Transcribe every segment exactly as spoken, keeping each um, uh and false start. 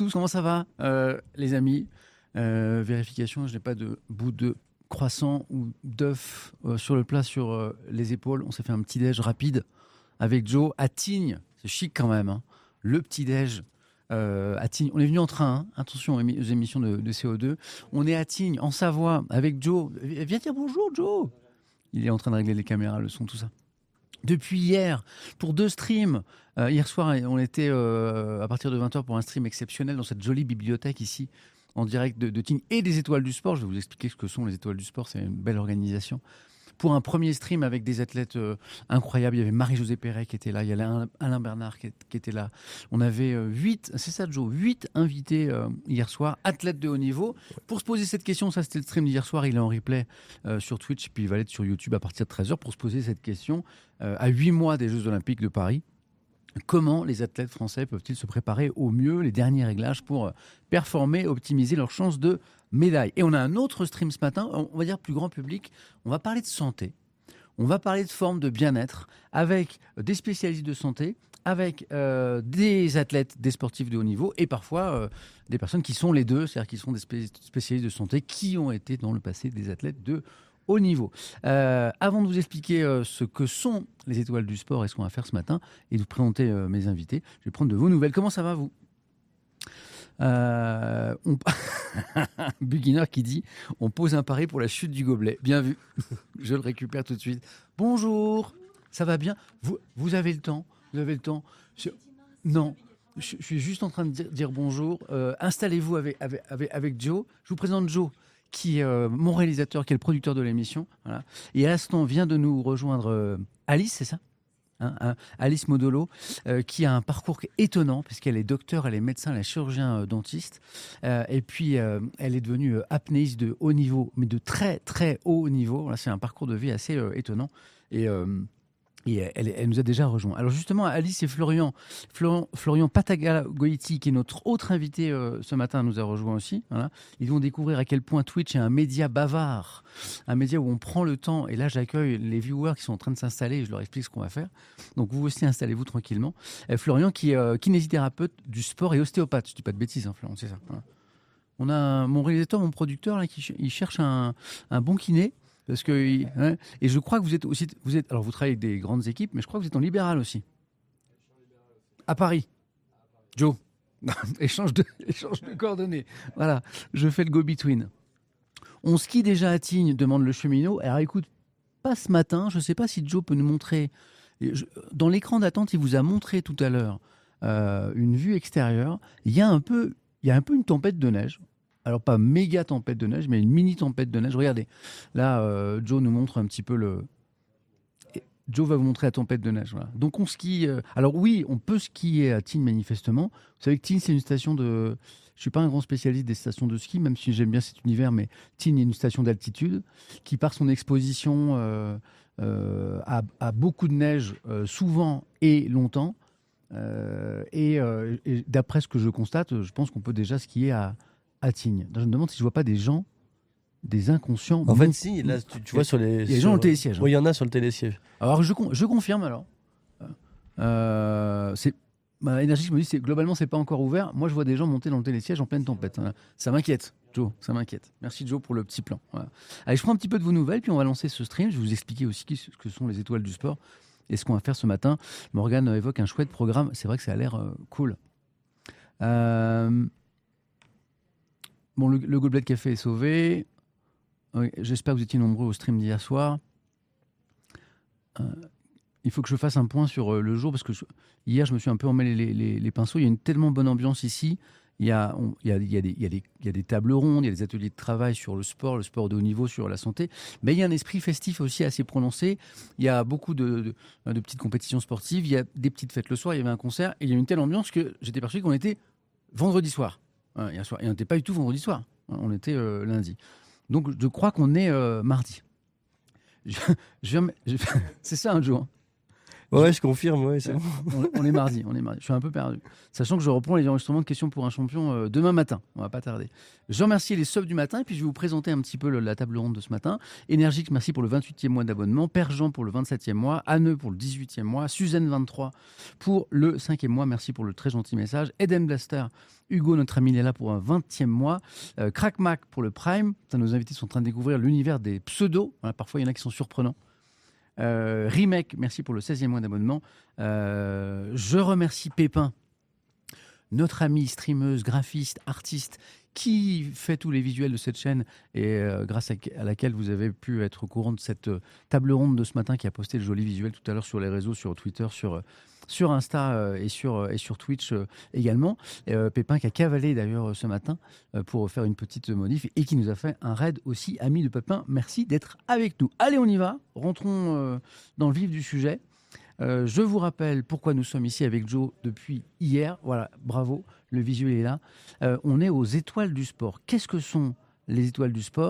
tous, comment ça va, euh, les amis? euh, Vérification, je n'ai pas de bout de croissant ou d'œuf euh, sur le plat, sur euh, les épaules. On s'est fait un petit déj rapide avec Joe à Tignes. C'est chic quand même, hein. Le petit déj euh, à Tignes. On est venu en train, hein. Attention aux émissions de, de C O deux. On est à Tignes, en Savoie, avec Joe. Viens dire bonjour, Joe. Il est en train de régler les caméras, le son, tout ça. Depuis hier, pour deux streams. Euh, hier soir, on était euh, à partir de vingt heures pour un stream exceptionnel dans cette jolie bibliothèque ici, en direct de, de Tignes et des Étoiles du Sport. Je vais vous expliquer ce que sont les Étoiles du Sport. C'est une belle organisation. Pour un premier stream avec des athlètes euh, incroyables. Il y avait Marie-Josée Perret qui était là. Il y avait Alain, Alain Bernard qui, qui était là. On avait euh, huit, c'est ça Joe, huit invités euh, hier soir, athlètes de haut niveau. Pour se poser cette question, ça c'était le stream d'hier soir. Il est en replay euh, sur Twitch, puis il va être sur YouTube à partir de treize heures pour se poser cette question. Euh, à huit mois des Jeux Olympiques de Paris, comment les athlètes français peuvent-ils se préparer au mieux, les derniers réglages pour performer, optimiser leurs chances de médaille? Et on a un autre stream ce matin, on va dire plus grand public, on va parler de santé, on va parler de forme, de bien-être, avec des spécialistes de santé, avec euh, des athlètes, des sportifs de haut niveau, et parfois euh, des personnes qui sont les deux, c'est-à-dire qui sont des spé- spécialistes de santé, qui ont été dans le passé des athlètes de haut niveau. Euh, avant de vous expliquer euh, ce que sont les Étoiles du Sport et ce qu'on va faire ce matin, et de vous présenter euh, mes invités, je vais prendre de vos nouvelles. Comment ça va, vous? euh, on... Buguiner qui dit on pose un pari pour la chute du gobelet. Bien vu. Je le récupère tout de suite. Bonjour, ça va bien? Vous, vous avez le temps? Vous avez le temps? Je... Non. Je, je suis juste en train de dire, dire bonjour. Euh, installez-vous avec, avec, avec, avec Joe. Je vous présente Joe, qui est euh, mon réalisateur, qui est le producteur de l'émission. Voilà. Et à l'instant, vient de nous rejoindre euh, Alice, c'est ça, hein, hein, Alice Modolo, euh, qui a un parcours étonnant, puisqu'elle est docteur, elle est médecin, elle est chirurgien euh, dentiste. Euh, et puis, euh, elle est devenue euh, apnéiste de haut niveau, mais de très, très haut niveau. Voilà, c'est un parcours de vie assez euh, étonnant. Et... Euh, Et elle, elle nous a déjà rejoint. Alors justement, Alice et Florian, Florian, Florian Patagala-Goïti, qui est notre autre invité euh, ce matin, nous a rejoint aussi. Voilà. Ils vont découvrir à quel point Twitch est un média bavard, un média où on prend le temps. Et là, j'accueille les viewers qui sont en train de s'installer et je leur explique ce qu'on va faire. Donc vous aussi, installez-vous tranquillement. Et Florian, qui est euh, kinésithérapeute du sport et ostéopathe. Je ne dis pas de bêtises, hein, Florian, c'est ça. Voilà. On a un, mon réalisateur, mon producteur, là, qui ch- il cherche un, un bon kiné. Parce que, hein, et je crois que vous êtes aussi, vous êtes, alors vous travaillez avec des grandes équipes, mais je crois que vous êtes en libéral aussi. À Paris. Joe, échange de, échange de coordonnées. Voilà, je fais le go-between. On skie déjà à Tignes, demande le cheminot. Alors écoute, pas ce matin, je ne sais pas si Joe peut nous montrer. Je, dans l'écran d'attente, il vous a montré tout à l'heure euh, une vue extérieure. Il y a un peu, il y a un peu une tempête de neige. Alors, pas méga tempête de neige, mais une mini tempête de neige. Regardez, là, euh, Joe nous montre un petit peu le... Joe va vous montrer la tempête de neige. Voilà. Donc, on skie... Euh... Alors oui, on peut skier à Tignes, manifestement. Vous savez que Tignes, c'est une station de... Je ne suis pas un grand spécialiste des stations de ski, même si j'aime bien cet univers, mais Tignes est une station d'altitude qui, par son exposition, euh, euh, a, a beaucoup de neige, euh, souvent et longtemps. Euh, et, euh, et d'après ce que je constate, je pense qu'on peut déjà skier à... à Tignes. Je me demande si je vois pas des gens, des inconscients. En fait, si, là, tu, tu vois sur les... Il y a des gens dans le télésiège. Oui, il y en a sur le télésiège. Alors, je, je confirme, alors. Euh, c'est... Ma énergie, je me dis, c'est, globalement, c'est pas encore ouvert. Moi, je vois des gens monter dans le télésiège en pleine tempête. Ça m'inquiète, Joe, ça m'inquiète. Merci, Joe, pour le petit plan. Voilà. Allez, je prends un petit peu de vos nouvelles, puis on va lancer ce stream. Je vais vous expliquer aussi ce que sont les Étoiles du Sport et ce qu'on va faire ce matin. Morgane évoque un chouette programme. C'est vrai que ça a l'air euh, cool. Euh... Bon, le, le gobelet de café est sauvé. Oui, j'espère que vous étiez nombreux au stream d'hier soir. Euh, il faut que je fasse un point sur euh, le jour, parce que je, hier, je me suis un peu emmêlé les, les, les pinceaux. Il y a une tellement bonne ambiance ici. Il y, a, on, il, y a, il, y a des, il, y a des, il y a des tables rondes, il y a des ateliers de travail sur le sport, le sport de haut niveau, sur la santé. Mais il y a un esprit festif aussi assez prononcé. Il y a beaucoup de, de, de petites compétitions sportives. Il y a des petites fêtes le soir. Il y avait un concert. Et il y a une telle ambiance que j'étais persuadé qu'on était vendredi soir. Hein, hier soir. Et on n'était pas du tout vendredi soir. Hein, on était euh, lundi. Donc, je crois qu'on est euh, mardi. Je, je, je, c'est ça un jour. Ouais, ouais, je confirme, ouais, c'est bon. On, on est mardi, on est mardi. Je suis un peu perdu. Sachant que je reprends les enregistrements de questions pour un champion euh, demain matin. On va pas tarder. Je remercie les subs du matin et puis je vais vous présenter un petit peu le- la table ronde de ce matin. Énergique, merci pour le vingt-huitième mois d'abonnement. Père Jean pour le vingt-septième mois. Anneux pour le dix-huitième mois. Suzanne vingt-trois pour le cinquième mois. Merci pour le très gentil message. Eden Blaster, Hugo, notre ami, il est là pour un vingtième mois. Euh, Crackmac pour le Prime. Putain, nos invités sont en train de découvrir l'univers des pseudos. Voilà, parfois, il y en a qui sont surprenants. Euh, Remake, merci pour le seizième mois d'abonnement. Euh, je remercie Pépin, notre amie streameuse, graphiste, artiste, qui fait tous les visuels de cette chaîne et euh, grâce à, à laquelle vous avez pu être au courant de cette euh, table ronde de ce matin, qui a posté le joli visuel tout à l'heure sur les réseaux, sur Twitter, sur, euh, sur Insta euh, et, sur, euh, et sur Twitch euh, également. Euh, Pépin qui a cavalé d'ailleurs ce matin euh, pour faire une petite modif et qui nous a fait un raid aussi. Ami de Pépin, merci d'être avec nous. Allez, on y va. Rentrons euh, dans le vif du sujet. Euh, je vous rappelle pourquoi nous sommes ici avec Joe depuis hier. Voilà, bravo, le visuel est là. Euh, on est aux étoiles du sport. Qu'est-ce que sont les étoiles du sport ?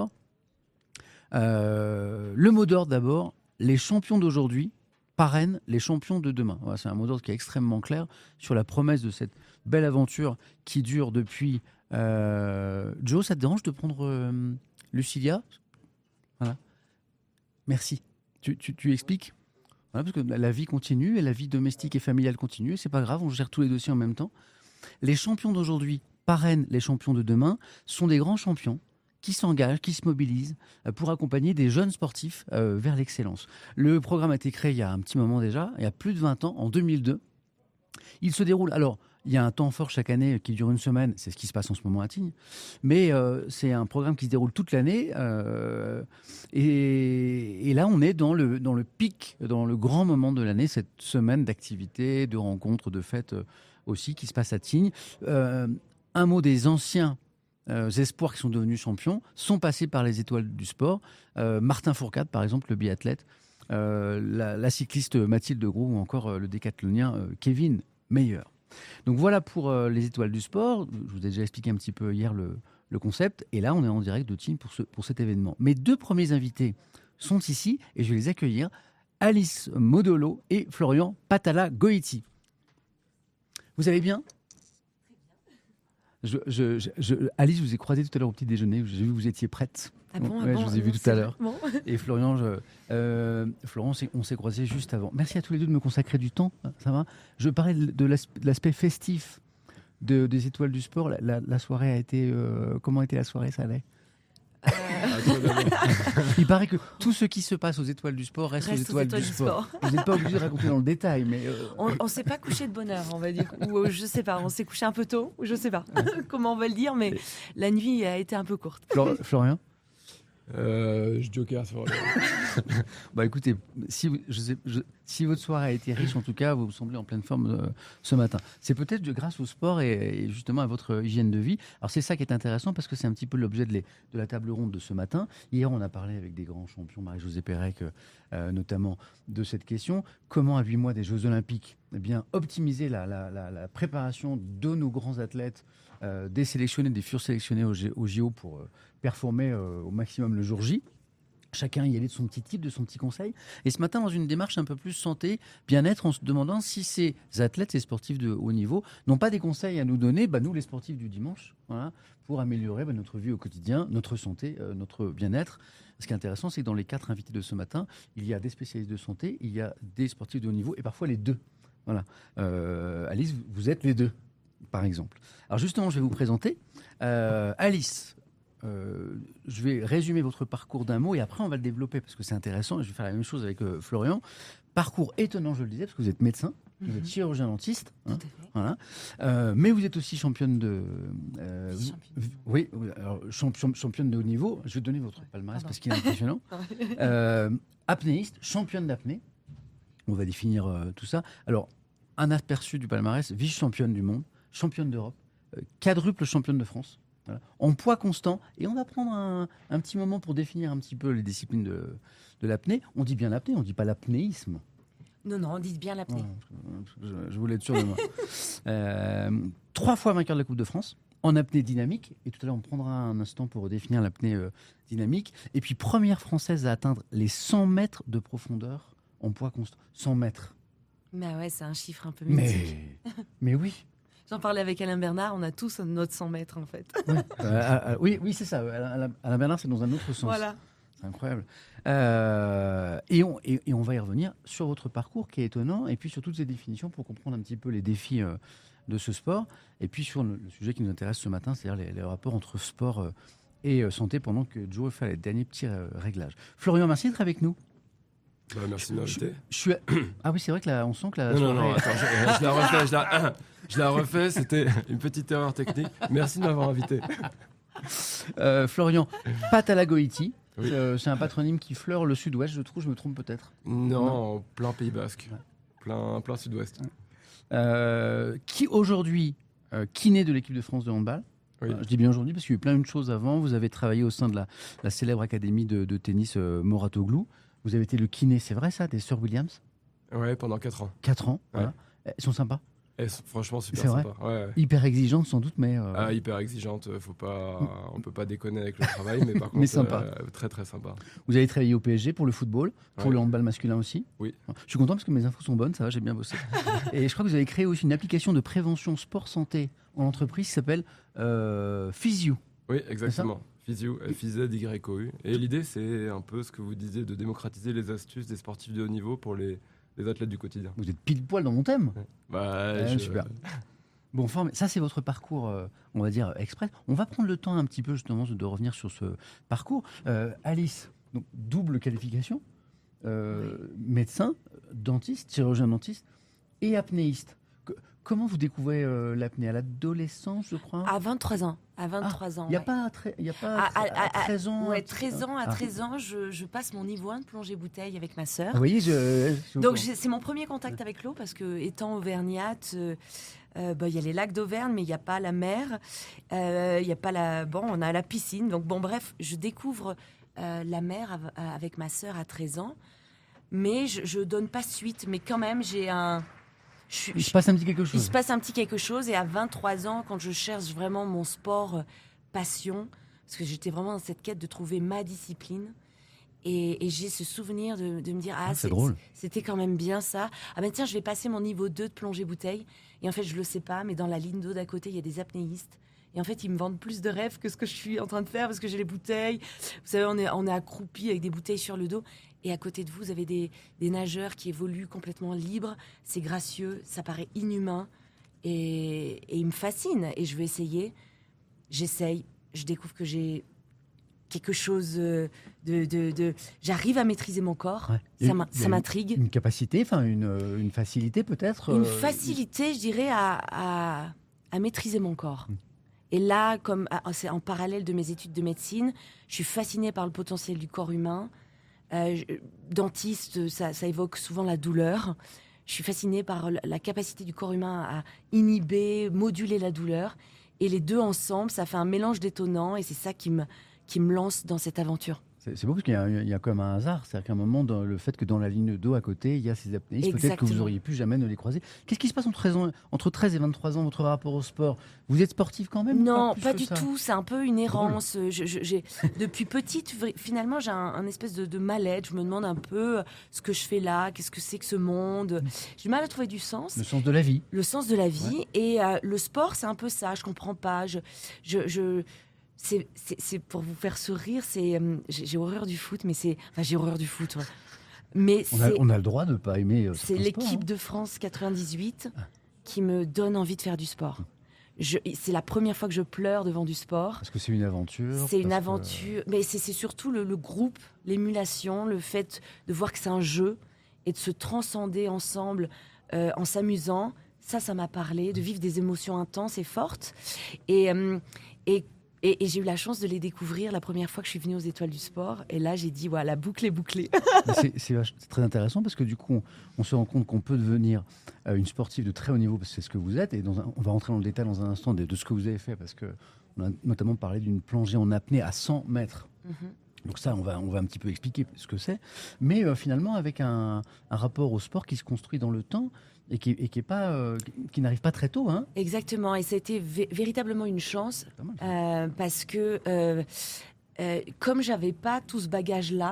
Euh, Le mot d'ordre d'abord, les champions d'aujourd'hui parrainent les champions de demain. Voilà, c'est un mot d'ordre qui est extrêmement clair sur la promesse de cette belle aventure qui dure depuis... Euh... Joe, ça te dérange de prendre euh, Lucilia ? Voilà. Merci. Tu, tu, tu expliques ? Voilà, parce que la vie continue et la vie domestique et familiale continue. C'est pas grave, on gère tous les dossiers en même temps. Les champions d'aujourd'hui parrainent les champions de demain. Sont des grands champions qui s'engagent, qui se mobilisent euh, pour accompagner des jeunes sportifs euh, vers l'excellence. Le programme a été créé il y a un petit moment déjà, il y a plus de vingt ans, en deux mille deux. Il se déroule... Alors, il y a un temps fort chaque année qui dure une semaine, c'est ce qui se passe en ce moment à Tignes, mais euh, c'est un programme qui se déroule toute l'année euh, et, et là on est dans le, dans le pic, dans le grand moment de l'année, cette semaine d'activités, de rencontres, de fêtes euh, aussi qui se passe à Tignes. Euh, un mot des anciens euh, espoirs qui sont devenus champions sont passés par les étoiles du sport. Euh, Martin Fourcade par exemple, le biathlète, euh, la, la cycliste Mathilde Groux ou encore euh, le décathlonien euh, Kevin Meyer. Donc voilà pour euh, les étoiles du sport. Je vous ai déjà expliqué un petit peu hier le, le concept. Et là, on est en direct de Tignes pour, ce, pour cet événement. Mes deux premiers invités sont ici et je vais les accueillir. Alice Modolo et Florian Patala-Goiti. Vous allez bien ? je, je, je, je, Alice, je vous ai croisé tout à l'heure au petit déjeuner. J'ai vu que vous étiez prête. Ah bon, ouais, bon, je vous ai vu tout à l'heure. Bon. Et Florian, je, euh, Florent, on s'est croisés juste avant. Merci à tous les deux de me consacrer du temps. Ça va ? Je parlais de l'aspect festif de, des étoiles du sport. La, la, la soirée a été... Euh, comment a été la soirée, ça allait ? Euh... Il paraît que tout ce qui se passe aux étoiles du sport reste, reste aux étoiles, aux étoiles du, du sport. sport. Vous n'êtes pas obligé de raconter dans le détail, mais... Euh... On ne s'est pas couché de bonne heure, on va dire. Ou je sais pas, on s'est couché un peu tôt, ou je sais pas comment on va le dire, mais la nuit a été un peu courte. Flor Florian ? Euh, je joker sur le... Bah écoutez, si, vous, je sais, je, si votre soirée a été riche, en tout cas, vous vous semblez en pleine forme euh, ce matin. C'est peut-être grâce au sport et, et justement à votre hygiène de vie. Alors c'est ça qui est intéressant parce que c'est un petit peu l'objet de, de la table ronde de ce matin. Hier, on a parlé avec des grands champions, Marie-Josée Pérec euh, notamment, de cette question. Comment à huit mois des Jeux Olympiques, eh bien, optimiser la, la, la, la préparation de nos grands athlètes, euh, des sélectionnés, des futurs sélectionnés au, au J O pour... Euh, performer euh, au maximum le jour J. Chacun y allait de son petit type, de son petit conseil. Et ce matin, dans une démarche un peu plus santé, bien-être, en se demandant si ces athlètes, ces sportifs de haut niveau, n'ont pas des conseils à nous donner, bah, nous les sportifs du dimanche, voilà, pour améliorer bah, notre vie au quotidien, notre santé, euh, notre bien-être. Ce qui est intéressant, c'est que dans les quatre invités de ce matin, il y a des spécialistes de santé, il y a des sportifs de haut niveau, et parfois les deux. Voilà. Euh, Alice, vous êtes les deux, par exemple. Alors justement, je vais vous présenter. Euh, Alice... Euh, je vais résumer votre parcours d'un mot et après on va le développer parce que c'est intéressant et je vais faire la même chose avec euh, Florian. Parcours étonnant, je le disais, parce que vous êtes médecin, mm-hmm. vous êtes chirurgien dentiste, hein, voilà. euh, mais vous êtes aussi championne de... Euh, oui, alors, champion, championne de haut niveau. Je vais donner votre palmarès Pardon. Parce qu'il est impressionnant. euh, apnéiste, championne d'apnée. On va définir euh, tout ça. Alors, un aperçu du palmarès, vice-championne du monde, championne d'Europe, euh, quadruple championne de France. Voilà. En poids constant, et on va prendre un, un petit moment pour définir un petit peu les disciplines de, de l'apnée. On dit bien l'apnée, on ne dit pas l'apnéisme. Non, non, on dit bien l'apnée. Ouais, je, je voulais être sûr de moi. euh, trois fois vainqueur de la Coupe de France, en apnée dynamique, et tout à l'heure on prendra un instant pour définir l'apnée euh, dynamique, et puis première française à atteindre les cent mètres de profondeur en poids constant. cent mètres. Bah ouais, c'est un chiffre un peu mythique. Mais, mais oui. J'en parlais avec Alain Bernard, on a tous notre cent mètres en fait. Ouais. Euh, euh, euh, oui, oui, c'est ça. Alain, Alain Bernard, c'est dans un autre sens. Voilà. C'est incroyable. Euh, et, on, et, et on va y revenir sur votre parcours qui est étonnant, et puis sur toutes ces définitions pour comprendre un petit peu les défis euh, de ce sport, et puis sur le, le sujet qui nous intéresse ce matin, c'est-à-dire les, les rapports entre sport euh, et euh, santé, pendant que Joe fait les derniers petits euh, réglages. Florian, merci d'être avec nous. Bah, merci de m'inviter. Je suis... Ah oui, c'est vrai que là, on sent que la Non, non, soirée- non, attends, je, je la refais, je la, je la refais, c'était une petite erreur technique. Merci de m'avoir invité. Euh, Florian, Pat à la Goïti. Oui. Euh, c'est un patronyme qui fleure le sud-ouest, je trouve, je me trompe peut-être. Non, Non. en plein Pays Basque, Ouais. plein, plein sud-ouest. Euh, qui aujourd'hui, euh, kiné de l'équipe de France de handball. Oui. Euh, je dis bien aujourd'hui parce qu'il y a eu plein de choses avant. Vous avez travaillé au sein de la, la célèbre académie de, de tennis euh, Moratoglou. Vous avez été le kiné, c'est vrai ça, des Sœurs Williams. Ouais, pendant quatre ans. quatre ans. Ouais. Voilà. Elles sont sympas. Et c- franchement, super C'est vrai sympa. Ouais, ouais. Hyper exigeantes sans doute, mais... euh, Ah, hyper exigeante, faut pas, on peut pas déconner avec le travail, mais par contre, Mais sympa. euh, très très sympa. Vous avez travaillé au P S G pour le football, pour Ouais. le handball masculin aussi. Oui. Je suis content parce que mes infos sont bonnes, ça va, j'ai bien bossé. Et je crois que vous avez créé aussi une application de prévention sport-santé en entreprise qui s'appelle euh, Physio. Oui, exactement. Physio, F I Z Y O U. Et l'idée, c'est un peu ce que vous disiez, de démocratiser les astuces des sportifs de haut niveau pour les, les athlètes du quotidien. Vous êtes pile poil dans mon thème. Bah, Ouais, je- super. Bon, enfin, ça c'est votre parcours, euh, on va dire, express. On va prendre le temps un petit peu justement de revenir sur ce parcours. Euh, Alice, donc double qualification, euh, médecin, dentiste, chirurgien dentiste et apnéiste. Que- comment vous découvrez euh, l'apnée à l'adolescence, je crois? À vingt-trois ans. À vingt-trois ans. Il n'y a ouais. pas, à tre- y a pas À- à, à- à- treize ans. Ouais, un petit- treize ans. À Ah. treize ans, je, je passe mon niveau un de plongée bouteille avec ma sœur. Vous voyez, je. je- Donc j'ai- c'est mon premier contact avec l'eau parce que étant auvergnate, euh, euh, bah, il y a les lacs d'Auvergne, mais il n'y a pas la mer, euh, il y a pas la. Bon, on a la piscine. Donc bon, bref, je découvre euh, la mer av- avec ma sœur à treize ans, mais je, je donne pas suite. Mais quand même, j'ai un. je suis- il se passe un petit quelque il chose. se passe un petit quelque chose et à vingt-trois ans, quand je cherche vraiment mon sport euh, passion, parce que j'étais vraiment dans cette quête de trouver ma discipline, et, et j'ai ce souvenir de, de me dire ah, Ah, c'est drôle. c'était quand même bien ça. Ah ben tiens, je vais passer mon niveau deux de plongée bouteille, et en fait je le sais pas, mais dans la ligne d'eau d'à côté il y a des apnéistes. Et en fait, ils me vendent plus de rêves que ce que je suis en train de faire parce que j'ai les bouteilles. Vous savez, on est, on est accroupi avec des bouteilles sur le dos. Et à côté de vous, vous avez des, des nageurs qui évoluent complètement libres. C'est gracieux, ça paraît inhumain. Et, et il me fascine. Et je veux essayer. J'essaye. Je découvre que j'ai quelque chose de... de, de, de- J'arrive à maîtriser mon corps. Ouais. Il y Ça a- m'a- il y a ça m'intrigue. Une capacité, enfin une, euh, une facilité peut-être. Une euh, facilité, je dirais, à, à, à maîtriser mon corps. Mm. Et là, comme ah, c'est en parallèle de mes études de médecine, je suis fascinée par le potentiel du corps humain. Euh, je- dentiste, ça, ça évoque souvent la douleur. Je suis fascinée par la- la capacité du corps humain à inhiber, moduler la douleur. Et les deux ensemble, ça fait un mélange détonnant. Et c'est ça qui me, qui me lance dans cette aventure. C'est c'est beau parce qu'il y, a- il y a quand même un hasard. C'est-à-dire qu'à un moment, dans le fait que dans la ligne d'eau à côté, il y a ces apnéistes, peut-être que vous Exactement. auriez pu jamais ne les croiser. Qu'est-ce qui se passe entre treize, ans- entre treize et vingt-trois ans, votre rapport au sport? Vous êtes sportif quand même? Non, Encore plus pas que du ça tout. C'est un peu une errance. Je- je- j'ai- depuis petite, vra- finalement, j'ai un, un espèce de, de mal-être. Je me demande un peu euh, ce que je fais là, qu'est-ce que c'est que ce monde. J'ai du mal à trouver du sens, Le sens de la vie. le sens de la vie. Et euh, le sport, c'est un peu ça. Je comprends pas. Je, je, je- c'est, c'est- c'est pour vous faire sourire. C'est, euh, j'ai, j'ai horreur du foot, mais c'est, enfin, j'ai horreur du foot. ouais. Mais On a, c'est, on a le droit de ne pas aimer euh, c'est certains l'équipe sports, hein. de France quatre-vingt-dix-huit qui me donne envie de faire du sport. Je, c'est la première fois que je pleure devant du sport. Parce que c'est une aventure. C'est une parce que- aventure, mais c'est c'est surtout le, le groupe, l'émulation, le fait de voir que c'est un jeu et de se transcender ensemble euh, en s'amusant. Ça, ça m'a parlé, de vivre des émotions intenses et fortes. Et, euh, et, et, et j'ai eu la chance de les découvrir la première fois que je suis venue aux Étoiles du Sport. Et là, j'ai dit, voilà, la boucle est bouclée. Mais c'est- C'est vach- c'est très intéressant parce que du coup, on, on se rend compte qu'on peut devenir euh, une sportive de très haut niveau, parce que c'est ce que vous êtes. Et dans un- on va rentrer dans le détail dans un instant de, de ce que vous avez fait, parce que on a notamment parlé d'une plongée en apnée à cent mètres. Mhm. Donc ça, on va, on va un petit peu expliquer ce que c'est. Mais euh, finalement, avec un, un rapport au sport qui se construit dans le temps et qui, et qui, est pas, euh, qui- qui n'arrive pas très tôt. Hein. Exactement. Et ça a été vé- véritablement une chance. Pas mal. Euh, parce que euh, euh, comme j'avais pas tout ce bagage-là,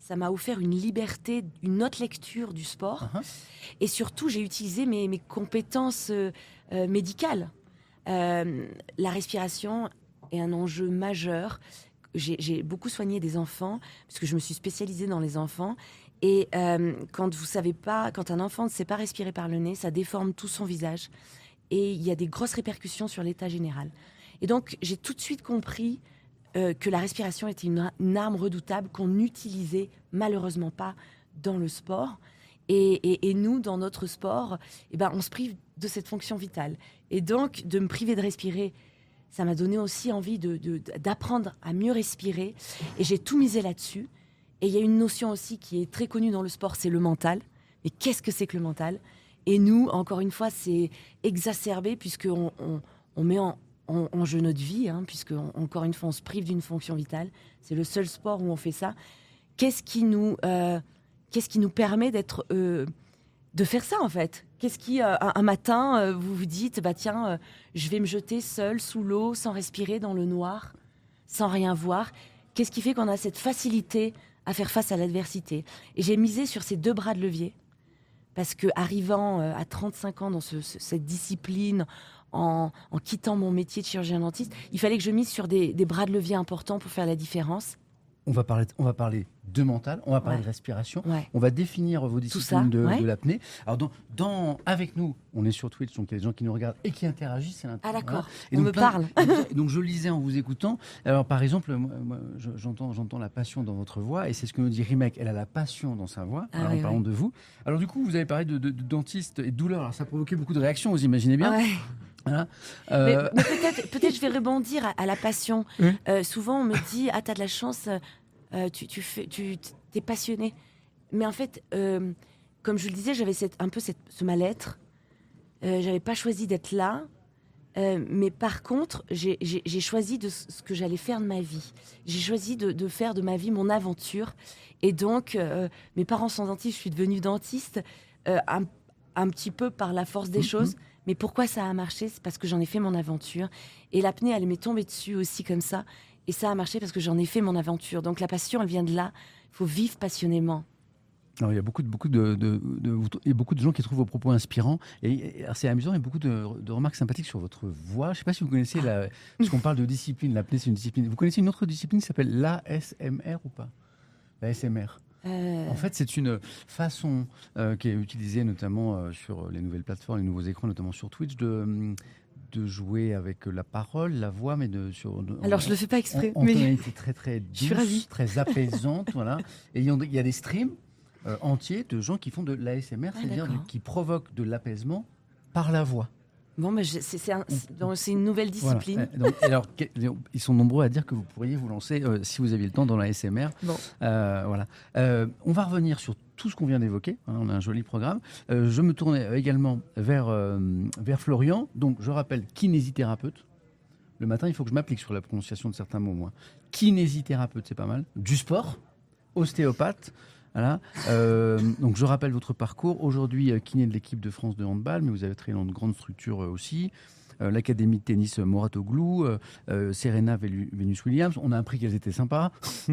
ça m'a offert une liberté, une autre lecture du sport. Uh-huh. Et surtout, j'ai utilisé mes, mes compétences euh, euh, médicales. Euh, la respiration est un enjeu majeur. J'ai, j'ai beaucoup soigné des enfants, parce que je me suis spécialisée dans les enfants. Et euh, quand vous savez pas, quand un enfant ne sait pas respirer par le nez, ça déforme tout son visage. Et il y a des grosses répercussions sur l'état général. Et donc, j'ai tout de suite compris euh, que la respiration était une, une arme redoutable qu'on n'utilisait malheureusement pas dans le sport. Et, et, et nous, dans notre sport, eh ben, on se prive de cette fonction vitale. Et donc, de me priver de respirer, ça m'a donné aussi envie de, de, d'apprendre à mieux respirer. Et j'ai tout misé là-dessus. Et il y a une notion aussi qui est très connue dans le sport, c'est le mental. Mais qu'est-ce que c'est que le mental ? Et nous, encore une fois, c'est exacerbé puisqu'on on, on met en, en, en jeu notre vie, hein, puisque, on, encore une fois, on se prive d'une fonction vitale. C'est le seul sport où on fait ça. Qu'est-ce qui nous, euh, qu'est-ce qui nous permet d'être, euh, de faire ça, en fait ? Qu'est-ce qui, euh, un, un matin, euh, vous vous dites, bah, tiens, euh, je vais me jeter seul sous l'eau, sans respirer, dans le noir, sans rien voir. Qu'est-ce qui fait qu'on a cette facilité à faire face à l'adversité ? Et j'ai misé sur ces deux bras de levier. Parce qu'arrivant euh, à trente-cinq ans dans ce, ce, cette discipline, en, en quittant mon métier de chirurgien-dentiste, il fallait que je mise sur des, des bras de levier importants pour faire la différence. On va parler, on va parler de mental, on va parler Ouais. de respiration, Ouais. on va définir vos disciplines ça, de, ouais. de l'apnée. Alors, dans, dans, avec nous, on est sur Twitch, donc il y a des gens qui nous regardent et qui interagissent. C'est Ah d'accord, Et on donc, me plein- parle. et donc, je lisais en vous écoutant. Alors, par exemple, moi, moi, je- j'entends, j'entends la passion dans votre voix, et c'est ce que nous dit Rimek. Elle a la passion dans sa voix. Ah Alors, oui, en parlant oui. de vous. Alors, du coup, vous avez parlé de, de, de dentiste et de douleur. Alors, ça a provoqué beaucoup de réactions, vous imaginez bien. Ouais. Voilà. Mais, Euh, mais peut-être, peut-être je vais rebondir à, à la passion. Oui. Euh, souvent, on me dit, ah, t'as de la chance, euh, tu, tu fais, tu t'es passionné. Mais en fait, euh, comme je le disais, j'avais cette, un peu cette, ce mal-être. Euh, j'avais pas choisi d'être là. Euh, mais par contre, j'ai, j'ai, j'ai choisi de ce que j'allais faire de ma vie. J'ai choisi de, de faire de ma vie mon aventure. Et donc, euh, mes parents sont dentistes, je suis devenue dentiste euh, un, un petit peu par la force des Mhm. choses. Mais pourquoi ça a marché ? C'est parce que j'en ai fait mon aventure. Et l'apnée, elle m'est tombée dessus aussi comme ça. Et ça a marché parce que j'en ai fait mon aventure. Donc la passion, elle vient de là. Il faut vivre passionnément. Alors, il y a beaucoup de, beaucoup de, de, de- il y a beaucoup de gens qui trouvent vos propos inspirants. Et, et alors, c'est amusant, il y a beaucoup de, de remarques sympathiques sur votre voix. Je ne sais pas si vous connaissez, la, parce qu'on parle de discipline, l'apnée c'est une discipline. Vous connaissez une autre discipline qui s'appelle l'A S M R ou pas ? L'A S M R. Euh, En fait, c'est une façon euh, qui est utilisée notamment euh, sur les nouvelles plateformes, les nouveaux écrans, notamment sur Twitch, de, de jouer avec la parole, la voix, mais de sur. de- alors, en- je le fais pas exprès. en, en mais... tonalité très très Je suis ravie. douce, très apaisante, voilà. Et il y a- il y a des streams euh, entiers de gens qui font de l'A S M R, Ah, c'est-à-dire d'accord. du- qui provoquent de l'apaisement par la voix. Bon, mais je- c'est, c'est, un- c'est- donc, c'est une nouvelle Voilà. discipline. Euh, donc, alors, que- ils sont nombreux à dire que vous pourriez vous lancer euh, si vous aviez le temps dans la A S M R. Bon. Euh, voilà. Euh, on va revenir sur tout ce qu'on vient d'évoquer. hein, on a un joli programme. Euh, je me tournais également vers, euh, vers Florian. Donc, je rappelle, kinésithérapeute. Le matin, il faut que je m'applique sur la prononciation de certains mots, moi. Kinésithérapeute, c'est pas mal. Du sport, ostéopathe. Voilà. Euh, donc, je rappelle votre parcours. Aujourd'hui, euh, kiné de l'équipe de France de handball, mais vous avez travaillé dans de grandes structures euh, aussi. Euh, L'Académie de tennis euh, Moratoglou, euh, euh, Serena Velu- Venus-Williams. On a appris qu'elles étaient sympas,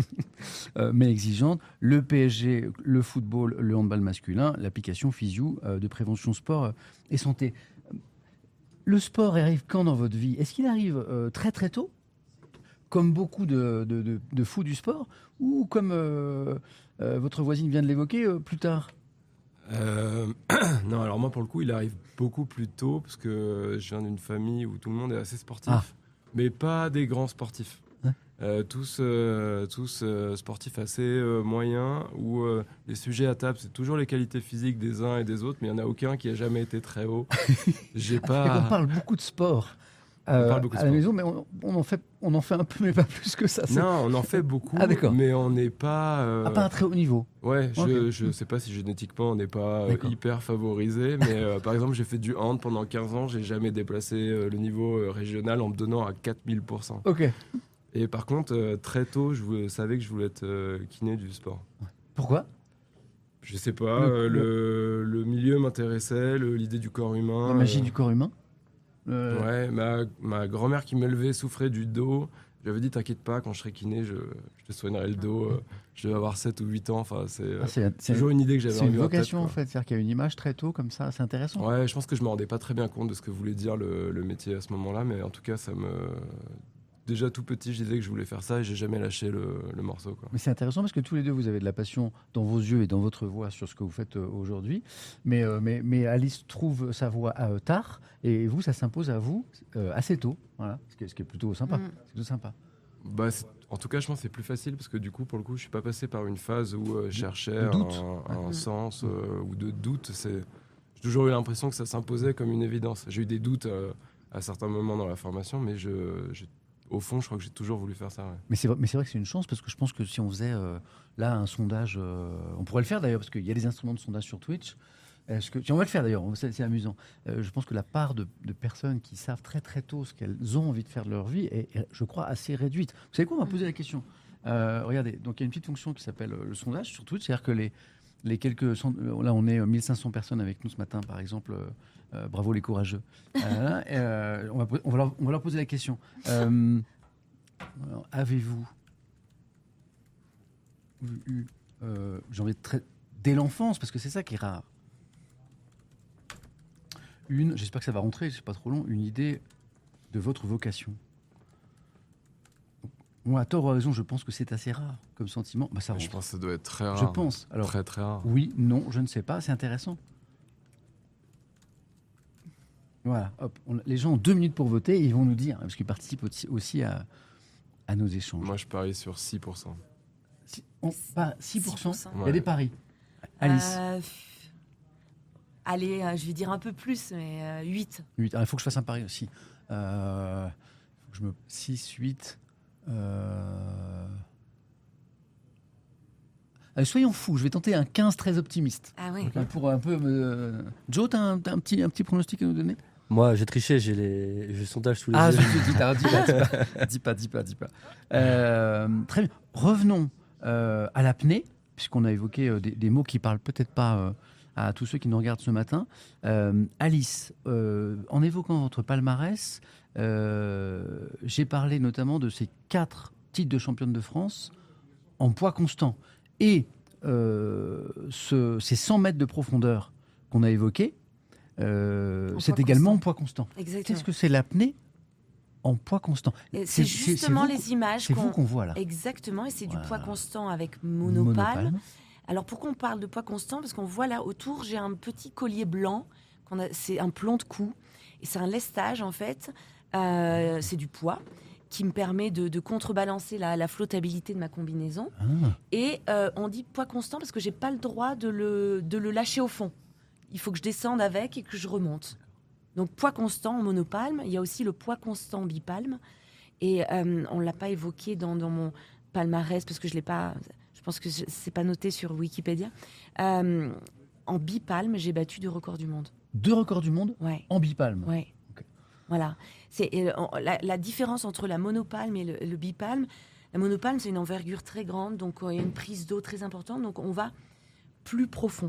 euh, mais exigeantes. Le P S G, le football, le handball masculin, l'application Physio euh, de prévention sport euh, et santé. Le sport arrive quand dans votre vie ? Est-ce qu'il arrive euh, très très tôt, comme beaucoup de, de, de- de fous du sport, ou comme euh, euh, votre voisine vient de l'évoquer, euh, plus tard ? Euh, non, alors moi pour le coup, il arrive beaucoup plus tôt parce que je viens d'une famille où tout le monde est assez sportif, Ah. mais pas des grands sportifs. Ouais. Euh, tous euh, tous euh, sportifs assez euh, moyens où euh, les sujets à table, c'est toujours les qualités physiques des uns et des autres, mais il n'y en a aucun qui a jamais été très haut. J'ai Et pas. on parle beaucoup de sport. On euh, parle beaucoup de à la sport. maison, mais on, on en fait, on en fait un peu, mais pas plus que ça. C'est- Non, on en fait beaucoup, Ah, d'accord. mais on n'est pas. euh, Ah, pas un très haut niveau. Ouais, je, Ok. je sais pas si génétiquement on n'est pas euh, D'accord. hyper favorisé, mais euh, par exemple j'ai fait du hand pendant quinze ans, j'ai jamais déplacé euh, le niveau euh, régional en me donnant à quatre mille pour cent. Ok. Et par contre, euh, très tôt, je voulais- savais que je voulais être euh, kiné du sport. Pourquoi ? Je sais pas, Le- euh, le, le milieu m'intéressait, le- l'idée du corps humain. La magie euh, du corps humain. Euh, Ouais, ma, ma grand-mère qui m'élevait souffrait du dos. Je lui avais dit, t'inquiète pas, quand je serai kiné, je, je te soignerai le dos. Euh, je devais avoir sept ou huit ans. Enfin, c'est, Ah, c'est, c'est toujours une idée que j'avais c'est une en tête, vocation quoi. en fait, c'est-à-dire qu'il y a une image très tôt comme ça, c'est intéressant. Ouais, je pense que je me rendais pas très bien compte de ce que voulait dire le, le métier à ce moment-là, mais en tout cas, ça me... Déjà tout petit, je disais que je voulais faire ça et j'ai jamais lâché le, le morceau, quoi. Mais c'est intéressant parce que tous les deux, vous avez de la passion dans vos yeux et dans votre voix sur ce que vous faites euh, aujourd'hui. Mais, euh, mais, mais Alice trouve sa voix euh, tard et vous, ça s'impose à vous euh, assez tôt. Voilà, ce qui est, ce qui est plutôt sympa. Mm. C'est plutôt sympa. Bah, c'est- en tout cas, je pense que c'est plus facile parce que du coup, pour le coup, je suis pas passé par une phase où euh, je cherchais de doute. un, un Mhm. sens euh, ou de doute. C'est... J'ai toujours eu l'impression que ça s'imposait comme une évidence. J'ai eu des doutes euh, à certains moments dans la formation, mais je, je- au fond, je crois que j'ai toujours voulu faire ça. Ouais. Mais c'est, vrai- mais c'est vrai que c'est une chance parce que je pense que si on faisait euh, là un sondage, euh, on pourrait le faire d'ailleurs parce qu'il y a des instruments de sondage sur Twitch. Est-ce que, tiens, on va le faire d'ailleurs, c'est, c'est amusant. Euh, je pense que la part de, de personnes qui savent très très tôt ce qu'elles ont envie de faire de leur vie est, est, je crois, assez réduite. Vous savez quoi, on va poser la question. Euh, regardez, donc il y a une petite fonction qui s'appelle euh, le sondage sur Twitch, c'est-à-dire que les, les quelques... cent- euh, Là, on est euh, mille cinq cents personnes avec nous ce matin, par exemple. euh, euh, bravo les courageux. Euh, euh, on, va, po- on, va leur, on va leur poser la question. Euh, alors, avez-vous eu, euh, j'ai envie de très, dès l'enfance, parce que c'est ça qui est rare, une, j'espère que ça va rentrer, c'est pas trop long, une idée de votre vocation? Moi, à tort ou à raison, je pense que c'est assez rare comme sentiment. Bah, ça Je rentre. pense que ça doit être très rare. Je pense. Alors, Très très rare. oui, non, je ne sais pas, c'est intéressant. Voilà, hop, on- les gens ont deux minutes pour voter et ils vont nous dire, parce qu'ils participent aussi- aussi à, à nos échanges. Moi, je parie sur six pour cent. Si- on- pas six pour cent, six pour cent. il y a Ouais. des paris. Alice, Euh, pff, allez, euh, je vais dire un peu plus, mais euh, huit. huit. Alors, il faut que je fasse un pari aussi. Euh, faut que je me... six, huit... Euh... Allez, soyons fous, je vais tenter un quinze très optimiste. Ah oui. Euh, Pour un peu me... Joe, t'as un, t'as un petit, un petit pronostic à nous donner? Moi, j'ai triché, j'ai, les... j'ai le sondage sous les Ah, yeux. zut, dis pas, dis pas, dis pas, dis pas, dis pas, dis pas. Euh, très bien. Revenons euh, à l'apnée, puisqu'on a évoqué euh, des, des mots qui parlent peut-être pas euh, à tous ceux qui nous regardent ce matin. Euh, Alice, euh, en évoquant votre palmarès, euh, j'ai parlé notamment de ces quatre titres de championne de France en poids constant. Et euh, ce- ces cent mètres de profondeur qu'on a évoqués, euh, En c'est poids également constant. en poids constant. Exactement. Qu'est-ce que c'est l'apnée en poids constant? Et C'est justement vous les qu'on- images C'est vous qu'on... qu'on voit là. Exactement, et c'est du Voilà. poids constant avec monopale. Monopalme. Alors pourquoi on parle de poids constant? Parce qu'on voit là autour, j'ai un petit collier blanc, qu'on a, c'est un plomb de cou, et c'est un lestage en fait, Euh, c'est du poids qui me permet de, de contrebalancer la, la flottabilité de ma combinaison. Ah, Et euh, on dit poids constant parce que j'ai pas le droit de le, de le lâcher au fond. Il faut que je descende avec et que je remonte. Donc poids constant en monopalme. Il y a aussi le poids constant en bipalme. Et euh, on l'a pas évoqué dans, dans mon palmarès parce que je l'ai pas. Je pense que je- c'est pas noté sur Wikipédia. Euh, en bipalme, j'ai battu deux records du monde. deux records du monde Ouais, en bipalme. ouais. Ok. Voilà. C'est et, euh, on- la, la différence entre la monopalme et le, le bipalme. La monopalme, c'est une envergure très grande, donc euh, il y a une prise d'eau très importante, donc on va plus profond.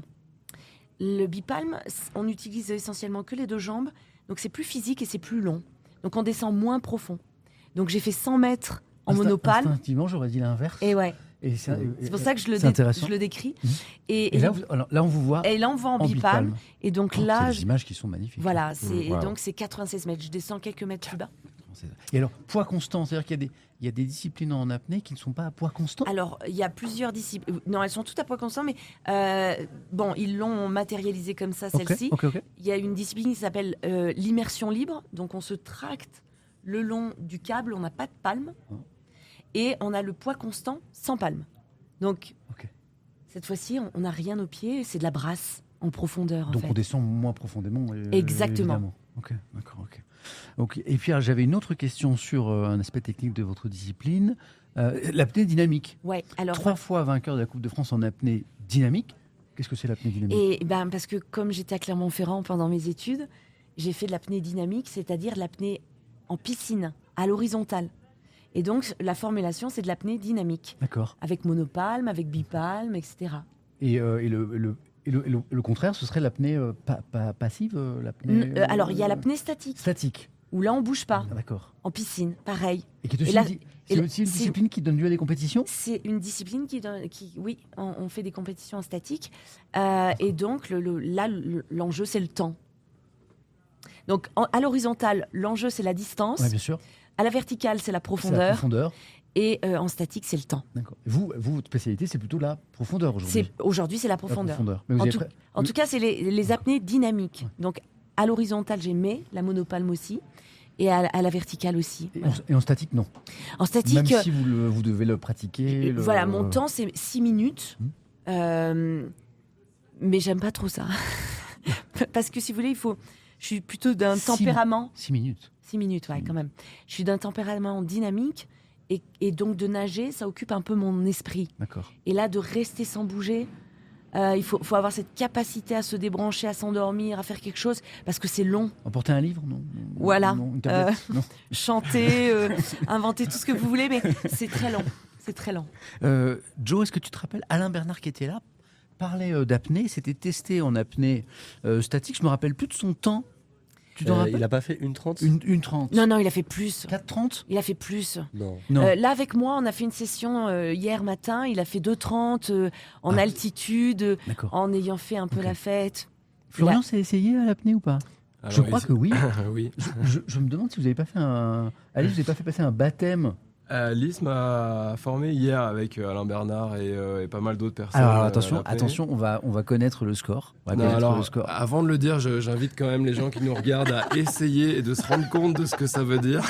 Le bipalme, c- on utilise essentiellement que les deux jambes, donc c'est plus physique et c'est plus long. Donc on descend moins profond. Donc j'ai fait cent mètres en Insta- monopalme. Instinctivement, j'aurais dit l'inverse. Et ouais, Et c'est c'est pour ça que je le, c'est dé- intéressant. je le décris. Mhm. Et, Et là, vous- alors, là, on vous voit et là, on va en, en bipalme. bipalme. Et donc Oh, là, c'est je- des images qui sont magnifiques. voilà, c'est, Wow. donc c'est quatre-vingt-seize mètres. Je descends quelques mètres plus bas. Et alors, poids constant, c'est-à-dire qu'il y a des, il y a des disciplines en apnée qui ne sont pas à poids constant. Alors, il y a plusieurs disciplines. Non, elles sont toutes à poids constant, mais euh, bon, ils l'ont matérialisé comme ça, Ok, celle-ci. ok, ok. Il y a une discipline qui s'appelle euh, l'immersion libre. Donc, on se tracte le long du câble, on n'a pas de palme. Oh. Et on a le poids constant sans palme. Donc, Ok. cette fois-ci, on- on n'a rien au pied, c'est de la brasse en profondeur. En Donc fait. on descend moins profondément. euh, Exactement. évidemment. Ok, d'accord, ok. Ok. Et puis alors, j'avais une autre question sur euh, un aspect technique de votre discipline, euh, l'apnée dynamique. Ouais, alors. Trois fois vainqueur de la Coupe de France en apnée dynamique. Qu'est-ce que c'est l'apnée dynamique? Et ben, parce que comme j'étais à Clermont-Ferrand pendant mes études, j'ai fait de l'apnée dynamique, c'est-à-dire de l'apnée en piscine, à l'horizontale. Et donc, la formulation, c'est de l'apnée dynamique, D'accord. avec monopalme, avec bipalme, et cetera. Et, euh, et, le, le, et, le, et le- le contraire, ce serait l'apnée euh, pa- pa- passive, euh, l'apnée N- euh, alors, il y a euh, l'apnée statique, statique. où là, on bouge pas. Ah, d'accord. En piscine, pareil. Et qui est Et aussi là- di- Et C'est le- aussi une c'est- discipline qui donne lieu à des compétitions. C'est une discipline qui, donne- qui oui, on, on fait des compétitions en statique. Euh, et donc, le, le- là, le- l'enjeu, c'est le temps. Donc, en- à l'horizontale, l'enjeu, c'est la distance. Oui, bien sûr. À la verticale, c'est la C'est la profondeur. profondeur. Et euh, en statique, c'est le temps. D'accord. Et Vous, vous, votre spécialité, c'est plutôt la profondeur aujourd'hui. C'est- Aujourd'hui, c'est la La profondeur. profondeur. Mais vous En avez tout, pré- en tout cas, c'est les, les apnées dynamiques. Ouais. Donc, à l'horizontale, j'ai mais, la monopalme aussi. Et à, à la verticale aussi. Et en, Voilà. et en statique, non. En statique, Même si vous, le- vous devez le pratiquer. le- voilà, mon temps, c'est six minutes. Hmm. Euh, mais j'aime pas trop ça. Parce que si vous voulez, il faut. Je suis plutôt d'un Six- tempérament. Six minutes. Six minutes, ouais, Hmm. quand même. Je suis d'un tempérament dynamique. Et, et donc, de nager, ça occupe un peu mon esprit. D'accord. Et là, de rester sans bouger, euh, il faut, faut avoir cette capacité à se débrancher, à s'endormir, à faire quelque chose, parce que c'est long. Emporter un livre, non. Voilà. Non, une tablette, non. Chanter, euh, inventer tout ce que vous voulez, mais c'est très long. C'est très long. Euh, Joe, est-ce que tu te rappelles Alain Bernard qui était là parlait euh, d'apnée, c'était testé en apnée euh, statique. Je me rappelle plus de son temps. Tu t'en Euh, rappelles il a pas fait une trente Une, une trente. Non, non, il a fait plus. quatre trente. Il a fait plus. Non. Non. Euh, là, avec moi, on a fait une session euh, hier matin. Il a fait deux trente euh, en Ah. altitude, euh, D'accord. en ayant fait un peu Ok. la fête. Florian s'est essayé à l'apnée ou pas Alors, Je crois il- que oui. oui. je, je- je me demande si vous n'avez pas fait un. Alice, vous n'avez pas fait passer un baptême. Euh, Lys m'a formé hier avec euh, Alain Bernard et, euh, et pas mal d'autres personnes. Alors, euh, attention, à l'apnée. attention, on va, on va connaître le score. On va Non, connaître alors, le score. avant de le dire, je- j'invite quand même les gens qui nous regardent à essayer et de se rendre compte de ce que ça veut dire.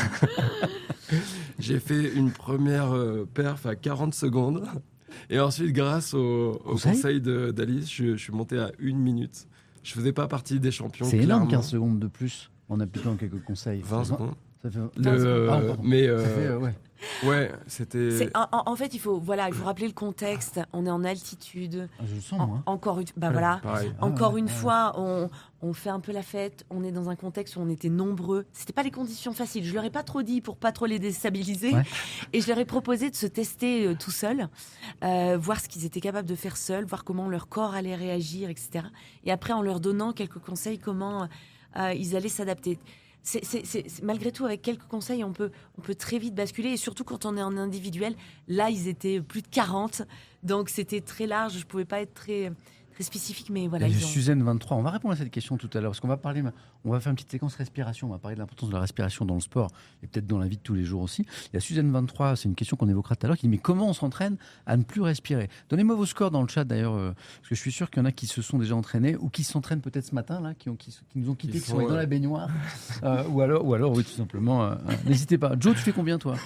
J'ai fait une première euh, perf à quarante secondes. Et ensuite, grâce au, au Conseil conseil de- d'Alice, je, je suis monté à une minute. Je faisais pas partie des champions. C'est énorme, clairement. quinze secondes de plus en appliquant quelques conseils. vingt secondes. Ça fait... Le- Ah, pardon. mais Ça euh, fait, euh, ouais. ouais, c'était. C'est- En, en- en fait, il faut, voilà, il faut rappeler le contexte. On est en altitude. Ah, je le sens, En- moi. encore une, bah voilà. Pareil. Ah, Encore ouais, une ouais. fois, on, on fait un peu la fête. On est dans un contexte où on était nombreux. C'était pas les conditions faciles. Je leur ai pas trop dit pour pas trop les déstabiliser. Ouais. Et je leur ai proposé de se tester euh, tout seuls, euh, voir ce qu'ils étaient capables de faire seuls, voir comment leur corps allait réagir, et cetera. Et après, en leur donnant quelques conseils, comment euh, ils allaient s'adapter. C'est, c'est- c'est- c'est- malgré tout, avec quelques conseils, on peut, on peut très vite basculer. Et surtout quand on est en individuel, là, ils étaient plus de quarante. Donc, c'était très large. Je pouvais pas être très, très spécifique. Mais voilà, Il y a ils ont... Suzanne vingt-trois. On va répondre à cette question tout à l'heure parce qu'on va parler, on va faire une petite séquence respiration. On va parler de l'importance de la respiration dans le sport et peut-être dans la vie de tous les jours aussi. Il y a Suzanne vingt-trois, c'est une question qu'on évoquera tout à l'heure, qui dit mais comment on s'entraîne à ne plus respirer? Donnez-moi vos scores dans le chat d'ailleurs, euh, parce que je suis sûr qu'il y en a qui se sont déjà entraînés ou qui s'entraînent peut-être ce matin là, qui, ont, qui, qui nous ont quittés, Ils qui sont font, allés dans euh, la baignoire, Euh, ou alors, ou alors oui tout simplement. euh, euh, N'hésitez pas. Joe, tu fais combien toi?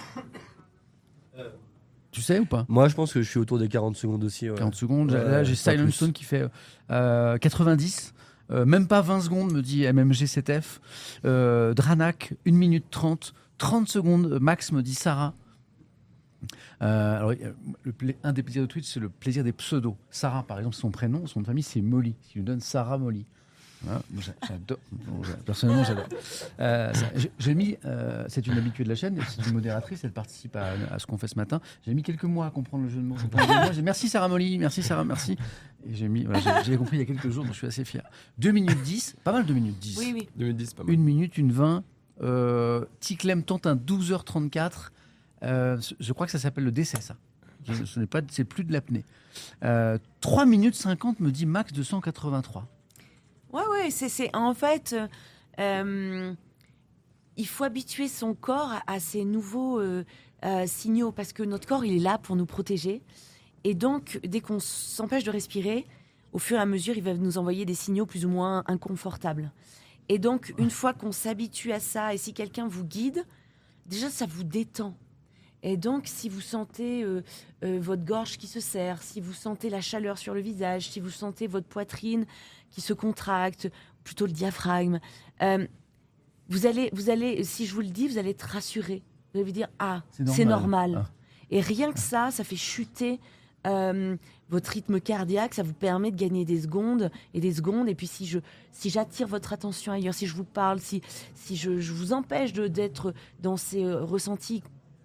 Tu sais ou pas? Moi, je pense que je suis autour des quarante secondes aussi. ouais. quarante secondes. Ouais, Là, j'ai pas Silent plus. Stone qui fait euh, quatre-vingt-dix. Euh, même pas vingt secondes, me dit M M G sept F. Euh, Dranak, une minute trente. trente secondes, max, me dit Sarah. Euh, alors, euh, le pla- un des plaisirs de Twitch, c'est le plaisir des pseudos. Sarah, par exemple, son prénom, son nom de famille, c'est Molly. Ce qui lui donne Sarah Molly. Voilà, moi, j'a- j'adore. Bon, j'a- Personnellement, j'adore. Euh, ça- j'ai- j'ai mis, euh, c'est une habituée de la chaîne, c'est une modératrice, elle participe à, à ce qu'on fait ce matin. J'ai mis quelques mois à comprendre le jeu de mots. J'ai pas entendu le mot, j'ai dit, merci Sarah Molly, merci Sarah, merci. Et j'ai mis, voilà, j'ai- j'ai compris il y a quelques jours, donc je suis assez fier. deux minutes dix, pas mal deux minutes dix. Oui, oui. deux mille dix, pas mal. une minute, une vingt. Euh, Ticlem tente un douze heures trente-quatre. Euh, je crois que ça s'appelle le décès, ça. Je- Ce n'est pas, c'est plus de l'apnée. Euh, trois minutes cinquante, me dit max deux cent quatre-vingt-trois. Ouais, ouais, c'est, c'est en fait, euh, euh, il faut habituer son corps à, à ces nouveaux euh, euh, signaux parce que notre corps, il est là pour nous protéger. Et donc, dès qu'on s'empêche de respirer, au fur et à mesure, il va nous envoyer des signaux plus ou moins inconfortables. Et donc, une fois qu'on s'habitue à ça, et si quelqu'un vous guide, déjà, ça vous détend. Et donc, si vous sentez euh, euh, votre gorge qui se serre, si vous sentez la chaleur sur le visage, si vous sentez votre poitrine qui se contracte, plutôt le diaphragme, euh, vous allez, vous allez, si je vous le dis, vous allez être rassuré. Vous allez vous dire, ah, C'est c'est normal. normal. Ah. Et rien que ça, ça fait chuter euh, votre rythme cardiaque, ça vous permet de gagner des secondes et des secondes. Et puis si je, si j'attire votre attention ailleurs, si je vous parle, si, si je, je vous empêche de, d'être dans ces euh, ressentis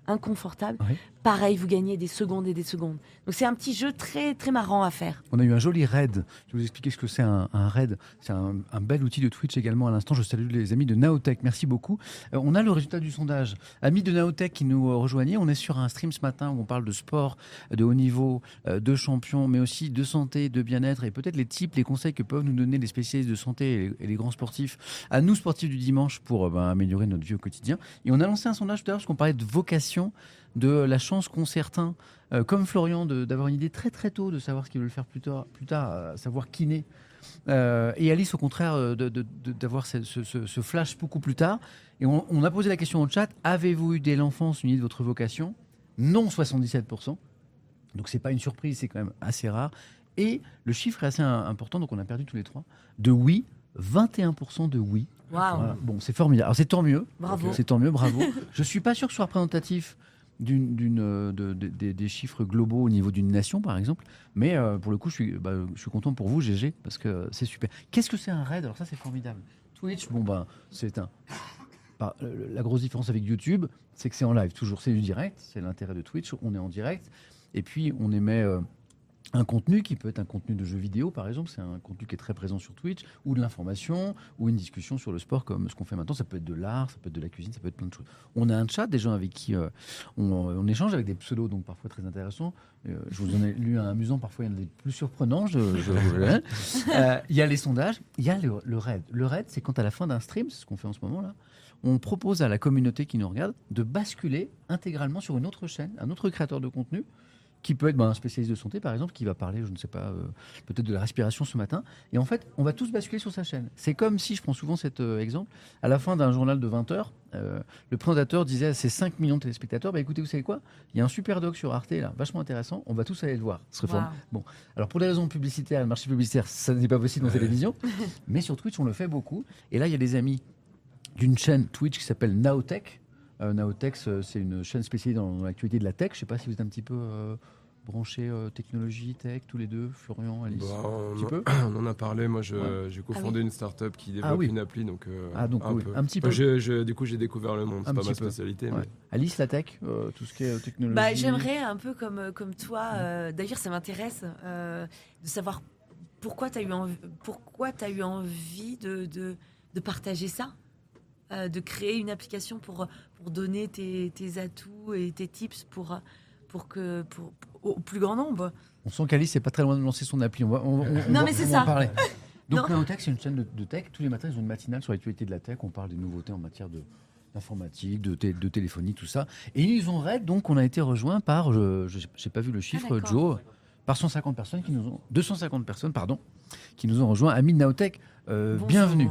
inconfortable, Oui. pareil, vous gagnez des secondes et des secondes. Donc c'est un petit jeu très, très marrant à faire. On a eu un joli raid. Je vais vous expliquer ce que c'est un, un raid. C'est un, un bel outil de Twitch également à l'instant. Je salue les amis de Naotech. Merci beaucoup. Euh, on a le résultat du sondage. Amis de Naotech qui nous euh, rejoignaient. On est sur un stream ce matin où on parle de sport, de haut niveau, euh, de champions, mais aussi de santé, de bien-être et peut-être les tips, les conseils que peuvent nous donner les spécialistes de santé et les, et les grands sportifs à nous sportifs du dimanche pour euh, ben, améliorer notre vie au quotidien. Et on a lancé un sondage tout à l'heure parce qu'on parlait de vocation, de la chance qu'ont certains, euh, comme Florian, de- d'avoir une idée très très tôt de savoir ce qu'ils veulent faire plus tard, plus tard euh, savoir kiné. Euh, et Alice, au contraire, euh, de- de- de- d'avoir ce, ce- ce- ce flash beaucoup plus tard. Et on, on a posé la question au chat, avez-vous eu dès l'enfance une idée de votre vocation ? Non, soixante-dix-sept pour cent. Donc c'est pas une surprise, c'est quand même assez rare. Et le chiffre est assez un- important, donc on a perdu tous les trois. De oui, vingt et un pour cent de oui. Waouh, Voilà. Bon, c'est formidable. Alors c'est tant mieux. bravo. C'est tant mieux, bravo. Je suis pas sûr que ce soit représentatif d'une, d'une, euh, de- de- des- des chiffres globaux au niveau d'une nation, par exemple. Mais euh, pour le coup, je suis, bah, je suis content pour vous, G G, parce que c'est super. Qu'est-ce que c'est un raid ? Alors ça, c'est formidable. Twitch, bon ben, c'est un. Bah, euh, la grosse différence avec YouTube, c'est que c'est en live. Toujours, c'est du direct. C'est l'intérêt de Twitch. On est en direct. Et puis, on émet euh, un contenu qui peut être un contenu de jeu vidéo, par exemple. C'est un contenu qui est très présent sur Twitch, ou de l'information, ou une discussion sur le sport, comme ce qu'on fait maintenant. Ça peut être de l'art, ça peut être de la cuisine, ça peut être plein de choses. On a un chat, des gens avec qui euh, on, on échange avec des pseudos, donc parfois très intéressants. Euh, je vous en ai lu un amusant, parfois il y en a des plus surprenants. Je, je- je- Euh, Il y a les sondages, il y a le, le raid. Le raid, c'est quand à la fin d'un stream, c'est ce qu'on fait en ce moment là, on propose à la communauté qui nous regarde de basculer intégralement sur une autre chaîne, un autre créateur de contenu, qui peut être ben, un spécialiste de santé, par exemple, qui va parler, je ne sais pas, euh, peut-être de la respiration ce matin. Et en fait, on va tous basculer sur sa chaîne. C'est comme si, je prends souvent cet euh, exemple, à la fin d'un journal de vingt heures, euh, le présentateur disait à ses cinq millions de téléspectateurs, bah, écoutez, vous savez quoi ? Il y a un super doc sur Arte, là, vachement intéressant, on va tous aller le voir. Ce serait Wow. formidable. Bon, alors pour des raisons publicitaires, le marché publicitaire, ça n'est pas possible en télévision, mais sur Twitch, on le fait beaucoup. Et là, il y a des amis d'une chaîne Twitch qui s'appelle Naotech. Euh, Naotech, c'est c'est une chaîne spécialisée dans l'actualité de la tech. Je ne sais pas si vous êtes un petit peu euh, branchés euh, technologie, tech, tous les deux, Florian, Alice. Bah, un petit on, peu on en a parlé. Moi, je- Ouais. j'ai cofondé une startup qui développe Ah oui. une appli. Donc, euh, Ah, donc un, oui, peu. un petit Enfin, peu. je- je- du coup, j'ai découvert le monde. Un C'est pas petit ma peu. spécialité. Ouais. Mais... Alice, la tech, euh, tout ce qui est euh, technologie. Bah, j'aimerais un peu comme, euh, comme toi, euh, d'ailleurs ça m'intéresse euh, de savoir pourquoi tu as eu, env- pourquoi t'as eu envie de, de, de partager ça, euh, de créer une application pour, pour donner tes, tes atouts et tes tips pour, pour que, pour, pour- au plus grand nombre. On sent qu'Alice n'est pas très loin de lancer son appli. On va, on, on- on Non, va- mais c'est on va en ça. parler. Donc, Non. Naotech, c'est une chaîne de, de tech. Tous les matins, ils ont une matinale sur l'actualité de la tech. On parle des nouveautés en matière de d'informatique, de, té- de téléphonie, tout ça. Et ils ont raid, donc on a été rejoint par, je n'ai pas vu le chiffre, d'accord. Joe, par cent cinquante personnes qui nous ont, deux cent cinquante personnes, pardon, qui nous ont rejoints. Amis de Naotech, euh, Bonjour. bienvenue.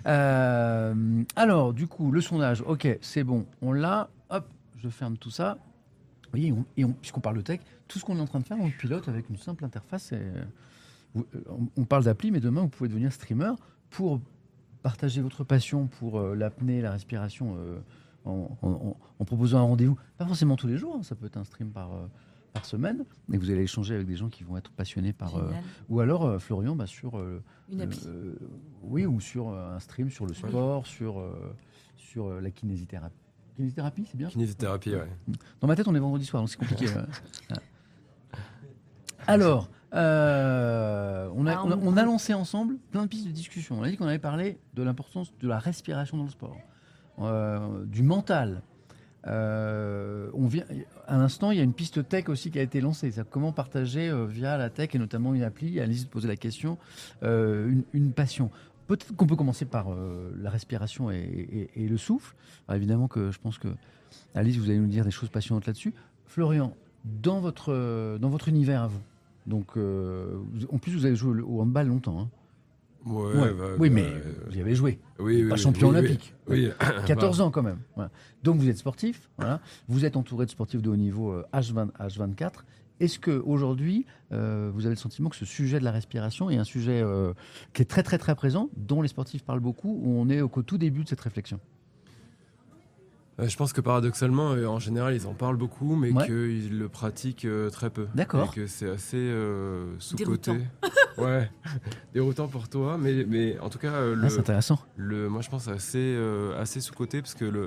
Euh, alors, du coup, le sondage, ok, c'est bon, on l'a, hop, je ferme tout ça. Vous voyez, on- et on- puisqu'on parle de tech, tout ce qu'on est en train de faire, on le pilote avec une simple interface. Et, vous- euh, on, on parle d'appli, mais demain, vous pouvez devenir streamer pour partager votre passion pour euh, l'apnée, la respiration, euh, en, en- en proposant un rendez-vous. Pas forcément tous les jours, hein, ça peut être un stream par, euh, par semaine, et vous allez échanger avec des gens qui vont être passionnés par... euh, Génial. ou alors, euh, Florian, bah, sur... euh, Une appli. euh, oui, ou sur euh, un stream sur le sport, sur, euh, sur euh, la kinésithérapie. Kinésithérapie, c'est bien ça Kinésithérapie, ouais. Dans ma tête, on est vendredi soir, donc c'est compliqué. euh. Alors, euh, on, a, Ah, on, a, on- on a lancé ensemble plein de pistes de discussion. On a dit qu'on avait parlé de l'importance de la respiration dans le sport, euh, du mental. Euh, on vient, à l'instant, il y a une piste tech aussi qui a été lancée. C'est comment partager euh, via la tech et notamment une appli. Alice posait la question, euh, une, une passion. Peut-être qu'on peut commencer par euh, la respiration et, et- et le souffle. Alors évidemment que je pense que Alice, vous allez nous dire des choses passionnantes là-dessus. Florian, dans votre, euh, dans votre univers à vous, donc euh, vous- en plus vous avez joué au handball longtemps. Hein. Ouais, Ouais. bah, oui, bah, mais euh, vous y avez joué. oui, Pas oui, champion oui, oui. olympique. Oui. quatorze Bah, ans quand même. Voilà. Donc vous êtes sportif, voilà. Vous êtes entouré de sportifs de haut niveau euh, H vingt, H vingt-quatre. Est-ce qu'aujourd'hui, euh, vous avez le sentiment que ce sujet de la respiration est un sujet euh, qui est très très très présent, dont les sportifs parlent beaucoup, où on est au, au tout début de cette réflexion? Euh, Je pense que paradoxalement, euh, en général, ils en parlent beaucoup, mais Ouais. qu'ils le pratiquent euh, très peu. D'accord. Et que c'est assez euh, sous-coté. Déroutant. Ouais, déroutant pour toi, mais, mais en tout cas, euh, Ah, c'est le, intéressant. le, moi je pense assez, euh, assez sous-coté, parce que le,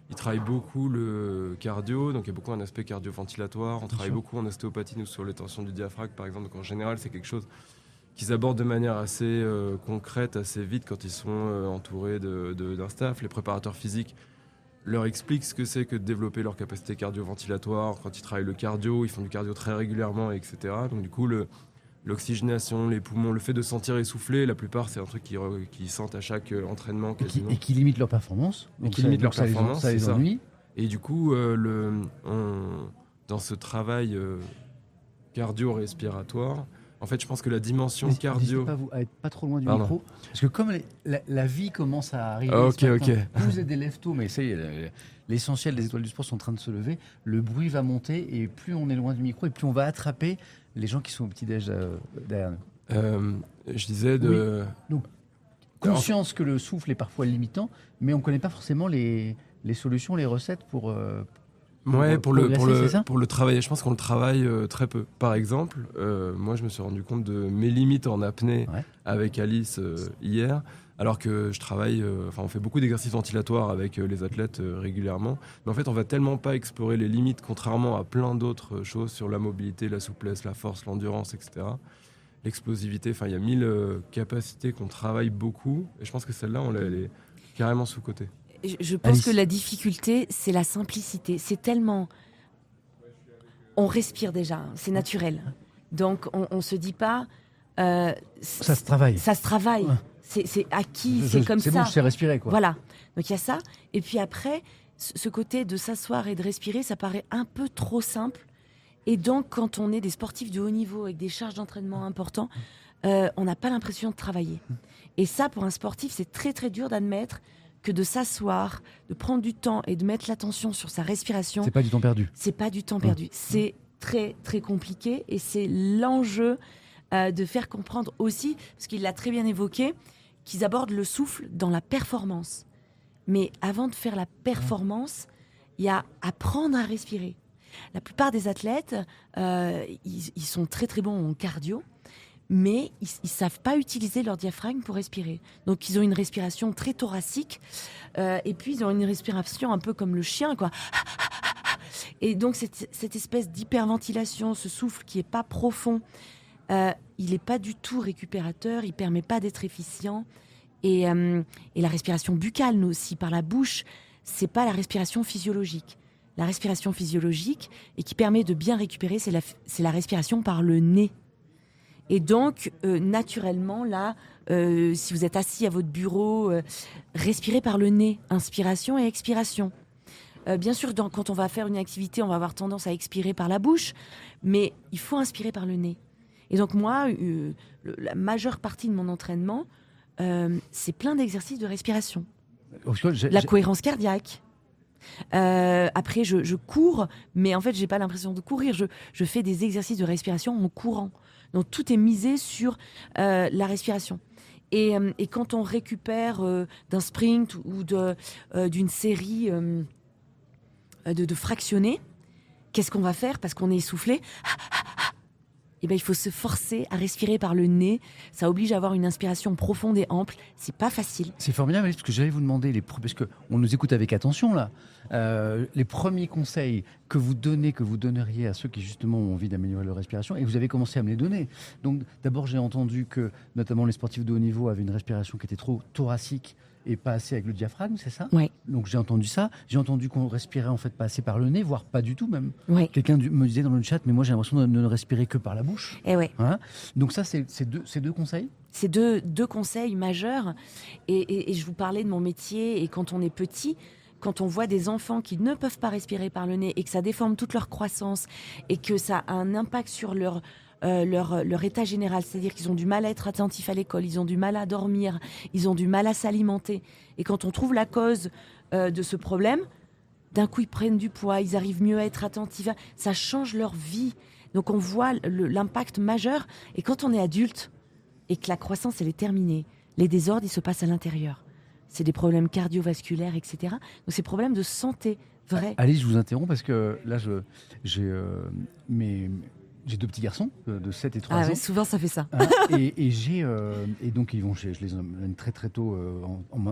il travaille beaucoup le cardio, donc il y a beaucoup un aspect cardio-ventilatoire. On Bien travaille sûr. beaucoup en ostéopathie, nous, sur les tensions du diaphragme, par exemple. Donc en général, c'est quelque chose qu'ils abordent de manière assez euh, concrète, assez vite, quand ils sont euh, entourés de, de, d'un staff. Les préparateurs physiques leur expliquent ce que c'est que de développer leur capacité cardio-ventilatoire. Quand ils travaillent le cardio, ils font du cardio très régulièrement, et cetera. Donc du coup, le, l'oxygénation, les poumons, le fait de sentir essoufflé, la plupart, c'est un truc qu'ils, re- qu'ils sentent à chaque euh, entraînement Et qui, quasiment. et qui limite leur performance. Et Donc qui ça- limite donc leur ça les- performance, Ça les c'est ça. ennuie. Et du coup, euh, le, on- dans ce travail euh, cardio-respiratoire, en fait, je pense que la dimension N'hésitez cardio... pas vous, à être pas trop loin du Pardon. micro. Parce que comme les- la, la vie commence à arriver, Ah, ok, ce matin, ok. vous êtes des lève-tôt, mais ça y est, l'essentiel des étoiles du sport sont en train de se lever, le bruit va monter et plus on est loin du micro et plus on va attraper les gens qui sont au petit-déj euh, derrière nous. Euh, je disais de... Conscience que le souffle est parfois limitant, mais on ne connaît pas forcément les, les solutions, les recettes pour... euh, Ouais, pour pour le, pour, progresser, le, c'est ça pour le travailler, je pense qu'on le travaille euh, très peu. Par exemple, euh, moi je me suis rendu compte de mes limites en apnée Ouais. avec Alice euh, hier, alors que je travaille, euh, enfin on fait beaucoup d'exercices ventilatoires avec euh, les athlètes euh, régulièrement, mais en fait on va tellement pas explorer les limites, contrairement à plein d'autres choses sur la mobilité, la souplesse, la force, l'endurance, et cetera. L'explosivité, enfin il y a mille euh, capacités qu'on travaille beaucoup, et je pense que celle-là, on l'a, elle est carrément sous-cotée. Je- Je pense Alice. que la difficulté, c'est la simplicité. C'est tellement... On respire déjà, hein, c'est naturel. Donc, on ne se dit pas... euh, Ça se travaille. Ça se travaille. Ouais. C'est c'est acquis, Je- c'est je- comme c'est ça. bon, je sais respirer, quoi. Voilà. Donc, il y a ça. Et puis après, ce ce côté de s'asseoir et de respirer, ça paraît un peu trop simple. Et donc, quand on est des sportifs de haut niveau avec des charges d'entraînement importantes, euh, on n'a pas l'impression de travailler. Et ça, pour un sportif, c'est très, très dur d'admettre que de s'asseoir, de prendre du temps et de mettre l'attention sur sa respiration, C'est pas du temps perdu. c'est pas du temps perdu. C'est très, très compliqué et c'est l'enjeu euh, de faire comprendre aussi, parce qu'il l'a très bien évoqué, qu'ils abordent le souffle dans la performance. Mais avant de faire la performance, il y a apprendre à respirer. La plupart des athlètes, euh, ils, ils sont très, très bons en cardio, mais ils ne savent pas utiliser leur diaphragme pour respirer. Donc, ils ont une respiration très thoracique, euh, et puis ils ont une respiration un peu comme le chien, quoi. Et donc, cette, cette espèce d'hyperventilation, ce souffle qui n'est pas profond, euh, il n'est pas du tout récupérateur, il ne permet pas d'être efficient. Et, euh, et la respiration buccale, nous aussi, par la bouche, c'est pas la respiration physiologique. La respiration physiologique, et qui permet de bien récupérer, c'est la, c'est la respiration par le nez. Et donc, euh, naturellement, là, euh, si vous êtes assis à votre bureau, euh, respirez par le nez, inspiration et expiration. Euh, bien sûr, dans- quand on va faire une activité, on va avoir tendance à expirer par la bouche, mais il faut inspirer par le nez. Et donc moi, euh, le- la majeure partie de mon entraînement, euh, c'est plein d'exercices de respiration. Parce que j'ai- La j'ai- cohérence cardiaque. Euh, après, je, je cours, mais en fait, j'ai pas l'impression de courir. Je, je fais des exercices de respiration en courant. Donc, tout est misé sur euh, la respiration. Et, euh, et quand on récupère euh, d'un sprint ou de, euh, d'une série euh, de, de fractionnés, qu'est-ce qu'on va faire parce qu'on est essoufflé? Eh ben, il faut se forcer à respirer par le nez. Ça oblige à avoir une inspiration profonde et ample. C'est pas facile. C'est formidable, Alice, parce que j'allais vous demander, les, pre- parce qu'on nous écoute avec attention là, euh, les premiers conseils que vous donnez, que vous donneriez à ceux qui justement ont envie d'améliorer leur respiration, et vous avez commencé à me les donner. Donc d'abord, j'ai entendu que notamment les sportifs de haut niveau avaient une respiration qui était trop thoracique et pas assez avec le diaphragme, c'est ça? Ouais. Donc j'ai entendu ça. J'ai entendu qu'on respirait en fait pas assez par le nez, voire pas du tout même. Ouais. Quelqu'un du- me disait dans le chat, mais moi j'ai l'impression de ne respirer que par la bouche. Et ouais. Hein. Donc ça, c'est c'est deux, c'est deux conseils. C'est deux, deux conseils majeurs. Et, et- et je vous parlais de mon métier. Et quand on est petit, quand on voit des enfants qui ne peuvent pas respirer par le nez et que ça déforme toute leur croissance et que ça a un impact sur leur, euh, leur, leur état général, c'est-à-dire qu'ils ont du mal à être attentifs à l'école, ils ont du mal à dormir, ils ont du mal à s'alimenter. Et quand on trouve la cause euh, de ce problème, d'un coup ils prennent du poids, ils arrivent mieux à être attentifs, ça change leur vie. Donc on voit le- l'impact majeur. Et quand on est adulte, et que la croissance, elle est terminée. Les désordres, ils se passent à l'intérieur. C'est des problèmes cardiovasculaires, et cetera. Donc, c'est des problèmes de santé, vrai. Alice, je vous interromps parce que là, je, j'ai, euh, mes- j'ai deux petits garçons de, de sept et trois Ah ans. ouais, souvent, ça fait ça. Hein, et, et j'ai, euh, et donc, ils vont chez, je les emmène très très tôt euh, en, en,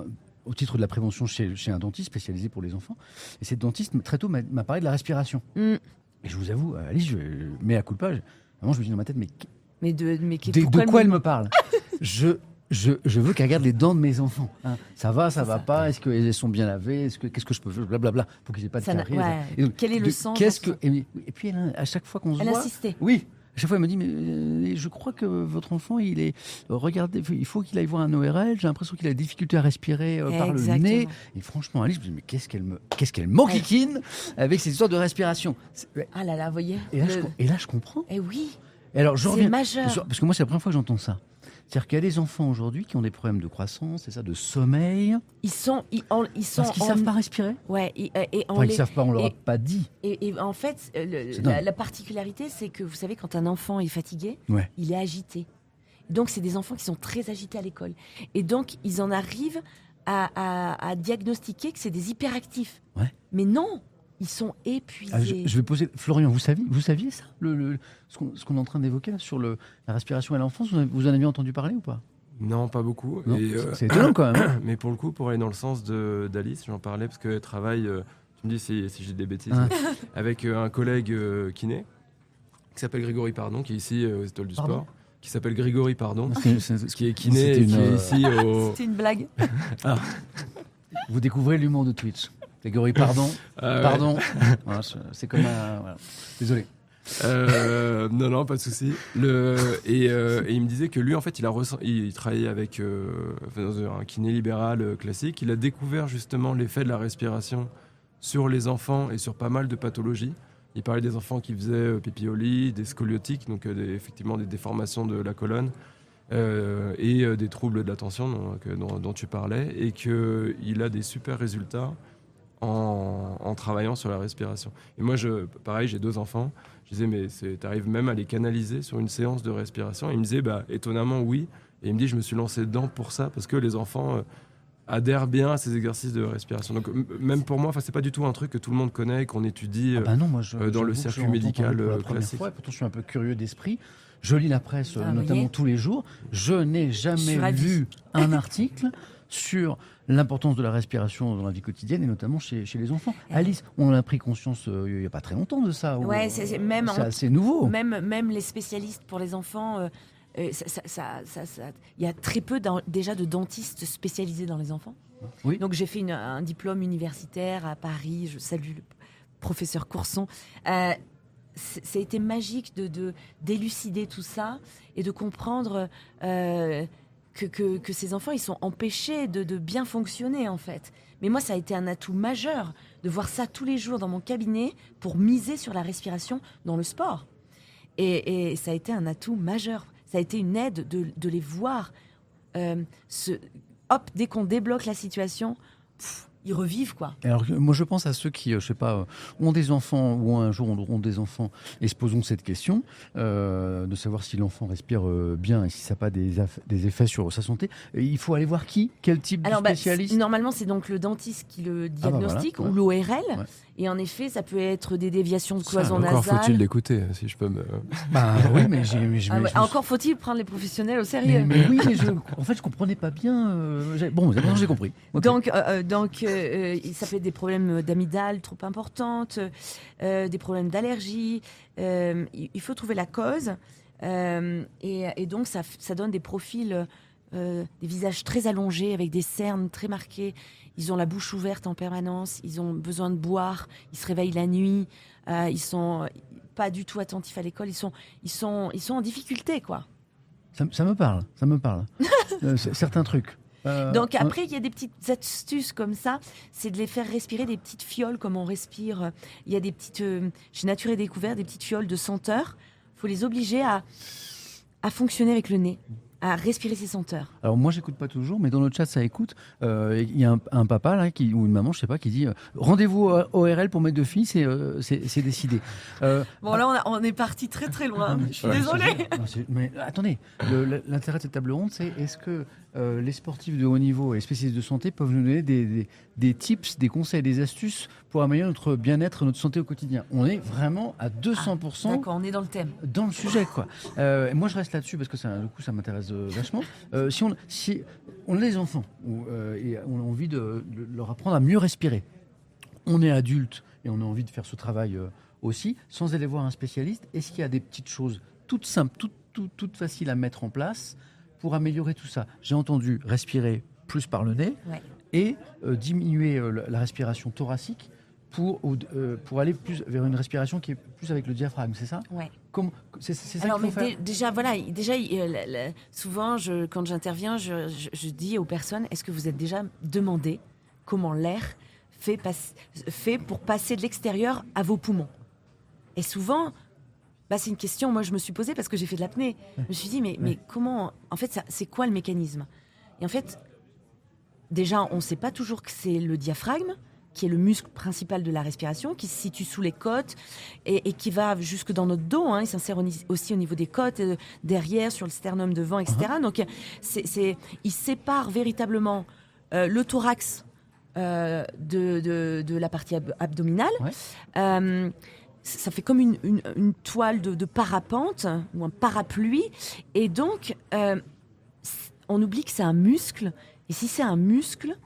au titre de la prévention chez, chez un dentiste spécialisé pour les enfants. Et cette dentiste, très tôt, m'a, m'a parlé de la respiration. Mm. Et je vous avoue, Alice, je, je mets à coup de pas. Vraiment, je me dis dans ma tête, mais, Mais de, mais qui- de, de pourquoi quoi elle elle me- me parle je, je, je veux qu'elle regarde les dents de mes enfants. hein. Ça va, ça C'est va ça. pas. Est-ce qu'elles sont bien lavées Est-ce que, Qu'est-ce que je peux faire Blablabla. Pour qu'ils aient pas de Ça n'a- caries. ouais. Et donc, Quel est le de- sens Qu'est-ce dans que et, et puis, elle, à chaque fois qu'on se Elle voit. insistait. Oui. À chaque fois, elle me dit, mais euh, je crois que votre enfant, il est. euh, regardez, il faut qu'il aille voir un O R L. J'ai l'impression qu'il a des difficultés à respirer euh, par le Exactement. nez. Et franchement, Alice, je me dis, mais qu'est-ce qu'elle me, qu'est-ce qu'elle m'enquiquine avec ces histoires de respiration. C'est- ouais. Ah là là, vous voyez. Et là, Le- je, com- et là, je comprends. Eh oui, Et alors, je c'est reviens. majeur. sur- Parce que moi, c'est la première fois que j'entends ça. C'est-à-dire qu'il y a des enfants aujourd'hui qui ont des problèmes de croissance, c'est ça, de sommeil, Ils sont, ils, en- ils sont. parce qu'ils en- savent pas respirer. Ouais, et, et, en Enfin, ils les- savent pas, on leur a et- pas dit. Et, et en fait, euh, le- C'est la, dingue. la particularité, c'est que vous savez, quand un enfant est fatigué, Ouais. il est agité. Donc, c'est des enfants qui sont très agités à l'école. Et donc, ils en arrivent à, à- à diagnostiquer que c'est des hyperactifs. Ouais. Mais non, ils sont épuisés. Ah, je, je vais poser. Florian, vous saviez, vous saviez ça, le, le- ce, qu'on, ce qu'on est en train d'évoquer là, sur le, la respiration à l'enfance, vous, en avez- vous en avez entendu parler ou pas? Non, pas beaucoup. Non, Et, euh, c'est, c'est étonnant quand même. mais pour le coup, pour aller dans le sens de, d'Alice, j'en parlais parce qu'elle travaille, euh, tu me dis si, si j'ai des bêtises, Ah. avec euh, un collègue euh, kiné qui s'appelle Grégory Pardon, qui est ici euh, aux Étoiles du Pardon Sport, qui s'appelle Grégory Pardon, C'est- c'est- c'est- qui est kiné C'était et une, qui est euh, ici au... C'était une blague. Vous découvrez l'humour de Twitch. Grégory, pardon. Ah ouais. Pardon. Voilà, je- c'est comme un. Voilà. Désolé. Euh, non, non, pas de souci. Le et, euh, et il me disait que lui, en fait, il a ressent- il, il travaillait avec euh, enfin, dans un kiné libéral euh, classique. Il a découvert justement l'effet de la respiration sur les enfants et sur pas mal de pathologies. Il parlait des enfants qui faisaient euh, pipi au lit, des scoliotiques, donc euh, des- effectivement des déformations de la colonne. euh, et euh, des troubles de l'attention dont, que- dont- dont tu parlais, et qu'il a des super résultats en, en travaillant sur la respiration. Et moi, je, pareil, j'ai deux enfants. Je disais, mais tu arrives même à les canaliser sur une séance de respiration. Et il me disait, bah, étonnamment, oui. Et il me dit, je me suis lancé dedans pour ça, parce que les enfants euh, adhèrent bien à ces exercices de respiration. Donc, m- même pour moi, c'est pas du tout un truc que tout le monde connaît, qu'on étudie. Ah euh, bah non, moi, je, euh, dans le j'avoue que circuit j'entends médical, parler pour la euh, première classique. fois. Pourtant, je suis un peu curieux d'esprit. Je lis la presse, Ah, euh, vous notamment voyez. tous les jours. Je n'ai Je jamais suis ravie. lu un article sur l'importance de la respiration dans la vie quotidienne et notamment chez, chez les enfants. Alice, on en a pris conscience euh, il n'y a pas très longtemps de ça. ou- Ouais, c'est- c'est- même c'est en- assez nouveau. Même, même les spécialistes pour les enfants, euh, euh, ça- ça- ça- ça- ça- il y a très peu d'en- déjà de dentistes spécialisés dans les enfants. Oui. Donc j'ai fait une- un diplôme universitaire à Paris. Je salue le professeur Courson. Euh, c'est- ça a été magique de, de d'élucider tout ça et de comprendre euh, que, que, que ces enfants ils sont empêchés de, de bien fonctionner en fait. Mais moi ça a été un atout majeur de voir ça tous les jours dans mon cabinet pour miser sur la respiration dans le sport. Et, et ça a été un atout majeur. Ça a été une aide de, de les voir. euh, se, hop, dès qu'on débloque la situation, pff, ils revivent quoi. Alors, que moi, je pense à ceux qui, euh, je sais pas, euh, ont des enfants ou un jour auront des enfants et se poseront cette question euh, de savoir si l'enfant respire euh, bien et si ça n'a pas des, aff- des effets sur sa santé. Et il faut aller voir qui? Quel type Alors, de bah, spécialiste? c'est- normalement, c'est donc le dentiste qui le Ah bah diagnostique voilà, ou l'O R L. Ouais. Et en effet, ça peut être des déviations de Ça, cloison encore nasale. faut-il l'écouter, si je peux me... Bah oui, mais j'ai. mais j'ai- Ah mais ouais, je me encore faut-il prendre les professionnels au suis- sérieux. mais, mais oui, mais je, en fait, je comprenais pas bien. euh, j'ai- bon, maintenant j'ai compris. Ok. Donc, euh, euh, donc euh, euh, ça peut être des problèmes d'amygdale trop importantes, euh, des problèmes d'allergie. Euh, il il faut trouver la cause. Euh, et, et donc, ça, f- ça donne des profils, euh, des visages très allongés, avec des cernes très marquées. Ils ont la bouche ouverte en permanence. Ils ont besoin de boire. Ils se réveillent la nuit. Euh, ils sont pas du tout attentifs à l'école. Ils sont, ils sont, ils sont en difficulté, quoi. ça, ça me parle, ça me parle. Euh, c- certains trucs. Euh, Donc euh, après, il y a des petites astuces comme ça, c'est de les faire respirer des petites fioles comme on respire. Il y a des petites, euh, chez Nature et Découverte, des petites fioles de senteurs. Il faut les obliger à, à fonctionner avec le nez, à respirer ces senteurs. Alors moi j'écoute pas toujours, mais dans le chat ça écoute. Euh, Il y a un, un papa là qui, ou une maman, je sais pas, qui dit euh, rendez-vous au O R L pour mettre de filles, c'est euh, c'est c'est décidé. Euh, Bon là, on, a- on est parti très très loin. Je suis Ouais, désolée. c'est- non, c'est- Mais attendez, le- l'intérêt de cette table ronde, c'est est-ce que euh, les sportifs de haut niveau et les spécialistes de santé peuvent nous donner des, des, des tips, des conseils, des astuces pour améliorer notre bien-être, notre santé au quotidien. On est vraiment à deux cents pour cent Ah, d'accord, on est dans le thème. dans le sujet, quoi. Euh, moi, je reste là-dessus parce que ça, du coup, ça m'intéresse euh, vachement. Euh, si, on, si on a des enfants ou, euh, et on a envie de, de leur apprendre à mieux respirer, on est adulte et on a envie de faire ce travail euh, aussi, sans aller voir un spécialiste, est-ce qu'il y a des petites choses toutes simples, toutes, toutes, toutes faciles à mettre en place pour améliorer tout ça? J'ai entendu respirer plus par le nez Ouais. et euh, diminuer euh, la respiration thoracique pour, euh, pour aller plus vers une respiration qui est plus avec le diaphragme, c'est ça? Ouais. Comment, c'est, c'est ça Alors, qu'il faut mais faire dé- déjà, voilà, déjà, euh, la- la- souvent, je, quand j'interviens, je, je- je dis aux personnes, est-ce que vous êtes déjà demandé comment l'air fait, passe- fait pour passer de l'extérieur à vos poumons? Et souvent, bah, c'est une question, moi, je me suis posée parce que j'ai fait de l'apnée. Je me suis dit, mais, mais comment, en fait, ça- c'est quoi le mécanisme? Et en fait, déjà, on ne sait pas toujours que c'est le diaphragme, qui est le muscle principal de la respiration, qui se situe sous les côtes et, et qui va jusque dans notre dos. Hein. Il s'insère au ni- aussi au niveau des côtes, euh, derrière, sur le sternum devant, et cetera. Donc, c'est, c'est, il sépare véritablement euh, le thorax euh, de, de, de la partie ab- abdominale. Ouais. Euh, ça fait comme une, une, une toile de, de parapente ou un parapluie. Et donc, euh, on oublie que c'est un muscle. Et si c'est un muscle,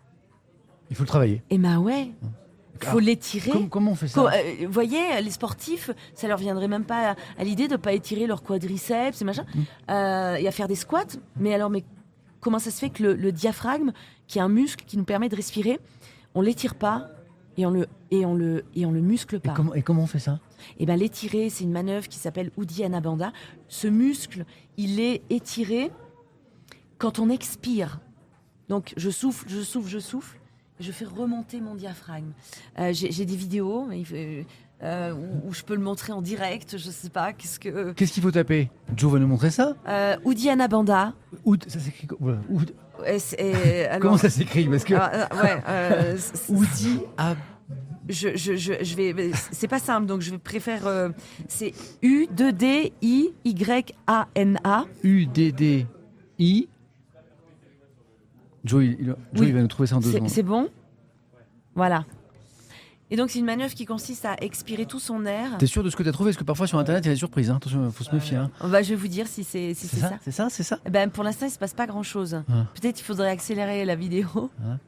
Il faut le travailler. eh ben ouais, il faut Alors, l'étirer. Com- comment on fait ça? Co- euh, Vous voyez, les sportifs, ça leur viendrait même pas à, à l'idée de pas étirer leurs quadriceps et machin, euh, et à faire des squats. Mais alors, mais comment ça se fait que le, le diaphragme, qui est un muscle qui nous permet de respirer, on l'étire pas et on le et on le et on le muscle Et pas? comment, et comment on fait ça? Et ben l'étirer, c'est une manœuvre qui s'appelle Uddiyana Bandha. Ce muscle, il est étiré quand on expire. Donc je souffle, je souffle, je souffle. Je fais remonter mon diaphragme. Euh, j'ai, j'ai des vidéos mais il fait- euh, où, où je peux le montrer en direct. Je sais pas. Qu'est-ce que Qu'est-ce qu'il faut taper? Joe va nous montrer ça? euh, Uddiyana Bandha. Oud, ça s'écrit co- voilà, Oud. Ouais, c'est- euh, alors- Comment ça s'écrit? Parce que alors, euh, ouais, euh, c'est- Oudi a je, je, je, je vais. C'est pas simple, donc je vais préférer. euh, c'est U deux D I Y A N A. U D D I. Joe, il, il- Joe, Oui. il va nous trouver ça en deux C'est, secondes. c'est bon. Voilà. Et donc c'est une manœuvre qui consiste à expirer tout son air. T'es sûr de ce que t'as trouvé? Parce que parfois sur Internet, il y a des surprises. Hein. Attention, il faut se méfier. Hein. Bah, je vais vous dire si c'est si C'est c'est ça, ça. c'est ça, c'est ça. Eh ben, pour l'instant, il se passe pas grand-chose. Ah. Peut-être il faudrait accélérer la vidéo. Ah.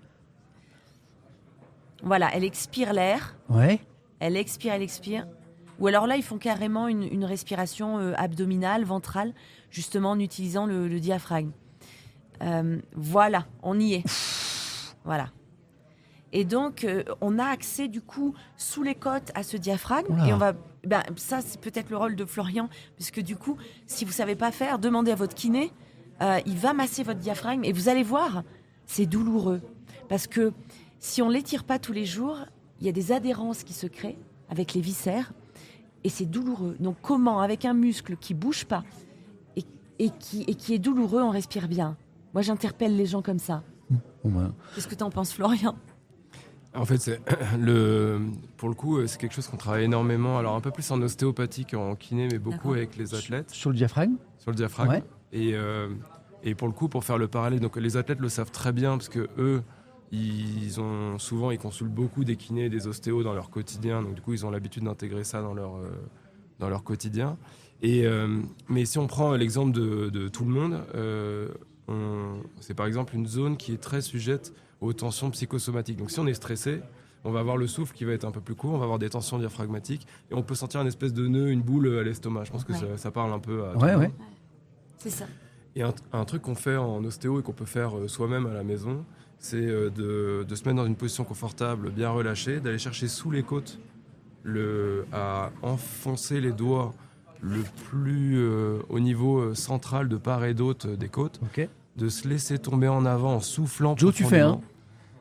Voilà, elle expire l'air. Ouais. Elle expire, elle expire. Ou alors là, ils font carrément une, une respiration euh, abdominale, ventrale, justement en utilisant le, le diaphragme. Euh, voilà, on y est. Voilà. Et donc, euh, on a accès du coup sous les côtes à ce diaphragme. Oula. Et on va, ben, ça, c'est peut-être le rôle de Florian, puisque du coup, si vous savez pas faire, demandez à votre kiné. Euh, il va masser votre diaphragme et vous allez voir, c'est douloureux, parce que si on l'étire pas tous les jours, il y a des adhérences qui se créent avec les viscères et c'est douloureux. Donc, comment, avec un muscle qui bouge pas et, et qui, et qui est douloureux, on respire bien? Moi, j'interpelle les gens comme ça. Bon, ben, Qu'est-ce que t'en penses, Florian? En fait, c'est le, pour le coup, c'est quelque chose qu'on travaille énormément. Alors, un peu plus en ostéopathie qu'en kiné, mais beaucoup D'accord. avec les athlètes sur le diaphragme. sur le diaphragme. Ouais. Et, euh, et pour le coup, pour faire le parallèle, donc les athlètes le savent très bien parce que eux, ils ont souvent, ils consultent beaucoup des kinés, et des ostéos dans leur quotidien. Donc du coup, ils ont l'habitude d'intégrer ça dans leur euh, dans leur quotidien. Et euh, mais si on prend l'exemple de, de tout le monde, euh, on- c'est par exemple une zone qui est très sujette aux tensions psychosomatiques. Donc si on est stressé, on va avoir le souffle qui va être un peu plus court, on va avoir des tensions diaphragmatiques et on peut sentir une espèce de nœud, une boule à l'estomac. Je pense que Ouais. ça, ça parle un peu à tout Ouais, le ouais. monde. C'est ça. Et un, un truc qu'on fait en ostéo et qu'on peut faire euh, soi-même à la maison, c'est euh, de, de se mettre dans une position confortable, bien relâchée, d'aller chercher sous les côtes, le, à enfoncer les doigts le plus euh, au niveau euh, central de part et d'autre euh, des côtes, Ok. de se laisser tomber en avant en soufflant. Joe, tu fais, hein? profondément.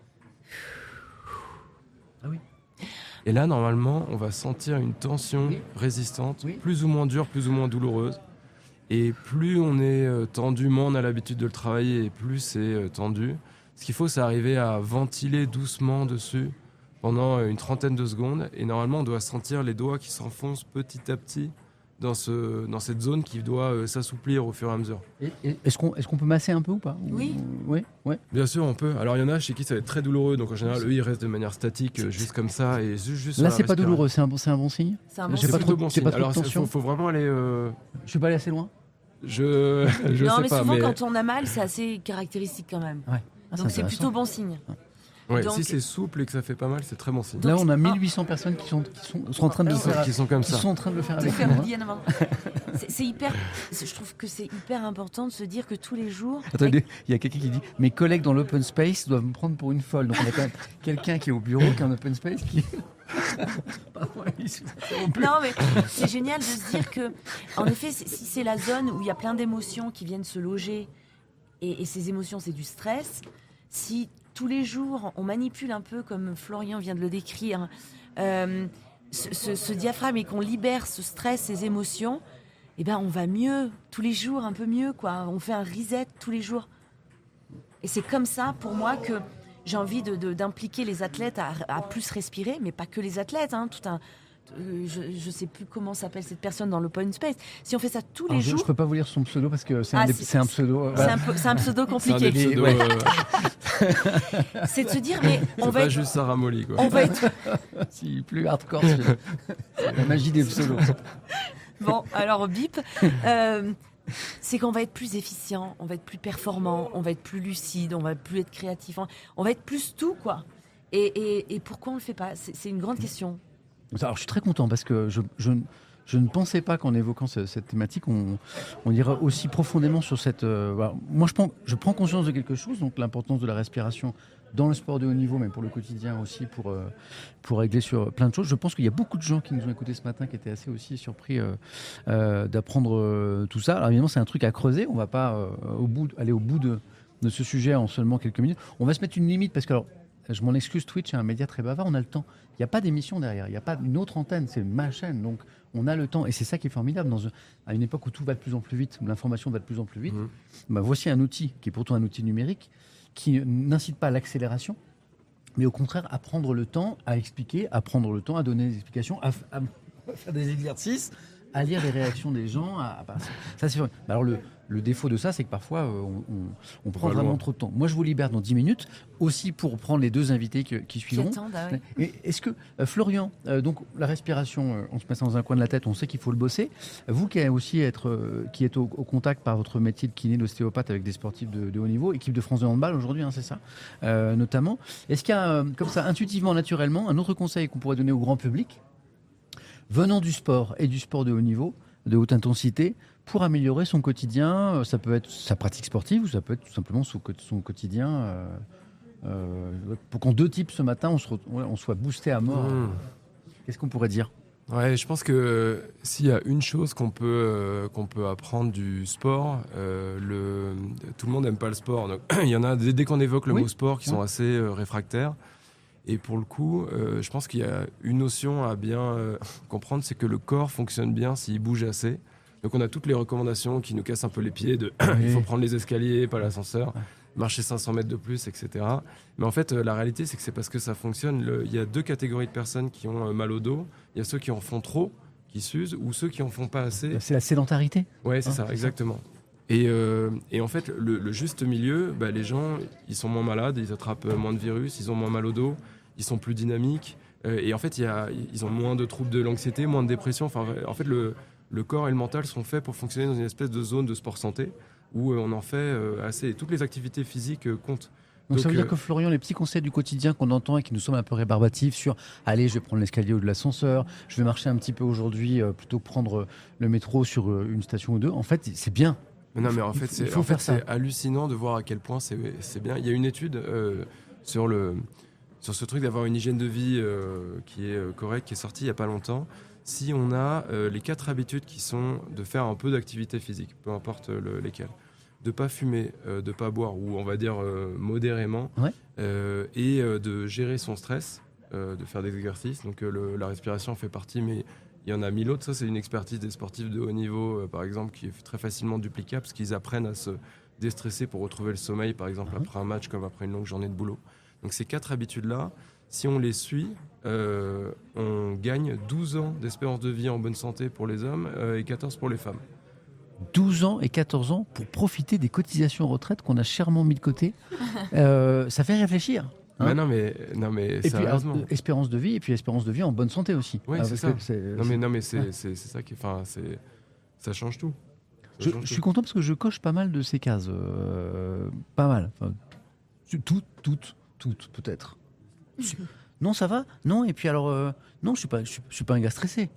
Ah oui. Et là, normalement, on va sentir une tension Oui. résistante, Oui. plus ou moins dure, plus ou moins douloureuse. Et plus on est euh, tendu, moins on a l'habitude de le travailler, et plus c'est euh, tendu. Ce qu'il faut, c'est arriver à ventiler doucement dessus pendant euh, une trentaine de secondes. Et normalement, on doit sentir les doigts qui s'enfoncent petit à petit dans, ce, dans cette zone qui doit euh, s'assouplir au fur et à mesure. Et, et, est-ce qu'on est-ce qu'on peut masser un peu ou pas? Oui. Oui, ouais. Bien sûr, on peut. Alors, il y en a chez qui ça va être très douloureux. Donc, en général, eux, ils restent de manière statique, euh, juste comme ça. Et juste, juste Là, sur c'est la pas respiration. douloureux, c'est un, bon- c'est un bon signe. C'est un bon J'ai C'est pas plutôt trop- bon j'ai signe. pas trop de Alors, il tension. faut, faut vraiment aller... euh, Je suis pas allé assez loin. je je non, sais mais pas, souvent, mais... quand on a mal, c'est assez caractéristique quand même. Ouais. Ah, Donc, c'est intéressant. plutôt bon signe. Ouais, Donc- si c'est souple et que ça fait pas mal, c'est très bon signe. Là, Donc, on a ah. mille huit cents personnes qui sont, qui sont, sont en train de le Qui sont- faire. qui sont comme qui ça. sont en train de le faire De avec faire nous. hein. Diane avant. C'est c'est hyper. Je trouve que c'est hyper important de se dire que tous les jours. Attendez, il y a quelqu'un qui dit mes collègues dans l'open space doivent me prendre pour une folle. Donc on a quand même quelqu'un qui est au bureau, qui est en open space, qui. Pardon, Alice, on peut- Non, mais c'est génial de se dire que, en effet, si si c'est la zone où il y a plein d'émotions qui viennent se loger, et, et ces émotions, c'est du stress, si tous les jours, on manipule un peu, comme Florian vient de le décrire, euh, ce, ce- ce diaphragme et qu'on libère ce stress, ces émotions, eh ben, on va mieux, tous les jours, un peu mieux, quoi. On fait un reset tous les jours. Et c'est comme ça, pour moi, que j'ai envie de, de- d'impliquer les athlètes à, à plus respirer, mais pas que les athlètes, hein, tout un... euh, je ne sais plus comment s'appelle cette personne dans l'open space. Si on fait ça tous les Alors, je, jours, je peux pas vous lire son pseudo parce que c'est Ah, un, des- c'est- c'est un pseudo. euh, c'est voilà. un, peu- c'est un pseudo C'est un des compliqué. pseudos, Ouais. euh, C'est de se dire, mais on c'est va pas être, juste Sarah Molly, quoi. on va être Si, plus hardcore. c'est- c'est la magie des pseudos. bon. Alors bip, euh, c'est qu'on va être plus efficient, on va être plus performant, on va être plus lucide, on va plus être créatif, on, on va être plus tout, quoi. Et, et, et pourquoi on le fait pas? C'est c'est une grande question. Alors, je suis très content parce que je, je, je ne pensais pas qu'en évoquant ce- cette thématique, on, on irait aussi profondément sur cette. euh, voilà. Moi, je prends, je prends conscience de quelque chose, donc l'importance de la respiration dans le sport de haut niveau, mais pour le quotidien aussi, pour, euh, pour régler sur plein de choses. Je pense qu'il y a beaucoup de gens qui nous ont écoutés ce matin qui étaient assez aussi surpris euh, euh, d'apprendre euh, tout ça. Alors évidemment, c'est un truc à creuser. On ne va pas euh, au bout, aller au bout de, de ce sujet en seulement quelques minutes. On va se mettre une limite parce que, alors, je m'en excuse, Twitch est un média très bavard, on a le temps. Il n'y a pas d'émission derrière, il n'y a pas une autre antenne, c'est ma chaîne. Donc on a le temps et c'est ça qui est formidable. Dans un- à une époque où tout va de plus en plus vite, où l'information va de plus en plus vite, Mhm. bah, voici un outil qui est pourtant un outil numérique qui n'incite pas à l'accélération, mais au contraire à prendre le temps, à expliquer, à prendre le temps, à donner des explications, à, f- à faire des exercices, à lire les réactions des gens. À, à- bah, ça, c'est vrai. Bah, alors le, le défaut de ça, c'est que parfois euh, on, on- on prend va vraiment loin. trop de temps. Moi, je vous libère dans dix minutes, aussi pour prendre les deux invités qui, qui Qui suivront. attendent, ah ouais. Et est-ce que, euh, Florian, euh, donc la respiration, euh, on se met ça dans un coin de la tête, on sait qu'il faut le bosser. Vous qui êtes aussi être, euh, qui êtes au, au contact par votre métier de kiné, d'ostéopathe avec des sportifs de, de haut niveau, équipe de France de handball aujourd'hui, hein, c'est ça, euh, notamment. Est-ce qu'il y a, euh, comme ça, intuitivement, naturellement, un autre conseil qu'on pourrait donner au grand public, venant du sport et du sport de haut niveau, de haute intensité, pour améliorer son quotidien? Euh, Ça peut être sa pratique sportive ou ça peut être tout simplement son, co- son quotidien. euh, euh, pour qu'en deux types ce matin, on, se re- ouais, on soit boosté à mort. Mhm. Qu'est-ce qu'on pourrait dire? Ouais, je pense que euh, s'il y a une chose qu'on peut, euh, qu'on peut apprendre du sport, euh, le, tout le monde n'aime pas le sport. Donc, il y en a, dès, dès qu'on évoque le Oui. mot sport, qui sont Ouais. assez euh, réfractaires. Et pour le coup, euh, je pense qu'il y a une notion à bien euh, comprendre, c'est que le corps fonctionne bien s'il bouge assez. Donc on a toutes les recommandations qui nous cassent un peu les pieds de il faut prendre les escaliers, pas l'ascenseur, marcher cinq cents mètres de plus, et cetera. Mais en fait, euh, la réalité, c'est que c'est parce que ça fonctionne. Le- Il y a deux catégories de personnes qui ont euh, mal au dos. Il y a ceux qui en font trop, qui s'usent, ou ceux qui en font pas assez. C'est la sédentarité. Ouais, c'est Hein, ça, c'est ça. exactement. Et, euh, et en fait, le, le juste milieu, bah, les gens, ils sont moins malades, ils attrapent euh, moins de virus, ils ont moins mal au dos, ils sont plus dynamiques. euh, et en fait, il y a, ils ont moins de troubles de l'anxiété, moins de dépression. Enfin, en fait, le, le corps et le mental sont faits pour fonctionner dans une espèce de zone de sport santé où euh, on en fait euh, assez. Et toutes les activités physiques euh, comptent. Donc, ça Donc, veut dire euh, que Florian, les petits conseils du quotidien qu'on entend et qui nous semblent un peu rébarbatifs sur allez, je vais prendre l'escalier ou de l'ascenseur, je vais marcher un petit peu aujourd'hui euh, plutôt que prendre euh, le métro sur euh, une station ou deux, en fait, c'est bien. Mais non, mais en Il fait, faut- c'est il faut en fait, faire ça. c'est hallucinant de voir à quel point c'est c'est bien. Il y a une étude euh, sur, le, sur ce truc d'avoir une hygiène de vie euh, qui est euh, correcte, qui est sortie il n'y a pas longtemps. Si on a euh, les quatre habitudes qui sont de faire un peu d'activité physique, peu importe le- lesquelles, de pas fumer, euh, de pas boire, ou on va dire euh, modérément, Ouais. euh, et euh, de gérer son stress, euh, de faire des exercices. Donc euh, le- la respiration fait partie, mais il y en a mille autres. Ça, c'est une expertise des sportifs de haut niveau, euh, par exemple, qui est très facilement duplicable, parce qu'ils apprennent à se déstresser pour retrouver le sommeil, par exemple, Mhm. après un match, comme après une longue journée de boulot. Donc ces quatre habitudes-là, si on les suit, euh, on gagne douze ans d'espérance de vie en bonne santé pour les hommes euh, et quatorze pour les femmes. douze ans et quatorze ans pour profiter des cotisations retraite qu'on a chèrement mis de côté. Euh, ça fait réfléchir. Hein. Mais non, mais, non, mais et puis, sérieusement. euh, espérance de vie, et puis espérance de vie en bonne santé aussi. Oui, Ah, c'est parce ça. que c'est- Non, mais, c'est- non, mais c'est, ouais. c'est, c'est ça qui. Enfin, c'est, ça change tout. Ça Je, change je tout. suis content parce que je coche pas mal de ces cases. euh, pas mal. Enfin, toutes, toutes, toutes, peut-être. Non, ça va. Non, et puis alors, euh, non, je suis pas, je suis, je suis pas un gars stressé.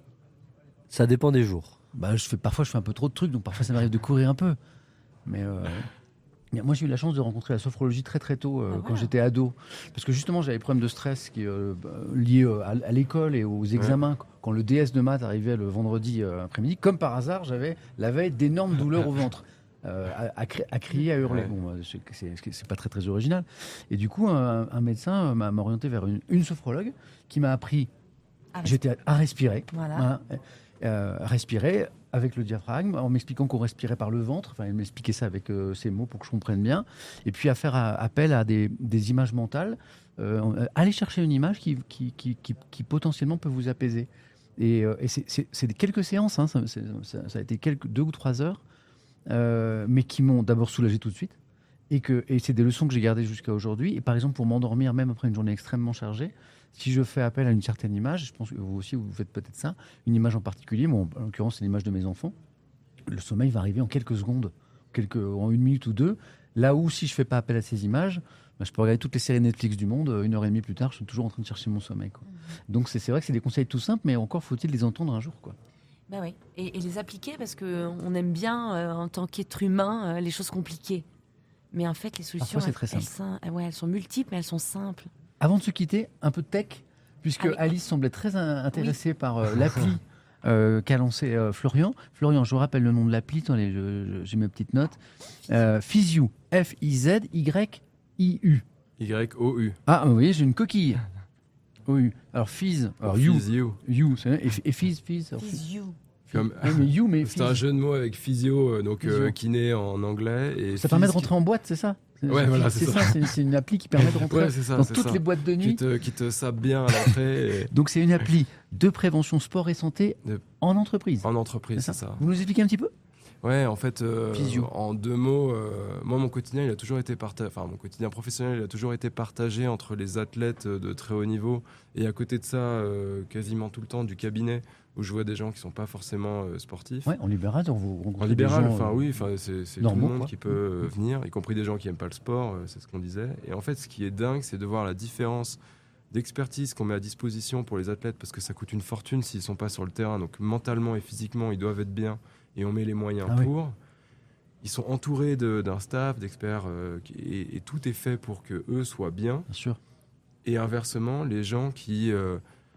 Ça dépend des jours. Bah, je fais, parfois, je fais un peu trop de trucs, donc parfois, ça m'arrive de courir un peu. Mais euh, moi, j'ai eu la chance de rencontrer la sophrologie très très tôt euh, Ah, quand voilà. j'étais ado, parce que justement, j'avais des problèmes de stress qui euh, bah, liés euh, à, à l'école et aux examens. Quand le D S de maths arrivait le vendredi euh, après-midi, comme par hasard, j'avais la veille d'énormes douleurs au ventre. Euh, à, à, cri- à crier, à hurler. Ouais. Bon, euh, c'est, c'est, c'est pas très très original. Et du coup, un, un médecin m'a, m'a orienté vers une, une sophrologue qui m'a appris, Ah, j'étais à, à respirer, Voilà. hein, euh, respirer avec le diaphragme, en m'expliquant qu'on respirait par le ventre. Enfin, elle m'expliquait ça avec euh, ces mots pour que je comprenne bien. Et puis à faire à- appel à des, des images mentales. Euh, aller chercher une image qui, qui, qui, qui, qui potentiellement peut vous apaiser. Et, euh, et c'est, c'est, c'est des quelques séances, hein, ça, c'est- ça- ça a été quelques, deux ou trois heures. Euh, mais qui m'ont d'abord soulagé tout de suite. Et, que, et c'est des leçons que j'ai gardées jusqu'à aujourd'hui. Et par exemple, pour m'endormir, même après une journée extrêmement chargée, si je fais appel à une certaine image, je pense que vous aussi, vous faites peut-être ça, une image en particulier, bon, en l'occurrence, c'est l'image de mes enfants, le sommeil va arriver en quelques secondes, quelques, en une minute ou deux. Là où, si je fais pas appel à ces images, bah, je peux regarder toutes les séries Netflix du monde, une heure et demie plus tard, je suis toujours en train de chercher mon sommeil. Quoi. Donc c'est, c'est vrai que c'est des conseils tout simples, mais encore faut-il les entendre un jour. Quoi. Bah oui. Et, et les appliquer parce qu'on aime bien, euh, en tant qu'être humain, euh, les choses compliquées. Mais en fait, les solutions, Parfois, c'est très elles, elles sont, ah ouais, elles sont multiples, mais elles sont simples. Avant de se quitter, un peu de tech, puisque Allez. Alice semblait très in- intéressée par euh, l'appli euh, qu'a lancé euh, Florian. Florian, je vous rappelle le nom de l'appli, attendez, je- je- j'ai mes petites notes. Euh, Fiziu, F I Z Y I U. Y O U. Ah, vous voyez, j'ai une coquille. O U. Alors, Fiz, alors You, Physio. You, c'est vrai, et, et Fiz, Fiz. alors, You. Comme- Oui, mais You, mais C'est un Fiz. jeu de mots avec physio, euh, donc euh, Physio. kiné en anglais. Et Ça permet de phys- rentrer en boîte, c'est ça? C'est- Ouais, c'est- voilà, c'est c'est ça. C'est, c'est une appli qui permet de rentrer Ouais, c'est ça, dans c'est toutes ça. les boîtes de Qui nuit. te, qui te sape bien à l'entrée et- Donc, c'est une appli de prévention sport et santé De- en entreprise. en entreprise, C'est c'est ça. ça. Vous nous expliquez un petit peu? Ouais, en fait, euh, Physio. en deux mots, euh, moi, mon quotidien, il a toujours été partagé. Enfin, mon quotidien professionnel, il a toujours été partagé entre les athlètes de très haut niveau et à côté de ça, euh, quasiment tout le temps, du cabinet où je vois des gens qui sont pas forcément euh, sportifs. Ouais, en libéral, donc vous rencontrez En libéral, des gens, enfin euh, oui, enfin c'est c'est tout normaux, le monde quoi. qui peut euh, venir, y compris des gens qui aiment pas le sport, euh, c'est ce qu'on disait. Et en fait, ce qui est dingue, c'est de voir la différence d'expertise qu'on met à disposition pour les athlètes, parce que ça coûte une fortune s'ils sont pas sur le terrain. Donc mentalement et physiquement, ils doivent être bien, et on met les moyens Ah oui. pour. Ils sont entourés de- d'un staff, d'experts, euh, qui- et, et tout est fait pour que eux soient bien. Bien sûr. Et inversement, les gens qui, euh,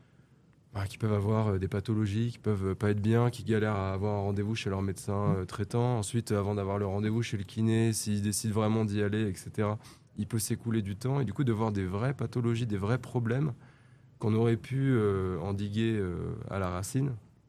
bah, qui peuvent avoir euh, des pathologies, qui peuvent euh, pas être bien, qui galèrent à avoir un rendez-vous chez leur médecin euh, traitant. Ensuite, euh, avant d'avoir le rendez-vous chez le kiné, s'ils décident vraiment d'y aller, et cetera, il peut s'écouler du temps. Et du coup, de voir des vraies pathologies, des vrais problèmes qu'on aurait pu euh, endiguer euh, à la racine.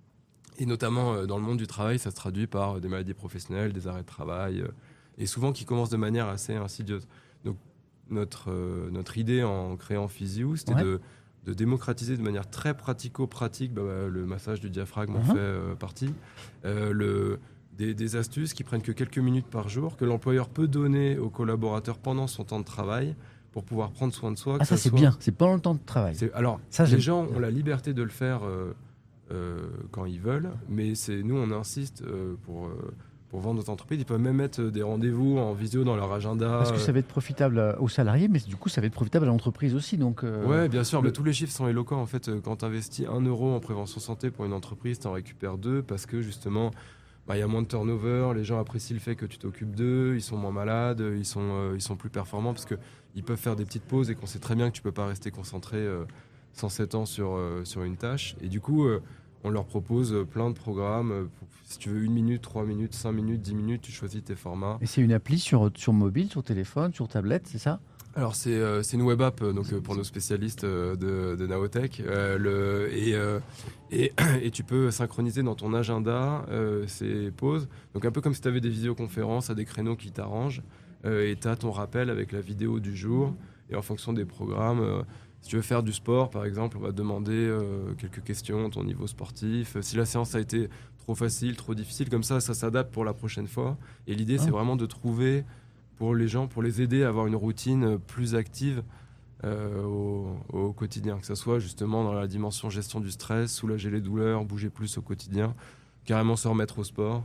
Et notamment euh, dans le monde du travail, ça se traduit par euh, des maladies professionnelles, des arrêts de travail, euh, et souvent qui commencent de manière assez insidieuse. Donc notre, euh, notre idée en créant Physio, c'était Ouais. de, de démocratiser de manière très pratico-pratique, bah, bah, le massage du diaphragme en Mhm. fait euh, partie, euh, le, des, des astuces qui prennent que quelques minutes par jour, que l'employeur peut donner aux collaborateurs pendant son temps de travail pour pouvoir prendre soin de soi. Ah, que ça, c'est soit- bien. C'est pendant le temps de travail. c'est- Alors, Ça, les j'aime. gens ont la liberté de le faire euh, euh, quand ils veulent, mais c'est nous, on insiste euh, pour, euh, pour vendre notre entreprise. Ils peuvent même mettre des rendez-vous en visio dans leur agenda. Parce que ça va être profitable euh, aux salariés, mais du coup, ça va être profitable à l'entreprise aussi. Donc, euh, Ouais, bien sûr, le- mais tous les chiffres sont éloquents. En fait, euh, quand tu investis un euro en prévention santé pour une entreprise, tu en récupères deux parce que justement, bah, il y a moins de turnover, les gens apprécient le fait que tu t'occupes d'eux, ils sont moins malades, ils sont, euh, ils sont plus performants parce qu'ils peuvent faire des petites pauses et qu'on sait très bien que tu peux pas rester concentré euh, cent sept ans sur, euh, sur une tâche. Et du coup, euh, on leur propose euh, plein de programmes. euh, pour- si tu veux une minute, trois minutes, cinq minutes, dix minutes, tu choisis tes formats. Et c'est une appli sur, sur mobile, sur téléphone, sur tablette, c'est ça? Alors c'est euh, c'est une web app euh, donc euh, pour nos spécialistes euh, de, de Naotech euh, le, et, euh, et et tu peux synchroniser dans ton agenda euh, ces pauses, donc un peu comme si tu avais des visioconférences à des créneaux qui t'arrangent euh, et tu as ton rappel avec la vidéo du jour et en fonction des programmes euh, Si tu veux faire du sport, par exemple, on va te demander euh, quelques questions, ton niveau sportif. Si la séance a été trop facile, trop difficile, comme ça, ça s'adapte pour la prochaine fois. Et l'idée, Ah. c'est vraiment de trouver pour les gens, pour les aider à avoir une routine plus active euh, au, au quotidien. Que ce soit justement dans la dimension gestion du stress, soulager les douleurs, bouger plus au quotidien, carrément se remettre au sport.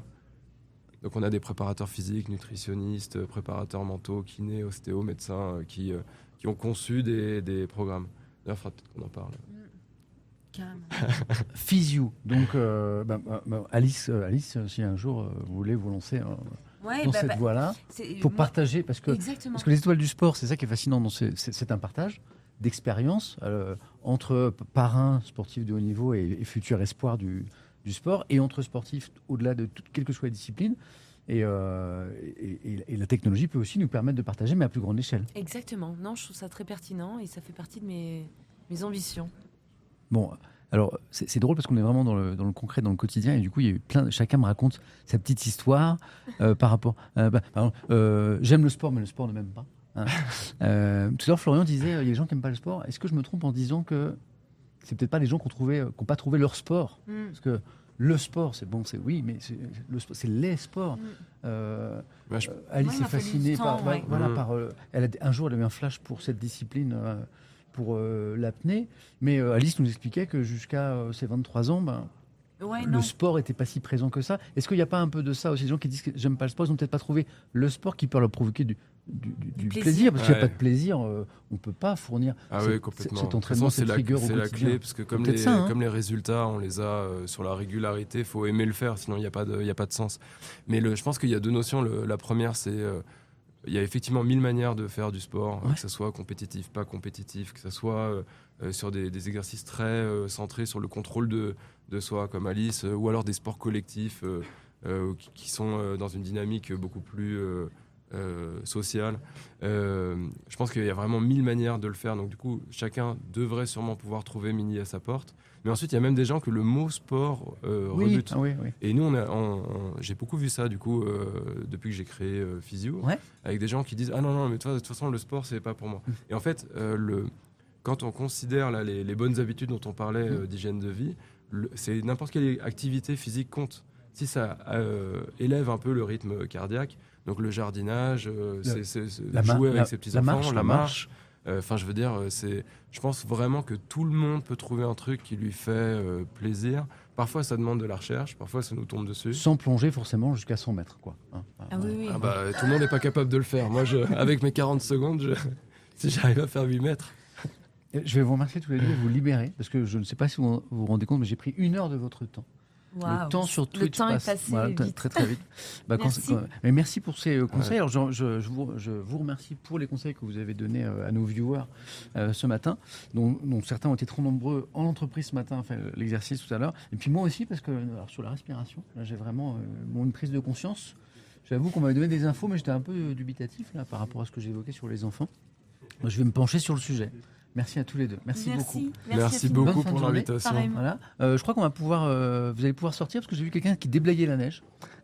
Donc on a des préparateurs physiques, nutritionnistes, préparateurs mentaux, kinés, ostéos, médecins euh, qui... Euh, qui ont conçu des, des programmes. D'ailleurs, il faudra peut-être qu'on en parle. Carrément. Physio. Donc, euh, bah, bah, Alice, euh, Alice, si un jour euh, vous voulez vous lancer euh, Ouais, dans bah, cette bah, voie-là, c'est- pour moi- partager, parce que, Exactement. parce que les étoiles du sport, c'est ça qui est fascinant, dans ce- c'est, c'est un partage d'expérience euh, entre parrains sportifs de haut niveau et, et futurs espoirs du, du sport, et entre sportifs au-delà de toute, quelle que soit la discipline. Et, euh, et, et- et la technologie peut aussi nous permettre de partager, mais à plus grande échelle. Exactement. Non, je trouve ça très pertinent et ça fait partie de mes, mes ambitions. Bon, alors c'est, c'est drôle parce qu'on est vraiment dans le, dans le concret, dans le quotidien, et du coup, il y a eu plein. de- Chacun me raconte sa petite histoire euh, par rapport. euh, bah, par exemple, euh, j'aime le sport, mais le sport ne m'aime pas. hein. Euh, tout à l'heure, Florian disait, euh, il y a des gens qui n'aiment pas le sport. Est-ce que je me trompe en disant que c'est peut-être pas les gens qui ont trouvé, euh, qui n'ont pas trouvé leur sport? Mm. Parce que le sport, c'est bon, c'est oui, mais c'est, le sport, c'est les sports. Mm. Ouais, Euh, Bah, je- euh, Alice Moi, il est m'a fallu fascinée du temps, par, bah, ouais. voilà, Mm. par euh, elle a, un jour, elle a eu un flash pour cette discipline, euh, pour euh, l'apnée. Mais euh, Alice nous expliquait que jusqu'à euh, ses vingt-trois ans, ben, Ouais, le non. sport n'était pas si présent que ça. Est-ce qu'il n'y a pas un peu de ça aussi? Les gens qui disent que j'aime pas le sport, ils n'ont peut-être pas trouvé le sport qui peut leur provoquer du, du, du- du plaisir. plaisir. Parce qu'il n'y a Ouais. pas de plaisir, euh, on ne peut pas fournir Ah cet- oui, complètement. cet De toute entraînement, façon, cette c'est la, rigueur au c'est la quotidien. clé, parce que comme Peut-être les, ça, hein. comme les résultats, on les a euh, sur la régularité, il faut aimer le faire, sinon il n'y a, pas de- il y a pas de sens. Mais le, je pense qu'il y a deux notions. Le- la première, c'est euh, il y a effectivement mille manières de faire du sport, euh, Ouais. que ce soit compétitif, pas compétitif, que ce soit euh, euh, sur des, des exercices très euh, centrés sur le contrôle de, de soi, comme Alice, euh, ou alors des sports collectifs euh, euh, qui, qui sont euh, dans une dynamique beaucoup plus euh, euh, sociale. Euh, je pense qu'il y a vraiment mille manières de le faire, donc du coup, chacun devrait sûrement pouvoir trouver mini à sa porte. Mais ensuite, il y a même des gens que le mot sport euh, Oui, rebute. ah oui, oui. Et nous, on a, on- on- j'ai beaucoup vu ça, du coup, euh, depuis que j'ai créé euh, Physio, Ouais. avec des gens qui disent « Ah non, non, mais de toute façon, le sport, c'est pas pour moi. Mm. » Et en fait, euh, le, quand on considère là, les, les bonnes habitudes dont on parlait Mm. euh, d'hygiène de vie, le- c'est n'importe quelle activité physique compte. Si ça euh, élève un peu le rythme cardiaque, donc le jardinage, euh, c'est, c'est- c'est la ma- jouer avec la- ses petits la enfants, marche, la la marche. Enfin, je veux dire, euh, c'est, je pense vraiment que tout le monde peut trouver un truc qui lui fait euh, plaisir. Parfois, ça demande de la recherche, parfois, ça nous tombe dessus. Sans plonger forcément jusqu'à cent mètres. Quoi. Hein. Ah oui, oui. Ah bah, tout le monde n'est pas capable de le faire. Moi, je, avec mes quarante secondes, je- si j'arrive à faire huit mètres. Et je vais vous remercier tous les deux et vous libérer, parce que je ne sais pas si vous vous rendez compte, mais j'ai pris une heure de votre temps. Waouh. Le temps sur Le Twitch temps est passe passé voilà, t- vite. très très vite. Bah, quand- Merci. quand- mais merci pour ces euh, conseils. Ouais. Alors, je, je- je vous, je vous remercie pour les conseils que vous avez donnés euh, à nos viewers euh, ce matin, dont, dont certains ont été trop nombreux en entreprise ce matin, enfin, l'exercice tout à l'heure. Et puis moi aussi, parce que alors, sur la respiration, là, j'ai vraiment euh, bon, une prise de conscience. J'avoue qu'on m'avait donné des infos, mais j'étais un peu euh, dubitatif là, par rapport à ce que j'évoquais sur les enfants. Moi, je vais me pencher sur le sujet. Merci à tous les deux. Merci, beaucoup. Merci, Merci infiniment. beaucoup Bonne fin de pour journée. l'invitation. Pareil. Voilà. Euh, je crois qu'on va pouvoir, euh, vous allez pouvoir sortir parce que j'ai vu quelqu'un qui déblayait la neige.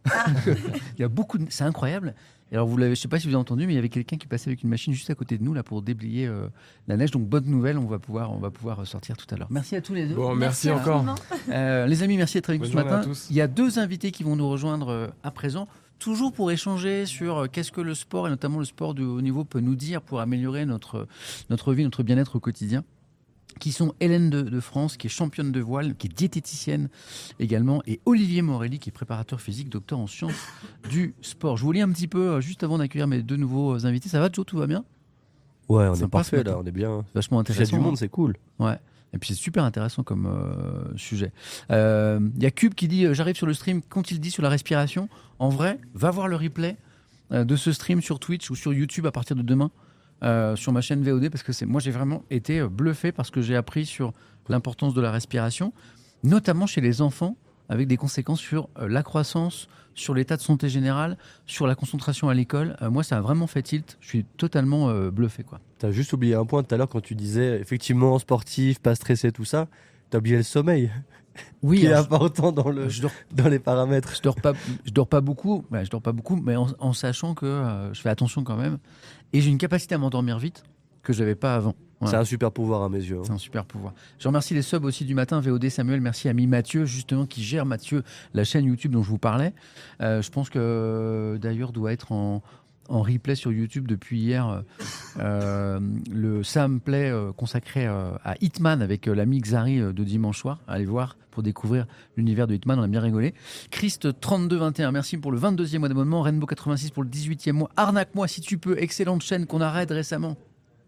Il y a beaucoup, de... c'est incroyable. Et alors vous l'avez, je sais pas si vous avez entendu, mais il y avait quelqu'un qui passait avec une machine juste à côté de nous là pour déblayer euh, la neige. Donc bonne nouvelle, on va pouvoir, on va pouvoir sortir tout à l'heure. Merci à tous les deux. Bon, merci, encore. infiniment. Euh, les amis, merci d'être avec nous Bonne ce journée à matin. tous. Il y a deux invités qui vont nous rejoindre euh, à présent. Toujours pour échanger sur euh, qu'est-ce que le sport, et notamment le sport de haut niveau, peut nous dire pour améliorer notre, notre vie, notre bien-être au quotidien. Qui sont Hélène de, de France, qui est championne de voile, qui est diététicienne également, et Olivier Morelli, qui est préparateur physique, docteur en sciences du sport. Je vous lis un petit peu, euh, juste avant d'accueillir mes deux nouveaux euh, invités. Ça va, Joe? Tout va bien? Ouais, on est Sympa, ce parfait matin. là, on est bien. Vachement Il y a intéressant. du monde, hein. c'est cool. Ouais. Et puis c'est super intéressant comme euh, sujet. Euh, Il y a Cube qui dit euh, j'arrive sur le stream, qu'ont-ils dit sur la respiration? En vrai, va voir le replay euh, de ce stream sur Twitch ou sur YouTube à partir de demain. Euh, sur ma chaîne V O D, parce que c'est moi j'ai vraiment été euh, bluffé par ce que j'ai appris sur l'importance de la respiration, notamment chez les enfants, avec des conséquences sur euh, la croissance, sur l'état de santé général, sur la concentration à l'école. Euh, moi, ça a vraiment fait tilt. Je suis totalement euh, bluffé, quoi. T'as juste oublié un point tout à l'heure quand tu disais effectivement sportif, pas stressé, tout ça. T'as oublié le sommeil, Oui, qui est alors, important dans, le, je, dors, dans les paramètres. je dors pas, je dors pas beaucoup. Ouais, je dors pas beaucoup, mais en, en sachant que euh, je fais attention quand même, et j'ai une capacité à m'endormir vite que j'avais pas avant. Voilà. C'est un super pouvoir à mes yeux. C'est hein. un super pouvoir. Je remercie les subs aussi du matin, V O D Samuel, merci à Mi Mathieu, justement, qui gère, Mathieu, la chaîne YouTube dont je vous parlais. Euh, je pense que, d'ailleurs, doit être en, en replay sur YouTube depuis hier, euh, le Sam Play euh, consacré euh, à Hitman avec euh, l'ami Xari euh, de dimanche soir. Allez voir pour découvrir l'univers de Hitman, on a bien rigolé. Christ trente-deux vingt et un, merci pour le vingt-deuxième mois d'abonnement. Rainbow quatre-vingt-six pour le dix-huitième mois. Arnaque-moi si tu peux, excellente chaîne qu'on arrête récemment.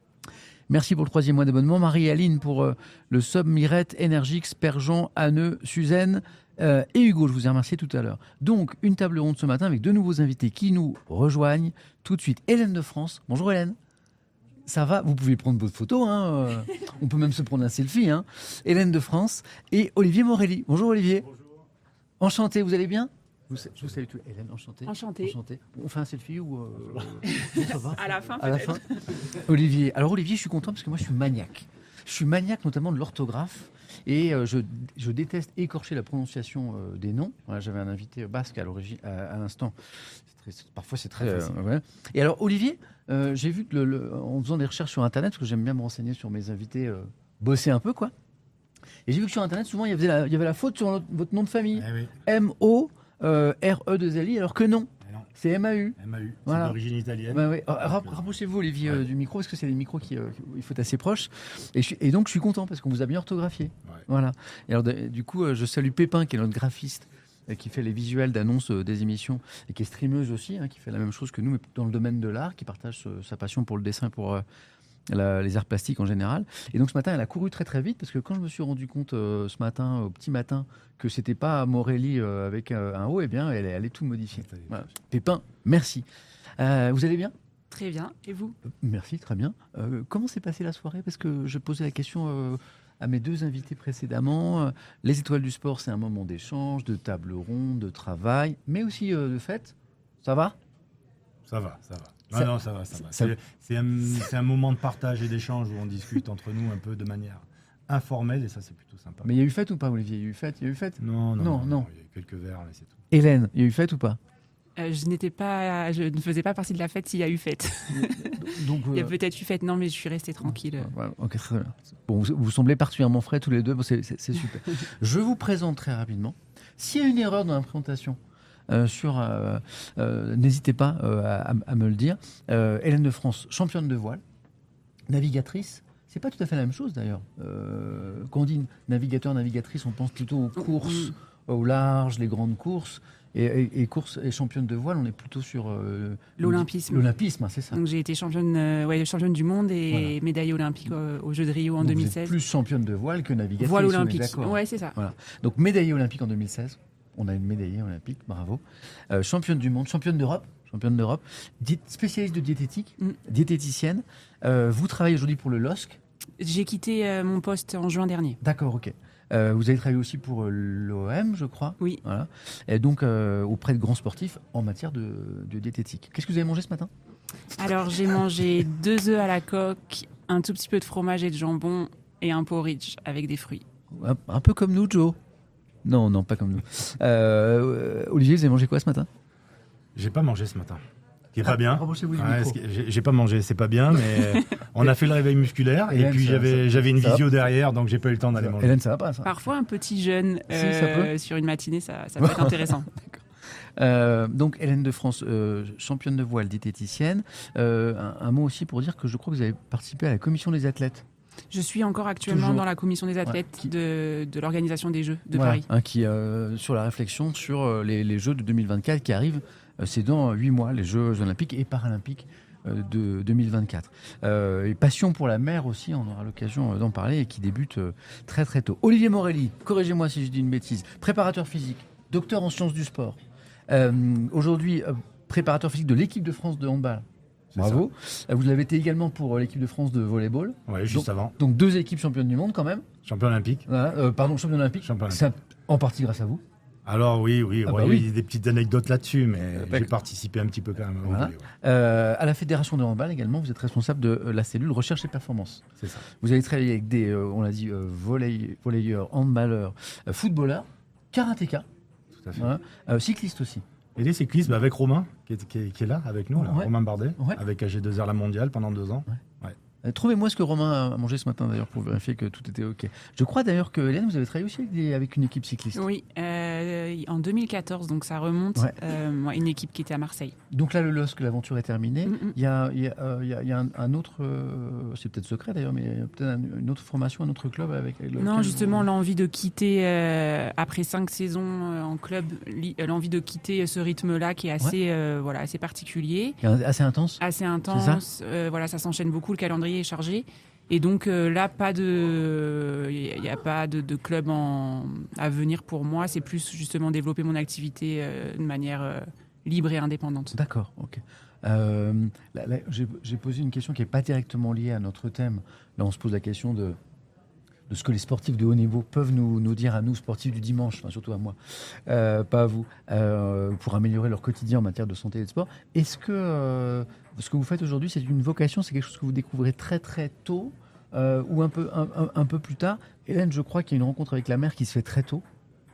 Merci pour le troisième mois d'abonnement. Marie-Aline pour euh, le sub Mirette, Energix, Perjean, Anneux, Suzanne euh, et Hugo. Je vous ai remercié tout à l'heure. Donc, une table ronde ce matin avec deux nouveaux invités qui nous rejoignent. Tout de suite, Hélène de France. Bonjour Hélène. Ça va? Vous pouvez prendre votre photo. Hein, euh, on peut même se prendre un selfie. Hein. Hélène de France et Olivier Morelli. Bonjour Olivier. Bonjour. Enchanté, vous allez bien? Vous, je vous salue tout. Hélène, enchantée. Enchantée. Enchantée. On fait un selfie ou euh... non, ça va? À la fin, À la fin. Olivier. Alors Olivier, je suis content parce que moi je suis maniaque. Je suis maniaque notamment de l'orthographe et euh, je, je déteste écorcher la prononciation euh, des noms. Voilà, j'avais un invité basque à l'origine, à, à l'instant. C'est très, parfois c'est très. Euh, ouais. Et alors Olivier, euh, j'ai vu que le, le, en faisant des recherches sur Internet, parce que j'aime bien me renseigner sur mes invités, euh, bosser un peu quoi. Et j'ai vu que sur Internet souvent il y avait la, il y avait la faute sur notre, votre nom de famille. Eh oui. M O Euh, R E deux L I, alors que non, Eh non. c'est M A U. M A U, Voilà. c'est d'origine italienne. Bah ouais. Ra- Rapprochez-vous, Olivier, euh, du micro, parce que c'est les micros qui euh, il faut être assez proche. Et, je suis- et donc, je suis content parce qu'on vous a bien orthographié. Ouais. Voilà. Et alors, de- du coup, euh, je salue Pépin, qui est notre graphiste, euh, qui fait les visuels d'annonces euh, des émissions, et qui est streameuse aussi, hein, qui fait la même chose que nous, mais dans le domaine de l'art, qui partage euh, sa passion pour le dessin et pour euh, la- les arts plastiques en général. Et donc, ce matin, elle a couru très très vite, parce que quand je me suis rendu compte euh, ce matin, au petit matin, que c'était pas Morelli euh, avec euh, un O, eh bien, elle, elle est tout modifiée. Voilà. Pépin, merci. Euh, vous allez bien? Très bien. Et vous? Merci, très bien. Euh, comment s'est passée la soirée? Parce que je posais la question euh, à mes deux invités précédemment. Euh, les étoiles du sport, c'est un moment d'échange, de table ronde, de travail, mais aussi euh, de fête. Ça va? Ça va, ça va. Non, Ça- non, ça va, ça va. ça- C'est, c'est un, c'est un moment de partage et d'échange où on discute entre nous un peu de manière informelle et ça, c'est plutôt sympa. Mais il y a eu fête ou pas, Olivier? Il y a eu fête? Il y a eu fête? Non, non, Non, non, non. Il y a eu quelques verres, mais c'est tout. Hélène, il y a eu fête ou pas? Euh, je n'étais pas, je ne faisais pas partie de la fête s'il y a eu fête. Donc, Il y a euh, peut-être eu fête, non, mais je suis restée tranquille. Ouais, ok, très bien. Bon, vous, vous semblez particulièrement frais tous les deux, bon, c'est, c'est- c'est super. Je vous présente très rapidement. S'il y a une erreur dans la présentation, euh, sur, euh, euh, n'hésitez pas euh, à, à me le dire. Euh, Hélène de France, championne de voile, navigatrice. C'est pas tout à fait la même chose d'ailleurs. Euh, quand on dit navigateur, navigatrice, on pense plutôt aux courses au large, les grandes courses. Et, et, et course et championne de voile, on est plutôt sur euh, L'olympisme. L'olympisme, hein, c'est ça. Donc j'ai été championne, euh, ouais, championne du monde et Voilà. médaille olympique euh, aux Jeux de Rio en Donc vous deux mille êtes seize. plus championne de voile que navigatrice. Voile on est olympique. d'accord. Ouais, c'est ça. Voilà. Donc médaillée olympique en deux mille seize. On a une médaillée olympique, bravo. Euh, championne du monde, championne d'Europe, championne d'Europe, Dié- spécialiste de diététique, Mm. diététicienne. Euh, vous travaillez aujourd'hui pour le L O S C. J'ai quitté euh, mon poste en juin dernier. D'accord, ok. Euh, vous avez travaillé aussi pour euh, l'O M, je crois. Oui. Voilà. Et donc euh, auprès de grands sportifs en matière de, de diététique. Qu'est-ce que vous avez mangé ce matin? Alors j'ai mangé deux œufs à la coque, un tout petit peu de fromage et de jambon et un porridge avec des fruits. un, un peu comme nous, Joe. Non, non, pas comme nous. Euh, Olivier, vous avez mangé quoi ce matin? J'ai pas mangé ce matin. Qui est Ah, pas bien. rapprochez-vous du Ouais, micro. ce qui- j'ai, j'ai pas mangé, c'est pas bien, mais on a fait le réveil musculaire et Hélène, puis ça- j'avais, ça- j'avais une ça va visio derrière, donc j'ai pas eu le temps d'aller manger. Hélène, ça va pas ça? Parfois un petit jeûne Si, ça euh, peut. sur une matinée, ça, ça peut être intéressant. Euh, donc Hélène de France, euh, championne de voile, diététicienne. Euh, un, un mot aussi pour dire que je crois que vous avez participé à la commission des athlètes. Je suis encore actuellement Toujours. dans la commission des athlètes Ouais, qui- de, de l'organisation des Jeux de Voilà, Paris. hein, qui euh, sur la réflexion sur euh, les, les Jeux de deux mille vingt-quatre qui arrivent. Euh, c'est dans huit mois, les Jeux olympiques et paralympiques euh, de deux mille vingt-quatre. Euh, et passion pour la mer aussi, on aura l'occasion euh, d'en parler, et qui débute euh, très très tôt. Olivier Morelli, corrigez-moi si je dis une bêtise, préparateur physique, docteur en sciences du sport. Euh, aujourd'hui, euh, préparateur physique de l'équipe de France de handball. C'est Bravo. Euh, Vous l'avez été également pour euh, l'équipe de France de volleyball. Ouais, juste donc, avant. Donc deux équipes championnes du monde quand même. Champion olympique. Voilà, euh, pardon, championne olympique. Champion olympique. Ça, en partie grâce à vous. Alors oui, oui, Ah ouais, bah oui, oui. il y a des petites anecdotes là-dessus, mais bah, j'ai participé un petit peu quand même. au Voilà. volley, ouais. Euh, à la Fédération de handball également, vous êtes responsable de euh, la cellule recherche et performance. C'est ça. Vous avez travaillé avec des, euh, on l'a dit, euh, volley- volleyeurs, handballeurs, euh, footballeurs, karatéka, Tout à fait. voilà, euh, cyclistes aussi. Et les cyclistes, bah, avec Romain, qui est, qui est- qui est là avec nous, là, Ouais. Romain Bardet, Ouais. avec A G deux R la mondiale pendant deux ans. Euh, Trouvez-moi ce que Romain a mangé ce matin d'ailleurs pour vérifier que tout était OK. Je crois d'ailleurs que Hélène, vous avez travaillé aussi avec, des- avec une équipe cycliste. Oui, euh, en deux mille quatorze, donc ça remonte, Ouais. euh, ouais, une équipe qui était à Marseille. Donc là, le L O S C, l'aventure est terminée. Mm, mm. Il y a, il y a, euh, il y a- il y a un, un autre, euh, c'est peut-être secret d'ailleurs, mais il y a peut-être un- une autre formation, un autre club avec. avec Non, lequel justement, vous- l'envie de quitter, euh, après cinq saisons euh, en club, li- euh, l'envie de quitter ce rythme-là qui est assez, euh, voilà, assez particulier, qui est assez intense. assez intense. Euh, voilà, ça s'enchaîne beaucoup, le calendrier est chargé. Et donc euh, là, pas de, il n'y a pas de, de club en, à venir pour moi. C'est plus justement développer mon activité euh, de manière euh, libre et indépendante. D'accord, ok. Euh, là, là, j'ai, j'ai posé une question qui n'est pas directement liée à notre thème. Là, on se pose la question de, de ce que les sportifs de haut niveau peuvent nous, nous dire à nous, sportifs du dimanche, enfin, surtout à moi, euh, pas à vous, euh, pour améliorer leur quotidien en matière de santé et de sport. Est-ce que euh, ce que vous faites aujourd'hui, c'est une vocation, c'est quelque chose que vous découvrez très très tôt euh, ou un peu, un, un- un peu plus tard? Hélène, je crois qu'il y a une rencontre avec la mère qui se fait très tôt.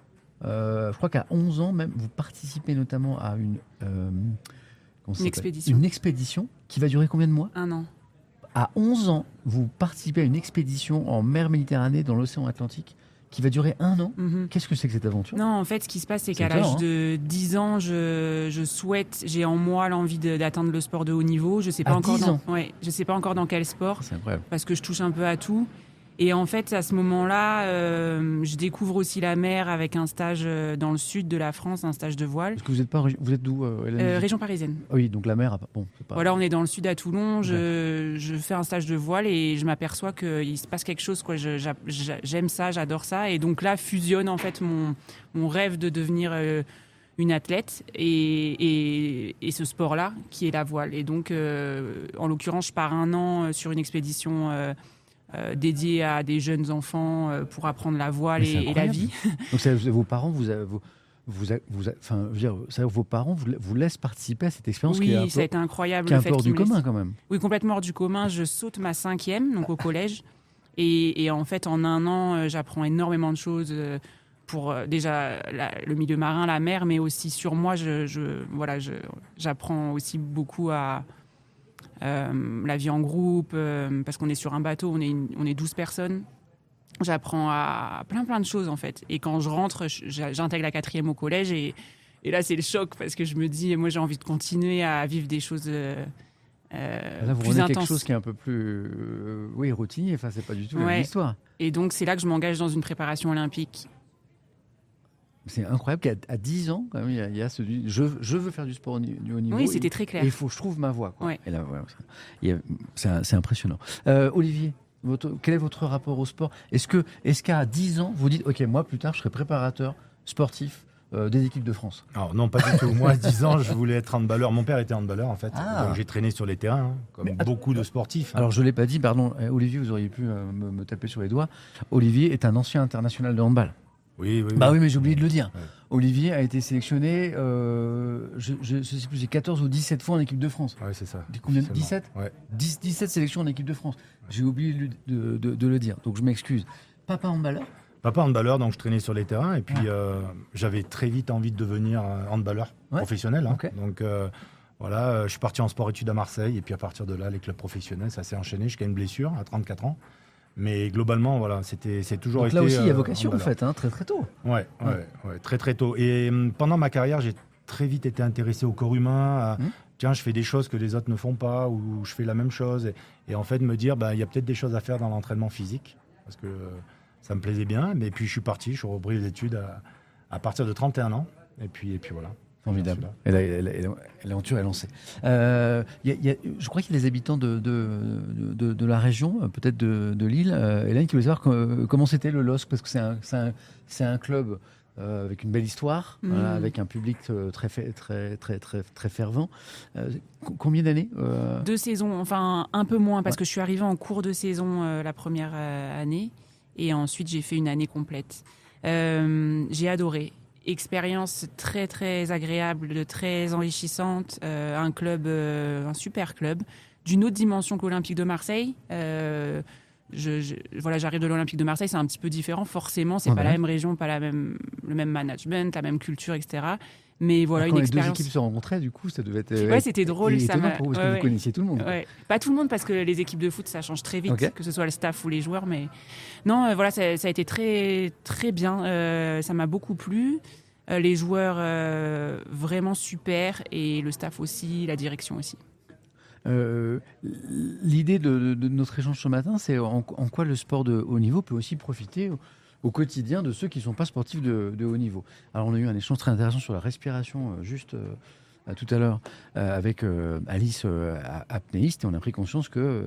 Euh, je crois qu'à onze ans même, vous participez notamment à une, euh, comment ça s'appelle expédition. Une expédition qui va durer combien de mois? Un an. À onze ans, vous participez à une expédition en mer Méditerranée dans l'océan Atlantique qui va durer un an. Mhm. Qu'est-ce que c'est que cette aventure? Non, en fait, ce qui se passe, c'est C'est qu'à étonnant, l'âge hein. de dix ans, je, je souhaite, j'ai en moi l'envie de- d'atteindre le sport de haut niveau. Je sais pas À encore dix dans, ans ouais, je sais pas encore dans quel sport, C'est incroyable. parce que je touche un peu à tout. Et en fait, à ce moment-là, euh, je découvre aussi la mer avec un stage euh, dans le sud de la France, un stage de voile, Est-ce que vous êtes pas, origi- vous êtes d'où, euh, Hélène? euh, région parisienne. Ah oui, donc la mer. a pas- Bon, c'est pas. Voilà, on est dans le sud à Toulon. Je, je fais un stage de voile et je m'aperçois qu'il se passe quelque chose. Quoi. Je- j'a- j'a- j'aime ça, j'adore ça. Et donc là, fusionne en fait mon, mon rêve de devenir euh, une athlète et, et, et ce sport-là qui est la voile. Et donc, euh, en l'occurrence, je pars un an euh, sur une expédition euh, euh, dédiée à des jeunes enfants euh, pour apprendre la voile Mais c'est et, et la incroyable. vie. Donc c'est- vos parents vous, a- vous, vous, a- vous a- enfin, je veux dire, ça, vos parents vous, la- vous laissent participer à cette expérience qui est un Oui, ça a peu, été incroyable. qui est un le peu fait hors qu'ils du me laissent- commun quand même. Oui, complètement hors du commun. Je saute ma cinquième, donc au collège. Et, et en fait, en un an, euh, j'apprends énormément de choses euh, pour euh, déjà la- le milieu marin, la mer, mais aussi sur moi. Je, je- voilà, je- j'apprends aussi beaucoup à euh, la vie en groupe, euh, parce qu'on est sur un bateau, on est, une- on est douze personnes. J'apprends à plein plein de choses en fait. Et quand je rentre, je- j'intègre la quatrième au collège et, et là c'est le choc parce que je me dis, moi j'ai envie de continuer à vivre des choses euh, euh, Là, vous plus renez intenses. quelque chose qui est un peu plus, euh, oui, routinier. Enfin, c'est pas du tout la Ouais. même histoire. Et donc c'est là que je m'engage dans une préparation olympique. C'est incroyable qu'à à dix ans, quand même, il y a, il y a ce, je, je veux faire du sport au ni- du haut niveau. Oui, et- c'était très clair. Et il faut que je trouve ma voie. Quoi. Ouais. Et là, voilà, ça- il y a- c'est, un- c'est impressionnant. Euh, Olivier, votre, quel est votre rapport au sport? Est-ce que, est-ce qu'à dix ans, vous dites, ok, moi plus tard, je serai préparateur sportif euh, des équipes de France? Alors non, pas du tout. Moi, à dix ans, je voulais être handballeur. Mon père était handballeur, en fait. Ah. Donc j'ai traîné sur les terrains, hein, comme Mais att- beaucoup de sportifs. hein. Alors, je ne l'ai pas dit, pardon, euh, Olivier, vous auriez pu euh, me, me taper sur les doigts. Olivier est un ancien international de handball. Oui, oui, Bah oui, mais j'ai oublié de le dire. Ouais. Olivier a été sélectionné, euh, je ne sais plus, c'est quatorze ou dix-sept fois en équipe de France. Ouais, c'est ça. Combien? Officiellement. dix-sept Ouais. dix, dix-sept sélections en équipe de France. J'ai oublié de, de- de- de le dire, donc je m'excuse. Papa handballeur? Papa handballeur, donc je traînais sur les terrains. Et puis, Ouais. euh, j'avais très vite envie de devenir euh, handballeur Ouais. professionnel. hein. Ok. Donc, euh, voilà, euh, je suis parti en sport-études à Marseille. Et puis, à partir de là, les clubs professionnels, ça s'est enchaîné jusqu'à une blessure à trente-quatre ans. Mais globalement, voilà, c'était, c'est toujours Donc été. là aussi, il y a euh, vocation en handballeur. fait, hein, très très tôt. Ouais, ouais, Ouais. ouais, très très tôt. Et hum, pendant ma carrière, j'ai très vite été intéressé au corps humain. à, Mmh. Tiens, je fais des choses que les autres ne font pas, ou je fais la même chose. Et, et en fait, me dire, bah, il y a peut-être des choses à faire dans l'entraînement physique, parce que euh, ça me plaisait bien. Mais puis je suis parti, je suis repris les études à, à partir de trente et un ans. Et puis, et puis voilà. Formidable. Celui-là. Et là, elle, elle, elle, elle, l'aventure est lancée. Euh, il y a- il y a- je crois qu'il y a des habitants de, de, de, de la région, euh, peut-être de, de Lille. Euh, Hélène, qui voulait savoir que- comment c'était le L O S C, parce que c'est un, c'est un, c'est un club euh, avec une belle histoire, Mhm. voilà, avec un public euh, très, fait- très, très, très, très fervent. Euh, co- combien d'années euh, Deux saisons, enfin un peu moins parce Ouais. que je suis arrivée en cours de saison euh, la première euh, année et ensuite j'ai fait une année complète. Euh, j'ai adoré. Expérience très très agréable, très enrichissante. Euh, un club, euh, un super club, d'une autre dimension que l'Olympique de Marseille. Euh, je, je, voilà, j'arrive de l'Olympique de Marseille, c'est un petit peu différent. Forcément, c'est Ah pas ouais. la même région, pas la même, le même management, la même culture, et cetera. Mais voilà, Quand une les deux expérience. équipes se rencontraient, du coup, ça devait être. Ouais, c'était drôle, ça étonnant m'a- pour vous, parce ouais, que ouais. vous connaissiez tout le monde. Ouais. Pas tout le monde, parce que les équipes de foot, ça change très vite, Ok. que ce soit le staff ou les joueurs. Mais non, euh, voilà, ça, ça a été très, très bien. Euh, ça m'a beaucoup plu. Euh, les joueurs, euh, vraiment super. Et le staff aussi, la direction aussi. Euh, L'idée de, de- de notre échange ce matin, c'est en, en quoi le sport de haut niveau peut aussi profiter au, au quotidien de ceux qui ne sont pas sportifs de, de haut niveau. Alors, on a eu un échange très intéressant sur la respiration euh, juste euh, à tout à l'heure euh, avec euh, Alice, euh, a- apnéiste, et on a pris conscience que euh,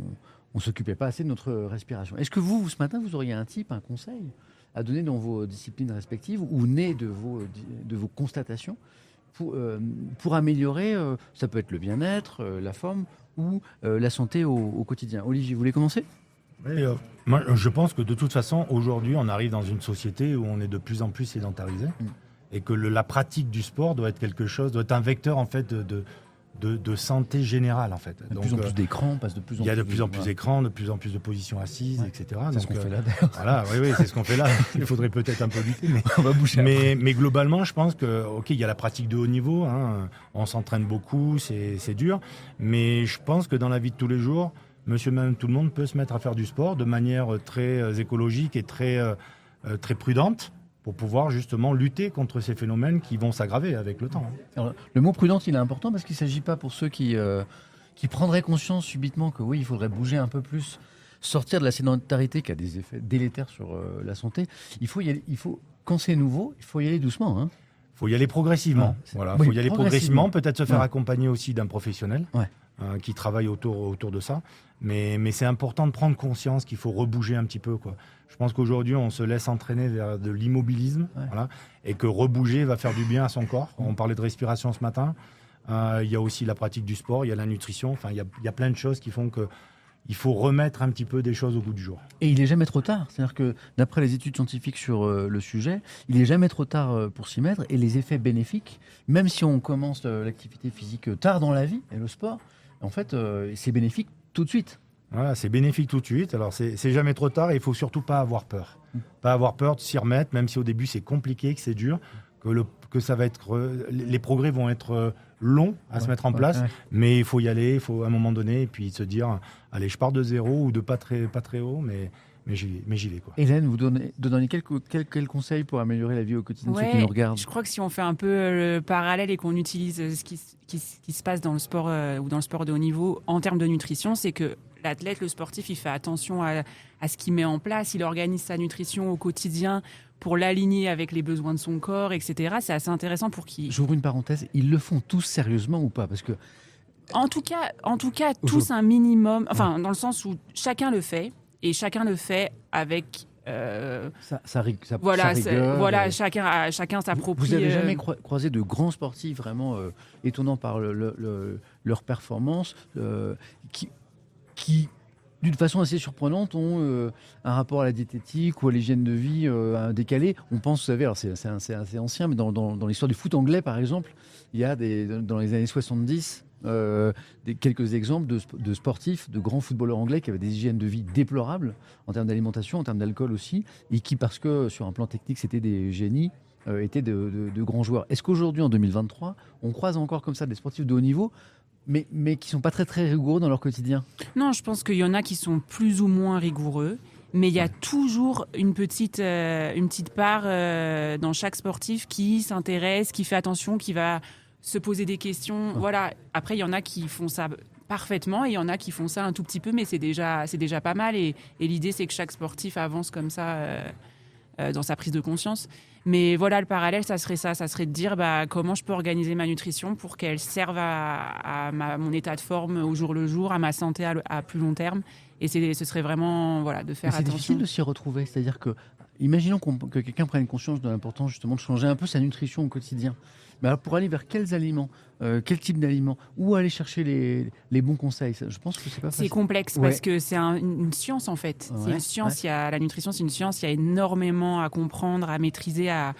on ne s'occupait pas assez de notre respiration. Est-ce que vous, vous, ce matin, vous auriez un type, un conseil à donner dans vos disciplines respectives ou né de vos, de vos constatations pour, euh, pour améliorer, euh, ça peut être le bien-être, euh, la forme ou euh, la santé au, au quotidien. Olivier, vous voulez commencer ? Oui, euh, moi, je pense que de toute façon, aujourd'hui, on arrive dans une société où on est de plus en plus sédentarisé Mm. et que le- la pratique du sport doit être quelque chose, doit être un vecteur en fait de, de, de- de santé générale en fait. De Donc, plus en euh, plus d'écrans, on passe de plus en il y a de plus plus en plus voilà. d'écrans, de plus en plus de positions assises, Ouais. et cetera. C'est ce Donc, qu'on euh, fait là d'ailleurs. Voilà, oui, oui, c'est ce qu'on fait là. Il faudrait peut-être un peu lutter, mais On va bouger. mais, mais globalement, je pense que, ok, il y a la pratique de haut niveau, hein, on s'entraîne beaucoup, c'est c'est dur, mais je pense que dans la vie de tous les jours, monsieur, même tout le monde peut se mettre à faire du sport de manière très euh, écologique et très, euh, euh, très prudente pour pouvoir justement lutter contre ces phénomènes qui vont s'aggraver avec le temps. hein. Alors, le mot prudente, il est important parce qu'il ne s'agit pas pour ceux qui, euh, qui prendraient conscience subitement que oui, il faudrait bouger un peu plus, sortir de la sédentarité qui a des effets délétères sur euh, la santé. Il faut, y aller, il faut, quand c'est nouveau, il faut y aller doucement. Hein. faut y aller progressivement. Ouais, c'est- Voilà, oui, faut y aller progressivement. progressivement, peut-être se faire Ouais. accompagner aussi d'un professionnel Ouais. euh, qui travaille autour, autour de ça. Mais, mais c'est important de prendre conscience qu'il faut rebouger un petit peu, quoi. Je pense qu'aujourd'hui, on se laisse entraîner vers de l'immobilisme, Ouais. voilà, et que rebouger va faire du bien à son corps. On parlait de respiration ce matin. Euh, Il y a aussi la pratique du sport, il y a la nutrition. Enfin, il y a, il y a plein de choses qui font que il faut remettre un petit peu des choses au goût du jour. Et il n'est jamais trop tard. C'est-à-dire que d'après les études scientifiques sur euh, le sujet, il n'est jamais trop tard euh, pour s'y mettre. Et les effets bénéfiques, même si on commence euh, l'activité physique euh, tard dans la vie et le sport, en fait, euh, c'est bénéfique tout de suite. Voilà, c'est bénéfique tout de suite. Alors, c'est c'est jamais trop tard et il faut surtout pas avoir peur. Pas avoir peur de s'y remettre, même si au début c'est compliqué, que c'est dur, que, le, que ça va être, euh, les progrès vont être euh, longs à se Ouais, mettre en ouais, place, ouais. mais il faut y aller, il faut à un moment donné, et puis se dire, allez, je pars de zéro ou de pas très, pas très haut, mais, mais j'y vais, mais j'y vais, quoi. Hélène, vous donnez, donnez quelques, quels, quels conseils pour améliorer la vie au quotidien de ceux qui nous regardent? Je crois que si on fait un peu euh, le parallèle et qu'on utilise euh, ce qui, s- qui, s- qui se passe dans le sport euh, ou dans le sport de haut niveau en termes de nutrition, c'est que l'athlète, le sportif, il fait attention à, à ce qu'il met en place, il organise sa nutrition au quotidien pour l'aligner avec les besoins de son corps, et cetera. C'est assez intéressant pour qu'il... J'ouvre une parenthèse, ils le font tous sérieusement ou pas? Parce que En tout cas, en tout cas, Aujourd'hui. tous un minimum, enfin, dans le sens où chacun le fait, et chacun le fait avec... euh, ça, ça, rig- ça, voilà, ça c'est- rigole. voilà, euh, chacun, a- chacun Vous- s'approprie... Vous avez euh, jamais croi- croisé de grands sportifs vraiment euh, étonnants par le- le- le- leur performance, euh, qui, qui d'une façon assez surprenante, ont euh, un rapport à la diététique ou à l'hygiène de vie euh, décalé. On pense, vous savez, alors c'est c'est un- c'est assez ancien, mais dans, dans- dans l'histoire du foot anglais, par exemple, il y a des, dans les années soixante-dix, euh, des, quelques exemples de, sp- de sportifs, de grands footballeurs anglais qui avaient des hygiènes de vie déplorables en termes d'alimentation, en termes d'alcool aussi, et qui, parce que sur un plan technique, c'était des génies, euh, étaient de, de- de grands joueurs. Est-ce qu'aujourd'hui, en deux mille vingt-trois, on croise encore comme ça des sportifs de haut niveau, mais, mais qui ne sont pas très, très rigoureux dans leur quotidien? Non, je pense qu'il y en a qui sont plus ou moins rigoureux, mais il y a toujours une petite, euh, une petite part euh, dans chaque sportif qui s'intéresse, qui fait attention, qui va se poser des questions. Voilà. Après, il y en a qui font ça parfaitement et il y en a qui font ça un tout petit peu, mais c'est déjà, c'est déjà pas mal. Et, et l'idée, c'est que chaque sportif avance comme ça euh, euh, dans sa prise de conscience. Mais voilà, le parallèle, ça serait ça. Ça serait de dire bah, comment je peux organiser ma nutrition pour qu'elle serve à, à ma- mon état de forme au jour le jour, à ma santé à, le- à plus long terme. Et c'est, ce serait vraiment voilà, de Mais faire c'est attention. difficile de s'y retrouver. C'est-à-dire que, imaginons qu'on- que quelqu'un prenne conscience de l'importance justement de changer un peu sa nutrition au quotidien. Mais alors pour aller vers quels aliments, euh, quel type d'aliments, où aller chercher les, les bons conseils? Ça, je pense que c'est pas C'est facile. complexe Ouais. parce que c'est un- une une science en fait. Ouais, C'est une science. Il y a, la nutrition, c'est une science. Il y a énormément à comprendre, à maîtriser, à,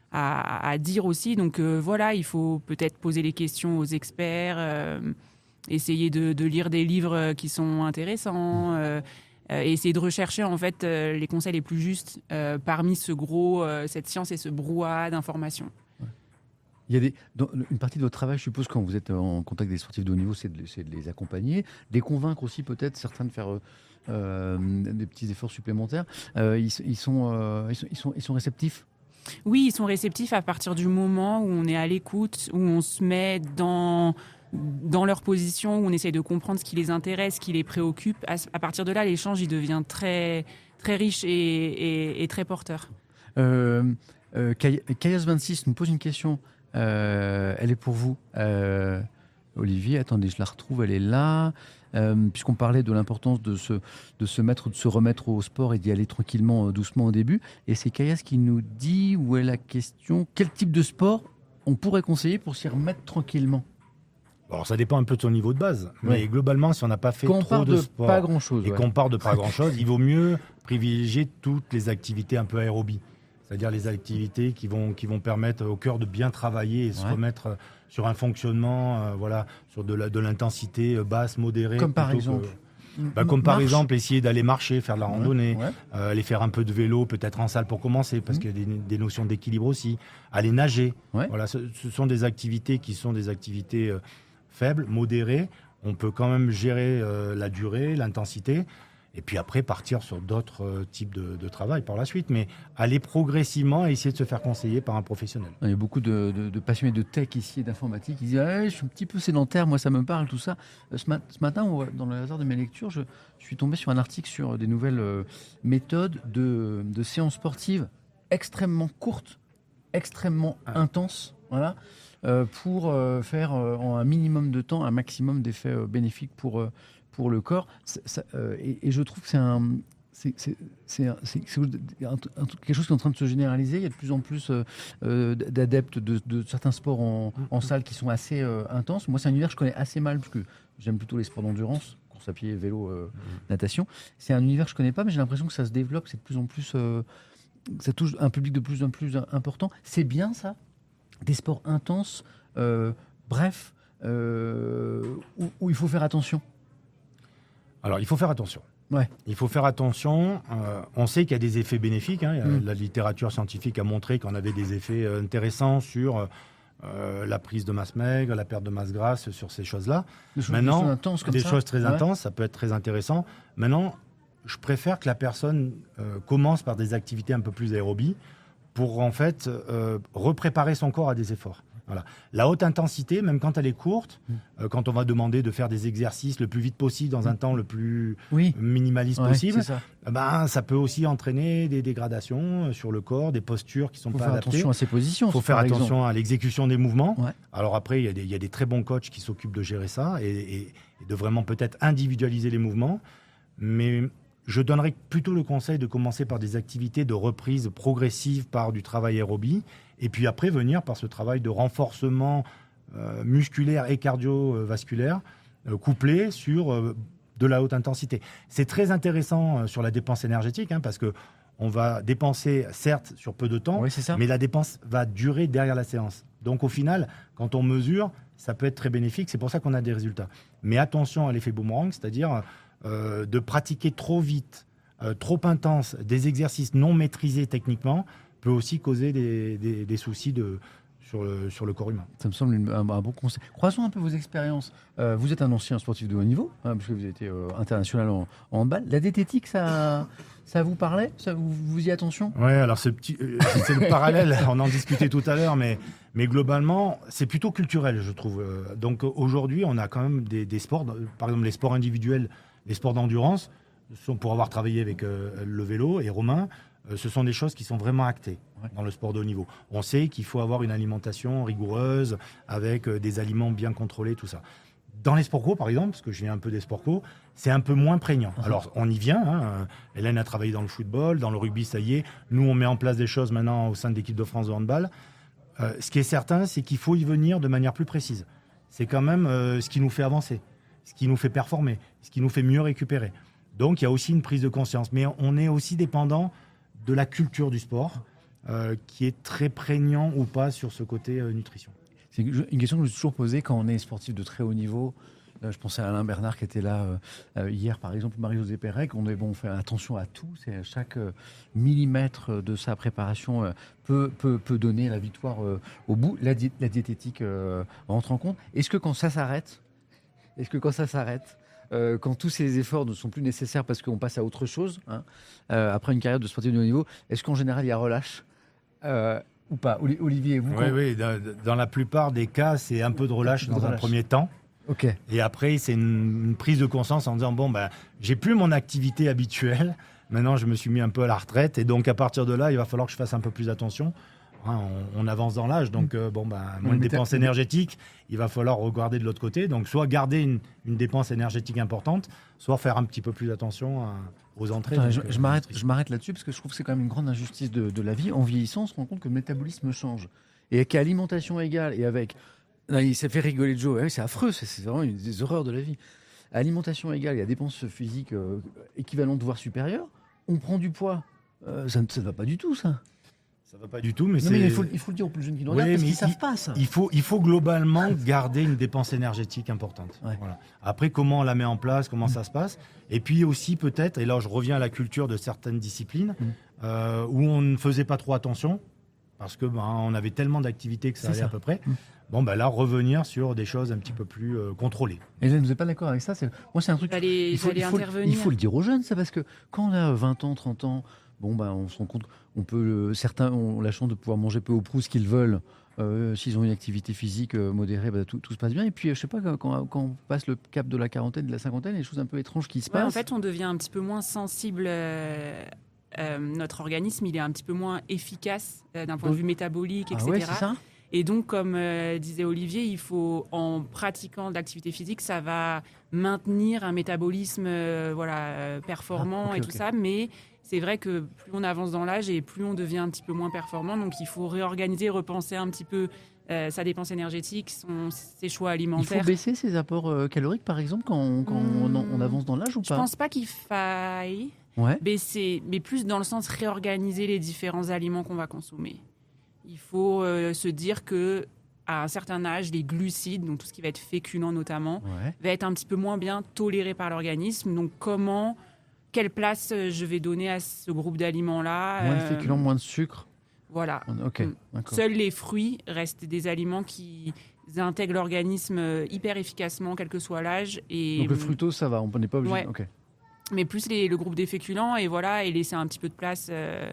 à, à dire aussi. Donc euh, voilà, il faut peut-être poser les questions aux experts, euh, essayer de, de lire des livres qui sont intéressants. euh, euh, et essayer de rechercher en fait euh, les conseils les plus justes euh, parmi ce gros, euh, cette science et ce brouhaha d'informations. Il y a des, dans une partie de votre travail, je suppose, quand vous êtes en contact avec des sportifs de haut niveau, c'est de, c'est de les accompagner, de les convaincre aussi peut-être, certains de faire euh, euh, des petits efforts supplémentaires. Euh, ils, ils, sont, euh, ils, sont, ils, sont, ils sont réceptifs. Oui, ils sont réceptifs à partir du moment où on est à l'écoute, où on se met dans, dans leur position, où on essaye de comprendre ce qui les intéresse, ce qui les préoccupe. À, à partir de là, l'échange il devient très, très riche et, et, et très porteur. Euh, euh, Kaios vingt-six nous pose une question. Euh, elle est pour vous, euh, Olivier. Attendez, je la retrouve, elle est là. Euh, puisqu'on parlait de l'importance de se, de se mettre, de se remettre au sport et d'y aller tranquillement, euh, doucement au début. Et c'est Kaios qui nous dit, où est la question, quel type de sport on pourrait conseiller pour s'y remettre tranquillement? Alors ça dépend un peu de son niveau de base, Ouais. mais globalement, si on n'a pas fait Quand on trop part de, de sport pas grand-chose. et ouais. qu'on part de pas grand-chose, il vaut mieux privilégier toutes les activités un peu aérobies. C'est-à-dire les activités qui vont, qui vont permettre au cœur de bien travailler et se Ouais. remettre sur un fonctionnement, euh, voilà, sur de, la, de l'intensité basse, modérée. Comme par plutôt que- exemple Bah, comme par Marche. exemple essayer d'aller marcher, faire de la Ouais, randonnée, ouais. euh, aller faire un peu de vélo, peut-être en salle pour commencer, parce Mhm. qu'il y a des, des notions d'équilibre aussi. Aller nager. Ouais. Voilà, ce, ce sont des activités qui sont des activités euh, faibles, modérées. On peut quand même gérer euh, la durée, l'intensité. Et puis après, partir sur d'autres euh, types de, de travail par la suite. Mais aller progressivement et essayer de se faire conseiller par un professionnel. Il y a beaucoup de, de- de passionnés de tech ici et d'informatique qui disent ah, je suis un petit peu sédentaire, moi ça me parle, tout ça. Euh, Ce, mat- ce matin, on- dans le hasard de mes lectures, je, je suis tombé sur un article sur des nouvelles euh, méthodes de, de séances sportives extrêmement courtes, extrêmement Ah. intenses, voilà, euh, pour euh, faire euh, en un minimum de temps un maximum d'effets euh, bénéfiques pour, euh, pour le corps. Ça- ça, euh, et, et je trouve que c'est un. C'est c'est- c'est un- c'est- c'est un- un- quelque chose qui est en train de se généraliser. Il y a de plus en plus euh, euh, d'adeptes de, de certains sports en, en salle qui sont assez euh, intenses. Moi, c'est un univers que je connais assez mal, parce que j'aime plutôt les sports d'endurance, course à pied, vélo, euh, natation. C'est un univers que je connais pas, mais j'ai l'impression que ça se développe, c'est de plus en plus... euh, ça touche un public de plus en plus important. C'est bien, ça? Des sports intenses, euh, bref, euh, où, où il faut faire attention. Alors, il faut faire attention. Ouais. Il faut faire attention. Euh, on sait qu'il y a des effets bénéfiques. Hein. Mm. La littérature scientifique a montré qu'on avait des effets euh, intéressants sur euh, la prise de masse maigre, la perte de masse grasse, sur ces choses-là. Des choses, Maintenant, des choses intenses comme des ça. choses très Ouais. intenses, ça peut être très intéressant. Maintenant, je préfère que la personne euh, commence par des activités un peu plus aérobies pour en fait euh, repréparer son corps à des efforts. Voilà. La haute intensité, même quand elle est courte, Mm. euh, quand on va demander de faire des exercices le plus vite possible dans un temps le plus Oui, minimaliste ouais, possible, c'est ça. eh ben, ça peut aussi entraîner des dégradations euh, sur le corps, des postures qui sont Il faut pas faire adaptées. attention à ces positions. Il faut faire par exemple. attention à l'exécution des mouvements. Ouais. Alors après, il y, a des- il y a des très bons coachs qui s'occupent de gérer ça et, et- et de vraiment peut-être individualiser les mouvements. Mais je donnerais plutôt le conseil de commencer par des activités de reprise progressive par du travail aérobie et puis après venir par ce travail de renforcement euh, musculaire et cardiovasculaire euh, couplé sur euh, de la haute intensité. C'est très intéressant euh, sur la dépense énergétique hein, parce que on va dépenser certes sur peu de temps, Oui, c'est ça. mais la dépense va durer derrière la séance. Donc au final, quand on mesure, ça peut être très bénéfique. C'est pour ça qu'on a des résultats. Mais attention à l'effet boomerang, c'est-à-dire euh, de pratiquer trop vite, euh, trop intense, des exercices non maîtrisés techniquement peut aussi causer des, des- des soucis de, sur, le, sur le corps humain. Ça me semble une- un, un bon conseil. Croisons un peu vos expériences. Euh, vous êtes un ancien sportif de haut niveau, hein, parce que vous avez été euh, international en, en handball. La diététique, ça, ça vous parlait ça, vous, vous y attention? Ouais, alors ce petit, euh, c'est le parallèle, on en discutait tout à l'heure, mais, mais globalement, c'est plutôt culturel, je trouve. Euh, Donc aujourd'hui, on a quand même des, des sports, par exemple les sports individuels, les sports d'endurance, sont, pour avoir travaillé avec euh, le vélo et Romain, euh, ce sont des choses qui sont vraiment actées Ouais. dans le sport de haut niveau. On sait qu'il faut avoir une alimentation rigoureuse, avec euh, des aliments bien contrôlés, tout ça. Dans les sports co, par exemple, parce que je viens un peu des sports co, c'est un peu moins prégnant. Uh-huh. Alors, on y vient. Hein. Hélène a travaillé dans le football, dans le rugby, ça y est. Nous, on met en place des choses maintenant au sein de l'équipe de France de handball. Euh, ce qui est certain, c'est qu'il faut y venir de manière plus précise. C'est quand même euh, ce qui nous fait avancer, ce qui nous fait performer, ce qui nous fait mieux récupérer. Donc, il y a aussi une prise de conscience. Mais on est aussi dépendant de la culture du sport, euh, qui est très prégnant ou pas sur ce côté euh, nutrition. C'est une question que je me suis toujours posée quand on est sportif de très haut niveau. Euh, je pensais à Alain Bernard qui était là euh, euh, hier, par exemple, Marie-Josée Pérec. On, est, bon, on fait attention à tout. C'est chaque euh, millimètre de sa préparation euh, peut, peut, peut donner la victoire euh, au bout. La, di- la diététique euh, rentre en compte. Est-ce que quand ça s'arrête, est-ce que quand ça s'arrête, euh, quand tous ces efforts ne sont plus nécessaires parce qu'on passe à autre chose, hein, euh, après une carrière de sportif de haut niveau, est-ce qu'en général il y a relâche euh, ou pas? Oli- Olivier, vous Oui, quand- oui, dans, dans la plupart des cas, c'est un peu de relâche De dans un relâche. premier temps. Ok. Et après, c'est une, une prise de conscience en disant, bon, ben, j'ai plus mon activité habituelle. Maintenant, je me suis mis un peu à la retraite. Et donc, à partir de là, il va falloir que je fasse un peu plus attention. Hein, on, on avance dans l'âge. Donc, euh, bon, ben, moins le de méta- dépenses énergétiques. Il va falloir regarder de l'autre côté. Donc, soit garder une, une dépense énergétique importante, soit faire un petit peu plus attention à- aux entrées. Attends, Donc, je, euh, je m'arrête, je m'arrête là-dessus parce que je trouve que c'est quand même une grande injustice de, de la vie. En vieillissant, on se rend compte que le métabolisme change. Et qu'à alimentation égale et avec... Non, il s'est fait rigoler Joe. Ah oui, c'est affreux, c'est, c'est vraiment une des horreurs de la vie. À alimentation égale et à dépenses physiques euh, équivalentes, voire supérieures, on prend du poids. Euh, ça ne ça ne va pas du tout, ça. Ça va pas du tout, mais Non, c'est... mais il faut, il faut le dire aux plus jeunes qui nous Oui, regardent parce mais qu'ils ne savent il- pas ça. Il faut, il faut globalement garder une dépense énergétique importante. Ouais. Voilà. Après, comment on la met en place, comment ça se passe. Et puis aussi peut-être, et là je reviens à la culture de certaines disciplines, Mm. euh, où on ne faisait pas trop attention, parce que ben, on avait tellement d'activités que ça C'est allait ça. à peu près. Mm. Bon, ben là, revenir sur des choses un petit peu plus euh, contrôlées. Hélène, vous n'êtes pas d'accord avec ça? c'est... Moi, c'est un truc... J'allais Il faut, j'allais il, faut, intervenir. il faut le dire aux jeunes, ça, parce que quand on a vingt ans, trente ans, bon, ben, on se rend compte, on peut, euh, certains ont la chance de pouvoir manger peu ou prou ce qu'ils veulent. Euh, s'ils ont une activité physique euh, modérée, ben, tout, tout se passe bien. Et puis, euh, je sais pas, quand, quand- quand on passe le cap de la quarantaine, de la cinquantaine, il y a des choses un peu étranges qui se Ouais, en passent. fait, on devient un petit peu moins sensible. euh, euh, notre organisme, il est un petit peu moins efficace euh, d'un point de Donc- vue métabolique, ah et cetera. ouais, c'est ça. Et donc, comme euh, disait Olivier, il faut, en pratiquant de l'activité physique, ça va maintenir un métabolisme euh, voilà, euh, performant Ah, ok, et tout ok. ça. Mais c'est vrai que plus on avance dans l'âge et plus on devient un petit peu moins performant. Donc, il faut réorganiser, repenser un petit peu euh, sa dépense énergétique, son, ses choix Il faut alimentaires. baisser ses apports euh, caloriques, par exemple, quand, on, quand on, Hmm. on avance dans l'âge ou Je pas? pense pas qu'il faille Ouais. baisser, mais plus dans le sens réorganiser les différents aliments qu'on va consommer. Il faut euh, se dire que à un certain âge, les glucides, donc tout ce qui va être féculent notamment, Ouais. va être un petit peu moins bien toléré par l'organisme. Donc comment, quelle place euh, je vais donner à ce groupe d'aliments-là Moins de euh, féculents, moins de sucre. Voilà. Ok, Mm. d'accord. Seuls les fruits restent des aliments qui intègrent l'organisme euh, hyper efficacement, quel que soit l'âge. Et Donc le fructose, ça va, on n'est pas obligé. Ouais. Ok. mais plus les- le groupe des féculents et voilà et laisser un petit peu de place euh,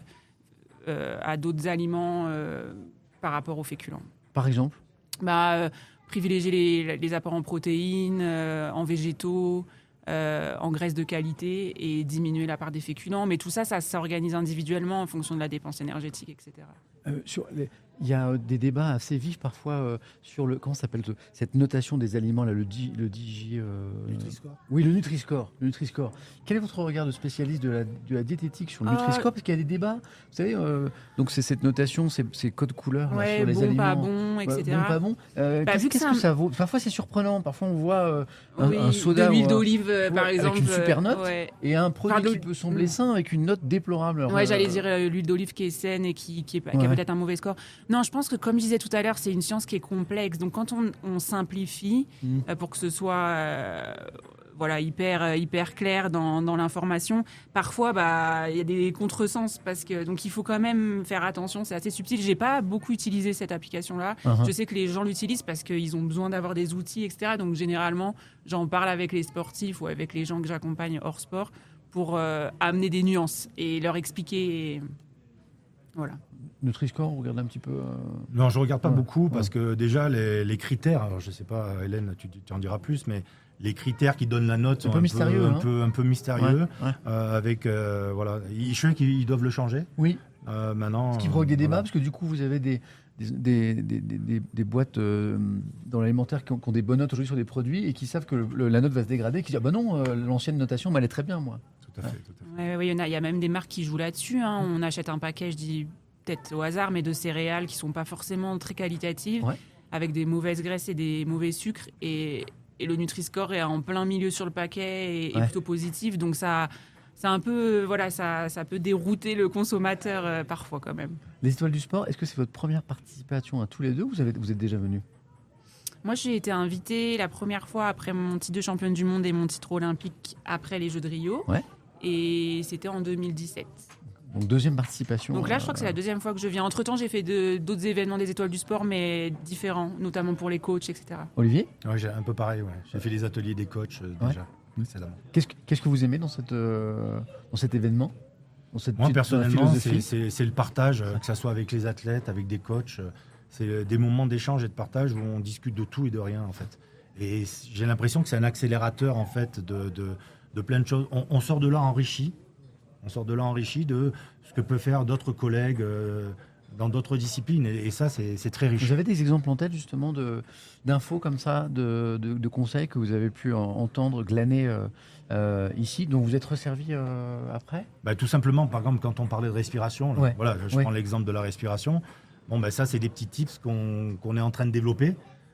euh, à d'autres aliments euh, par rapport aux féculents. Par exemple. Bah, euh, privilégier les, les apports en protéines, euh, en végétaux, euh, en graisses de qualité et diminuer la part des féculents. Mais tout ça, ça s'organise individuellement en fonction de la dépense énergétique, et cetera. Euh, sur les- Il y a euh, des débats assez vifs parfois euh, sur le comment ça s'appelle ce- cette notation des aliments là, le D, le D J. euh, Nutri-score. Oui, le Nutri-Score. Le Nutri-Score. Quel est votre regard de spécialiste de la, de la diététique sur le Ah. Nutri-Score? Parce qu'il y a des débats. Vous savez, euh, donc c'est cette notation, ces, ces codes couleurs là, Ouais, sur les bon, aliments. pas bon, et Ouais, cetera. bon, pas bon. Euh, Bah, qu'est-ce vu que qu'est-ce c'est que un- ça vaut? Parfois c'est surprenant. Parfois on voit euh, un, Oui, un soda de l'huile ou un- d'olive, euh, par ouais, avec exemple. une super note. euh, ouais. et un produit Enfin, de qui l'eau- peut sembler Mm. sain avec une note déplorable. Alors, Ouais, euh, j'allais dire euh, l'huile d'olive qui est saine et qui, qui, est, pas- qui Ouais. a peut-être un mauvais score. Non, je pense que comme je disais tout à l'heure, c'est une science qui est complexe. Donc quand on, on simplifie Mm. euh, pour que ce soit euh, voilà, hyper, euh, hyper clair dans, dans l'information, parfois bah, il y a des contresens. Parce que, donc il faut quand même faire attention, c'est assez subtil. J'ai pas beaucoup utilisé cette application-là. Uh-huh. Je sais que les gens l'utilisent parce qu'ils ont besoin d'avoir des outils, et cetera. Donc généralement, j'en parle avec les sportifs ou avec les gens que j'accompagne hors sport pour euh, amener des nuances et leur expliquer. et- Voilà. Nutri-Score, on regarde un petit peu. euh, Non, je regarde pas Ouais, beaucoup ouais. parce que déjà les, les critères, alors je sais pas, Hélène, tu, tu en diras plus, mais les critères qui donnent la note Un sont peu mystérieux, un hein. peu, un peu mystérieux. ouais, ouais. euh, avec euh, voilà, je sais qu'ils doivent le changer Oui. euh, maintenant. Ce qui provoque des euh, débats, voilà. parce que du coup, vous avez des, des, des, des, des- des boîtes euh, dans l'alimentaire qui ont, qui ont des bonnes notes aujourd'hui sur des produits et qui savent que le- le- la note va se dégrader, qui disent ah bah non, euh, l'ancienne notation m'allait très bien, moi. Tout à fait, tout à fait. Ouais, ouais, il y en a, il y a même des marques qui jouent là-dessus. hein. On achète un paquet, je dis peut-être au hasard, mais de céréales qui sont pas forcément très qualitatives, Ouais. avec des mauvaises graisses et des mauvais sucres. Et, et le Nutri-Score est en plein milieu sur le paquet et, et Ouais. plutôt positif. Donc ça, c'est un peu, voilà, ça, ça peut dérouter le consommateur euh, parfois quand même. Les étoiles du sport, est-ce que c'est votre première participation à tous les deux ou vous, avez, vous êtes déjà venus? Moi, j'ai été invitée la première fois après mon titre de championne du monde et mon titre olympique après les Jeux de Rio. Ouais. Et c'était en deux mille dix-sept. Donc deuxième participation. Donc là, je crois que c'est la deuxième fois que je viens. Entre-temps, j'ai fait de, d'autres événements des Étoiles du Sport, mais différents, notamment pour les coachs, et cetera. Olivier, Ouais, j'ai un peu pareil, ouais. J'ai fait les ateliers des coachs euh, Ouais. déjà, précédemment. qu'est-ce que, qu'est-ce que vous aimez dans, cette, euh, dans cet événement, dans cette Moi, dans la personnellement, philosophie c'est, c'est, c'est le partage, euh, que ce soit avec les athlètes, avec des coachs. euh, C'est euh, des moments d'échange et de partage où on discute de tout et de rien, en fait. Et c- j'ai l'impression que c'est un accélérateur, en fait, de, de, de plein de choses. On, on sort de là enrichi. On sort de là enrichi de ce que peuvent faire d'autres collègues euh, dans d'autres disciplines. Et, et ça, c'est, c'est très riche. Vous avez des exemples en tête justement de, d'infos comme ça, de, de, de conseils que vous avez pu en- entendre, glaner euh, euh, ici, dont vous êtes resservi euh, après? Bah, tout simplement, par exemple, quand on parlait de respiration, là, Ouais. voilà, je Ouais. prends l'exemple de la respiration. Bon, bah, ça, c'est des petits tips qu'on, qu'on est en train de développer.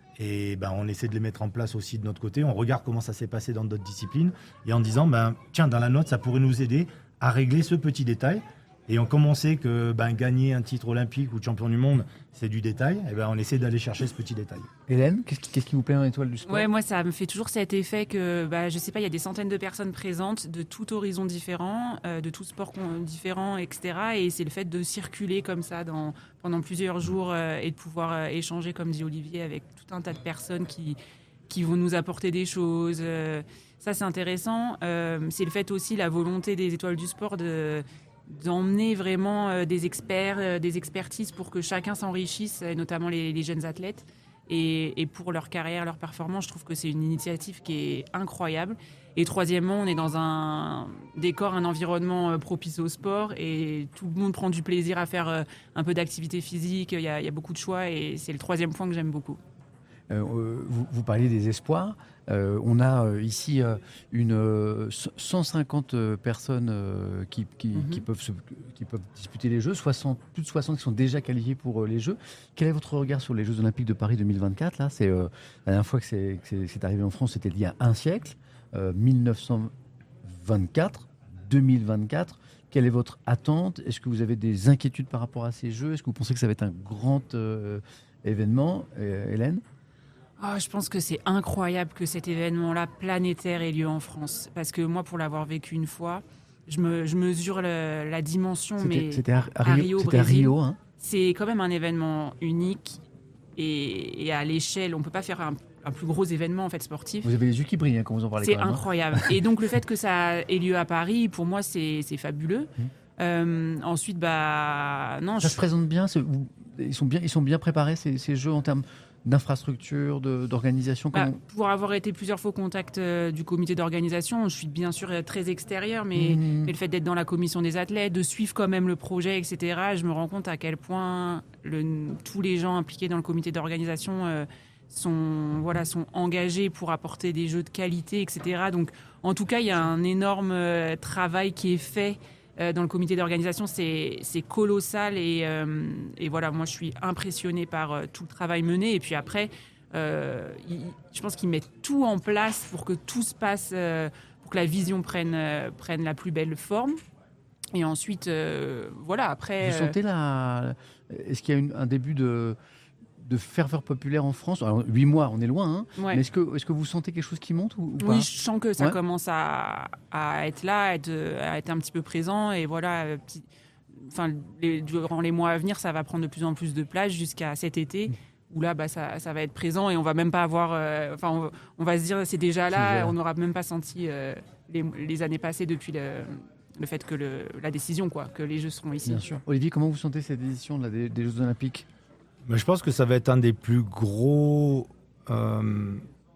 Et ben, on essaie de les mettre en place aussi de notre côté. On regarde comment ça s'est passé dans d'autres disciplines. Et en disant, ben, tiens, dans la note, ça pourrait nous aider à régler ce petit détail. Et on commençait que ben, gagner un titre olympique ou de champion du monde, c'est du détail. Et ben, on essaie d'aller chercher ce petit détail. Hélène, qu'est-ce qui, qu'est-ce qui vous plaît en étoile du sport? Ouais, moi, ça me fait toujours cet effet que, bah, je sais pas, il y a des centaines de personnes présentes de tout horizon différent, euh, de tout sport con- différent, et cetera. Et c'est le fait de circuler comme ça dans, pendant plusieurs jours euh, et de pouvoir euh, échanger, comme dit Olivier, avec tout un tas de personnes qui, qui vont nous apporter des choses. euh, ça, c'est intéressant. Euh, c'est le fait aussi, la volonté des étoiles du sport de d'emmener vraiment euh, des experts, euh, des expertises pour que chacun s'enrichisse, et notamment les, les jeunes athlètes. Et, et pour leur carrière, leur performance, je trouve que c'est une initiative qui est incroyable. Et troisièmement, on est dans un décor, un environnement euh, propice au sport et tout le monde prend du plaisir à faire euh, un peu d'activité physique. Il y, a, il y a beaucoup de choix et c'est le troisième point que j'aime beaucoup. Euh, euh, vous, vous parliez des espoirs. Euh, on a euh, ici euh, une, euh, cent cinquante euh, personnes euh, qui, qui, Mhm. qui peuvent se- qui peuvent disputer les Jeux, soixante, plus de soixante qui sont déjà qualifiés pour euh, les Jeux. Quel est votre regard sur les Jeux Olympiques de Paris deux mille vingt-quatre? Là, c'est, euh, la dernière fois que c'est, que c'est, c'est arrivé en France, c'était il y a un siècle, euh, mille neuf cent vingt-quatre, deux mille vingt-quatre. Quelle est votre attente? Est-ce que vous avez des inquiétudes par rapport à ces Jeux? Est-ce que vous pensez que ça va être un grand euh, événement, euh, Hélène? Ah, je pense que c'est incroyable que cet événement-là planétaire ait lieu en France. Parce que moi, pour l'avoir vécu une fois, je, me, je mesure le- la dimension. C'était, mais c'était à, à à Rio, Rio, au c'était à Brésil. Rio, hein. c'est quand même un événement unique. Et, et à l'échelle, on ne peut pas faire un, un plus gros événement en fait, sportif. Vous avez les yeux qui brillent hein, quand vous en parlez. C'est quand même, hein. incroyable. Et donc le fait que ça ait lieu à Paris, pour moi, c'est, c'est fabuleux. Mmh. Euh, ensuite, bah non, Ça je- se présente bien, c'est- vous- ils, sont bien ils sont bien préparés ces, ces Jeux en termes d'infrastructure, de- d'organisation. bah, comment- pour avoir été plusieurs fois au contact euh, du comité d'organisation, je suis bien sûr euh, très extérieure, mais, Mmh. mais le fait d'être dans la commission des athlètes, de suivre quand même le projet, et cetera, je me rends compte à quel point le- tous les gens impliqués dans le comité d'organisation euh, sont, voilà, sont engagés pour apporter des jeux de qualité, et cetera. Donc, en tout cas, il y a un énorme euh, travail qui est fait euh, dans le comité d'organisation. C'est, c'est colossal et, euh, et voilà, moi, je suis impressionnée par euh, tout le travail mené. Et puis après, euh, il- je pense qu'ils mettent tout en place pour que tout se passe, euh, pour que la vision prenne, euh, prenne la plus belle forme. Et ensuite, euh, voilà, après... Vous euh, sentez la... Est-ce qu'il y a une- un début de, de ferveur populaire en France? Alors, huit mois, on est loin, hein, ouais. mais est-ce que, est-ce que vous sentez quelque chose qui monte ou, ou pas? Oui, je sens que ça Ouais. commence à, à être là, à être, à être un petit peu présent. Et voilà, euh, petit- enfin, les- durant les mois à venir, ça va prendre de plus en plus de place jusqu'à cet été, où là, bah, ça, ça va être présent et on va même pas avoir. euh, Enfin, on, on va se dire, c'est déjà là, C'est déjà là. on n'aura même pas senti euh, les, les années passées depuis le, le fait que le, la décision, quoi, que les Jeux seront ici. Bien sûr. Olivier, comment vous sentez cette édition là, des, des Jeux Olympiques? Mais je pense que ça va être un des plus gros euh,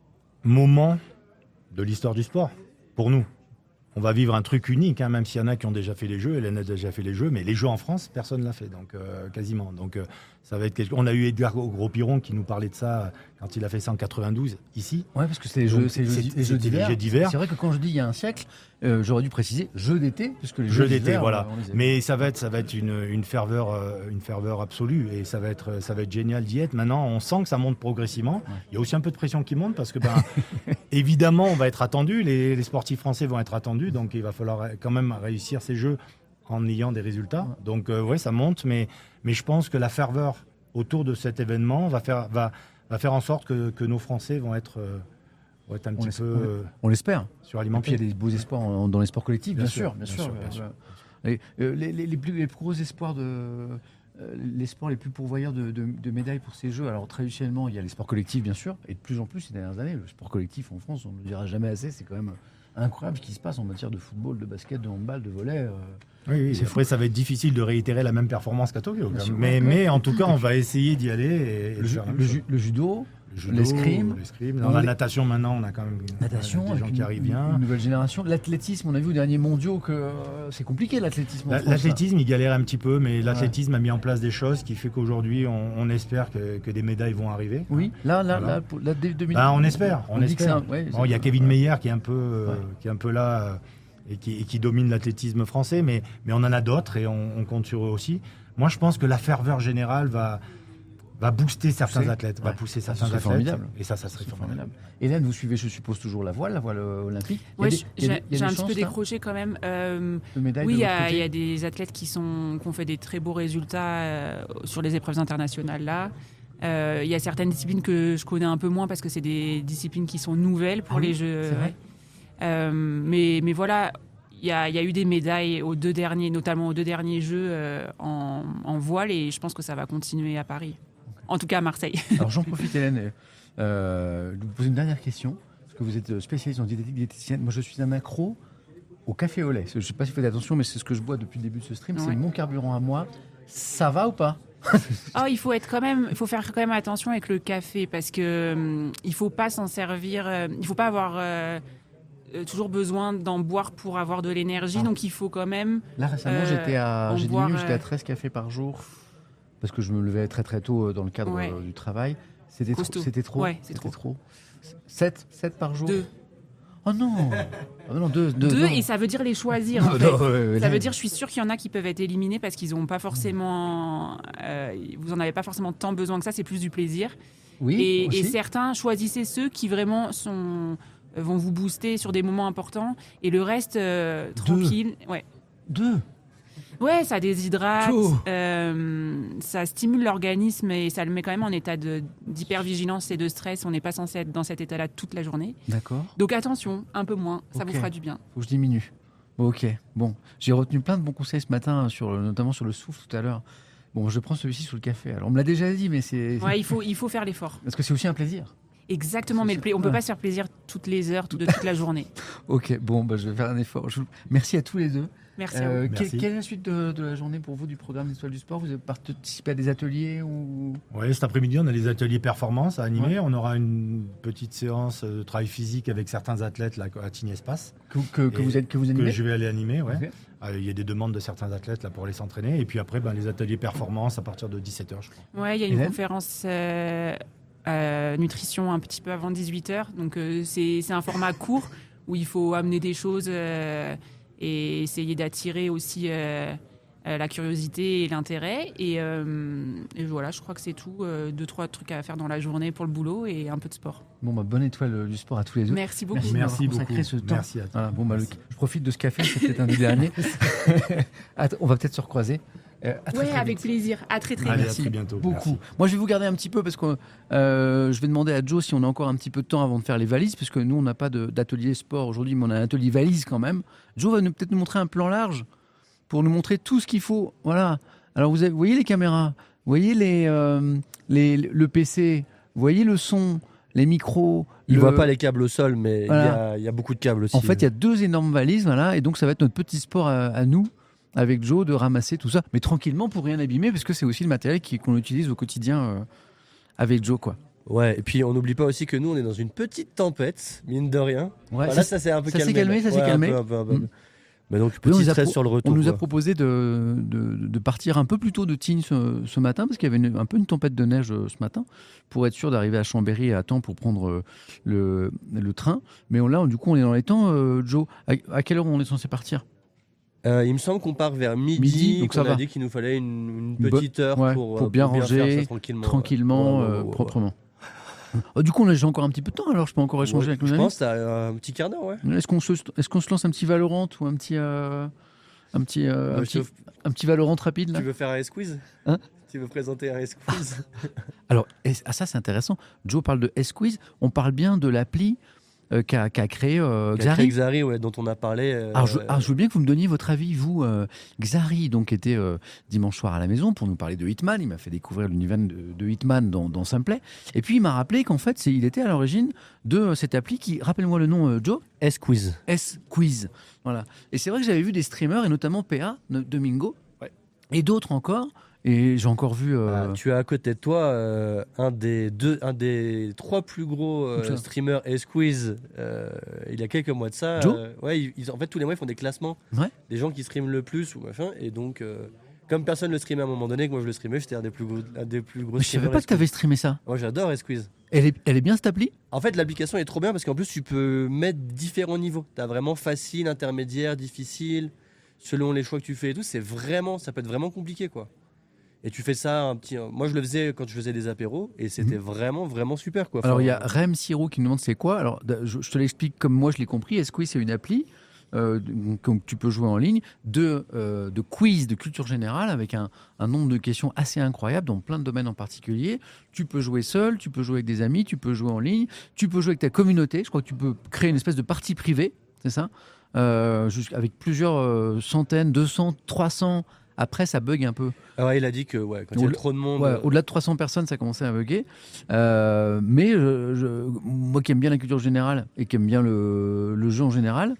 moments de l'histoire du sport pour nous. On va vivre un truc unique, hein, même s'il y en a qui ont déjà fait les Jeux. Hélène a déjà fait les Jeux, mais les Jeux en France, personne ne l'a fait, donc euh, quasiment. Donc euh, ça va être quelque... On a eu Edgar Gros-Piron qui nous parlait de ça quand il a fait ça en quatre-vingt-douze ici. Ouais, parce que c'est les Donc, Jeux, c'est les jeux, c'est- les jeux c'était les d'hiver. Jeux d'hiver. C'est vrai que quand je dis il y a un siècle, euh, j'aurais dû préciser Jeux d'été, puisque les Jeux Jeux d'été, d'hiver, voilà. on les a- Mais ça va être, ça va être une, une ferveur, euh, une ferveur absolue, et ça va être, ça va être génial d'y être. Maintenant, on sent que ça monte progressivement. Il y a aussi un peu de pression qui monte parce que, ben, évidemment, on va être attendu. Les, les sportifs français vont être attendus, donc il va falloir quand même réussir ces Jeux en ayant des résultats. Donc, euh, ouais, ça monte, mais, mais je pense que la ferveur autour de cet événement va faire, va, va faire en sorte que, que nos Français vont être, euh, vont être un On petit l'espère. peu euh, On l'espère. Et puis suralimentés. il y a des beaux espoirs en- dans les sports collectifs, bien, sûr, bien, sûr. bien sûr. Et, euh, les, les- les plus, les plus gros espoirs de euh, les sports les plus pourvoyeurs de, de- de médailles pour ces Jeux. Alors traditionnellement, il y a les sports collectifs, bien sûr, et de plus en plus ces dernières années, le sport collectif en France, on ne le dira jamais assez, c'est quand même incroyable ce qui se passe en matière de football, de basket, de handball, de volley. euh. Oui, oui. C'est Après, ça va être difficile de réitérer la même performance qu'à Tokyo. Bien quand sûr. même. Mais, mais en tout cas, on va essayer d'y aller et, et Le, de ju- faire la même le chose. ju- le judo, Le judo, l'escrime. l'escrime. Dans Dans la les- natation, maintenant, on a quand même natation, des gens avec qui une, arrivent une- bien. une nouvelle génération. L'athlétisme, on a vu aux derniers mondiaux que euh, c'est compliqué l'athlétisme. en La- France, là. L'athlétisme, il galère un petit peu, mais l'athlétisme a mis en place des choses qui fait qu'aujourd'hui, on, on espère que, que des médailles vont arriver. Oui, là, là, Voilà. là, pour, là, dès deux mille. Bah, on espère, on, dit que espère. c'est un- ouais, Bon, il y a c'est- Kevin ouais. Meyer qui est un peu, euh, Ouais. qui est un peu là euh, et, qui, et qui domine l'athlétisme français, mais, mais on en a d'autres et on, on compte sur eux aussi. Moi, je pense que la ferveur générale va, va booster certains Pousser. athlètes, va Ouais. pousser Ça, ce certains serait athlètes. formidable. Et ça, ça serait C'est formidable. Hélène, vous suivez, je suppose, toujours la voile, la voile euh, olympique. Il y a Ouais, des- je- il y a j'ai des- il y a j'ai un des petit peu chances, là, décroché quand même. Euh, de médailles oui, de il y, votre a côté il y a des athlètes qui, sont, qui ont fait des très beaux résultats euh, sur les épreuves internationales là. Euh, Il y a certaines disciplines que je connais un peu moins parce que c'est des disciplines qui sont nouvelles pour Ah oui, les Jeux. c'est vrai. ouais. Euh, mais, mais voilà, il y a, il y a eu des médailles aux deux derniers, notamment aux deux derniers Jeux euh, en, en voile et je pense que ça va continuer à Paris. En tout cas à Marseille. Alors j'en profite, Hélène, euh, de vous poser une dernière question, parce que vous êtes spécialiste en diététique, diététicienne. Moi, je suis un accro au café au lait. Je ne sais pas si vous faites attention, mais c'est ce que je bois depuis le début de ce stream. C'est Ouais. mon carburant à moi. Ça va ou pas? Oh, il faut être quand même, il faut faire quand même attention avec le café parce que hum, il faut pas s'en servir. euh, il faut pas avoir euh, euh, toujours besoin d'en boire pour avoir de l'énergie. Ah. Donc il faut quand même. Là, récemment, Euh, j'étais à, en j'ai boire, diminué jusqu'à euh, treize cafés par jour, parce que je me levais très très tôt euh, dans le cadre Ouais. euh, du travail. C'était trop. Costaud. C'était trop. Ouais, c'est C'était trop. trop. sept par jour. Deux. Oh non. Ah non, deux. Deux, Deux, non. et ça veut dire les choisir. Non, en fait. non, ouais, ouais, Ça non. veut dire, je suis sûre qu'il y en a qui peuvent être éliminés parce qu'ils n'ont pas forcément, euh, vous en avez pas forcément tant besoin que ça. C'est plus du plaisir. Oui. Et, aussi. et certains, choisissez ceux qui vraiment sont, euh, vont vous booster sur des moments importants. Et le reste, euh, tranquille. Ouais. Deux. Ouais, ça déshydrate, Chaud. euh, ça stimule l'organisme et ça le met quand même en état de- d'hypervigilance et de stress. On n'est pas censé être dans cet état-là toute la journée. D'accord. Donc attention, un peu moins, ça Ok. vous fera du bien. Faut que je diminue. Bon, ok. Bon, j'ai retenu plein de bons conseils ce matin, sur, le- notamment sur le souffle tout à l'heure. Bon, je prends celui-ci sur le café. Alors, on me l'a déjà dit, mais c'est. Ouais, il faut, il faut faire l'effort. Parce que c'est aussi un plaisir. Exactement, mais le pla- on peut Ouais. pas se faire plaisir toutes les heures de toute la journée. Ok, bon, bah, je vais faire un effort. Je vous- Merci à tous les deux. Merci à Euh, vous. que- Merci. quelle est la suite de, de la journée pour vous du programme d'Étoile du Sport? Vous avez participé à des ateliers ou... Oui, cet après-midi, on a les ateliers performance à animer. Ouais. On aura une petite séance de travail physique avec certains athlètes là, à Tignes Espace, que, que, que Et vous êtes que vous animez? que je vais aller animer. Ouais. Ok. Euh, Il y a des demandes de certains athlètes là, pour aller s'entraîner. Et puis après, ben, les ateliers performance à partir de dix-sept heures, je crois. Ouais, il y a une Hélène conférence euh, euh, nutrition un petit peu avant dix-huit heures. Donc euh, c'est c'est un format court où il faut amener des choses euh, et essayer d'attirer aussi euh, euh, la curiosité et l'intérêt. Et, euh, et voilà, je crois que c'est tout. Euh, deux, trois trucs à faire dans la journée pour le boulot et un peu de sport. Bon, bah, bonne étoile euh, du sport à tous les deux. Merci beaucoup. Merci. Merci d'avoir beaucoup. consacré ce temps. Merci à toi. Voilà, bon, bah, le- Merci. je profite de ce café, c'est peut-être un des derniers. Attends, on va peut-être se recroiser. Euh, à très, Ouais, très avec vite. plaisir. À très très Allez, vite. à Merci très bientôt. Beaucoup. Merci. Moi, je vais vous garder un petit peu parce que euh, je vais demander à Joe si on a encore un petit peu de temps avant de faire les valises, parce que nous, on n'a pas de- d'atelier sport aujourd'hui, mais on a un atelier valise quand même. Joe va nous- peut-être nous montrer un plan large pour nous montrer tout ce qu'il faut. Voilà. Alors, vous, avez- vous voyez les caméras, vous voyez les, euh, les, le P C, vous voyez le son, les micros. Il le- voit pas les câbles au sol, mais il Voilà. y a- il y, a beaucoup de câbles aussi. En fait, il y a deux énormes valises, voilà, et donc ça va être notre petit sport à, à nous, avec Joe, de ramasser tout ça, mais tranquillement pour rien abîmer, parce que c'est aussi le matériel qui- qu'on utilise au quotidien euh, avec Joe, quoi. Ouais, et puis on n'oublie pas aussi que nous, on est dans une petite tempête, mine de rien. Ouais, Voilà, ça, ça s'est un peu ça s'est calmé. calmé, là. ça s'est Ouais, un calmé. peu, un peu, un peu. Mm. Mais donc, Oui, on petit nous a stress pro- sur le retour. On nous a quoi. proposé de, de, de partir un peu plus tôt de Tignes ce, ce matin, parce qu'il y avait une- un peu une tempête de neige euh, ce matin, pour être sûr d'arriver à Chambéry à temps pour prendre euh, le, le train. Mais on, là, du coup, on est dans les temps, euh, Joe. À, à quelle heure on est censé partir? Euh, il me semble qu'on part vers midi, Midi, donc ça qu'on a va. dit qu'il nous fallait une, une Une petite heure ouais, pour, pour euh, bien faire ranger, ça tranquillement. Tranquillement, Ouais, ouais, ouais, euh, ouais, ouais. proprement. Oh, du coup, on a- j'ai encore un petit peu de temps, alors je peux encore échanger Ouais, avec nos je amis. pense que t'as un petit quart d'heure, ouais. Est-ce qu'on se, est-ce qu'on se lance un petit Valorant ou un petit, euh, un petit, euh, un Bah, petit, sauf- un petit Valorant rapide là? Tu veux faire un squeeze Hein Tu veux présenter un S-Quiz? Alors, est- ah, ça c'est intéressant. Joe parle de S-Quiz. On parle bien de l'appli euh, qu'a qu'a créé euh, Qui a Xari. créé Xari, ouais, dont on a parlé. euh, Alors je, alors, je veux bien que vous me donniez votre avis, vous. euh, Xari, donc, était euh, dimanche soir à la maison pour nous parler de Hitman. Il m'a fait découvrir l'univers de, de Hitman dans, dans Simplet. Et puis, il m'a rappelé qu'en fait, c'est, il était à l'origine de euh, cette appli qui, rappelle-moi le nom, euh, Joe S-Quiz. S-Quiz. Voilà. Et c'est vrai que j'avais vu des streamers, et notamment P A, no- Domingo, et d'autres encore. Et j'ai encore vu... euh, Ah, tu as à côté de toi euh, un, des deux, un des trois plus gros euh, Comme ça. streamers S-Quiz euh, il y a quelques mois de ça. Joe euh, ouais, ils- ils- en fait, tous les mois, ils font des classements Ouais. des gens qui streament le plus ou machin. Et donc, euh, comme personne ne le streamait à un moment donné, que moi je le streamais, j'étais un des plus gros, un des plus gros mais je savais streamers pas que tu avais S-Quiz. streamé ça. Moi, j'adore S-Quiz. Elle est, elle est bien cette appli? En fait, l'application est trop bien parce qu'en plus, tu peux mettre différents niveaux. Tu as vraiment facile, intermédiaire, difficile, selon les choix que tu fais et tout. C'est vraiment, ça peut être vraiment compliqué, quoi. Et tu fais ça un petit. Moi, je le faisais quand je faisais des apéros et c'était vraiment, vraiment super, quoi. Alors, Enfin, il y a Rem Siro qui nous demande c'est quoi. Alors, d- je, je te l'explique comme moi je l'ai compris. S-Quiz, c'est une appli euh, que tu peux jouer en ligne de, euh, de quiz de culture générale avec un, un nombre de questions assez incroyable dans plein de domaines en particulier. Tu peux jouer seul, tu peux jouer avec des amis, tu peux jouer en ligne, tu peux jouer avec ta communauté. Je crois que tu peux créer une espèce de partie privée, c'est ça euh, jusqu'- avec plusieurs euh, centaines, deux cents, trois cents. Après, ça bug un peu. Ah ouais, il a dit que ouais, quand il y a Au- trop de monde. Ouais, euh, au-delà de trois cents personnes, ça commençait à bugger. Euh, mais je- je- moi qui aime bien la culture générale et qui aime bien le, le jeu en général,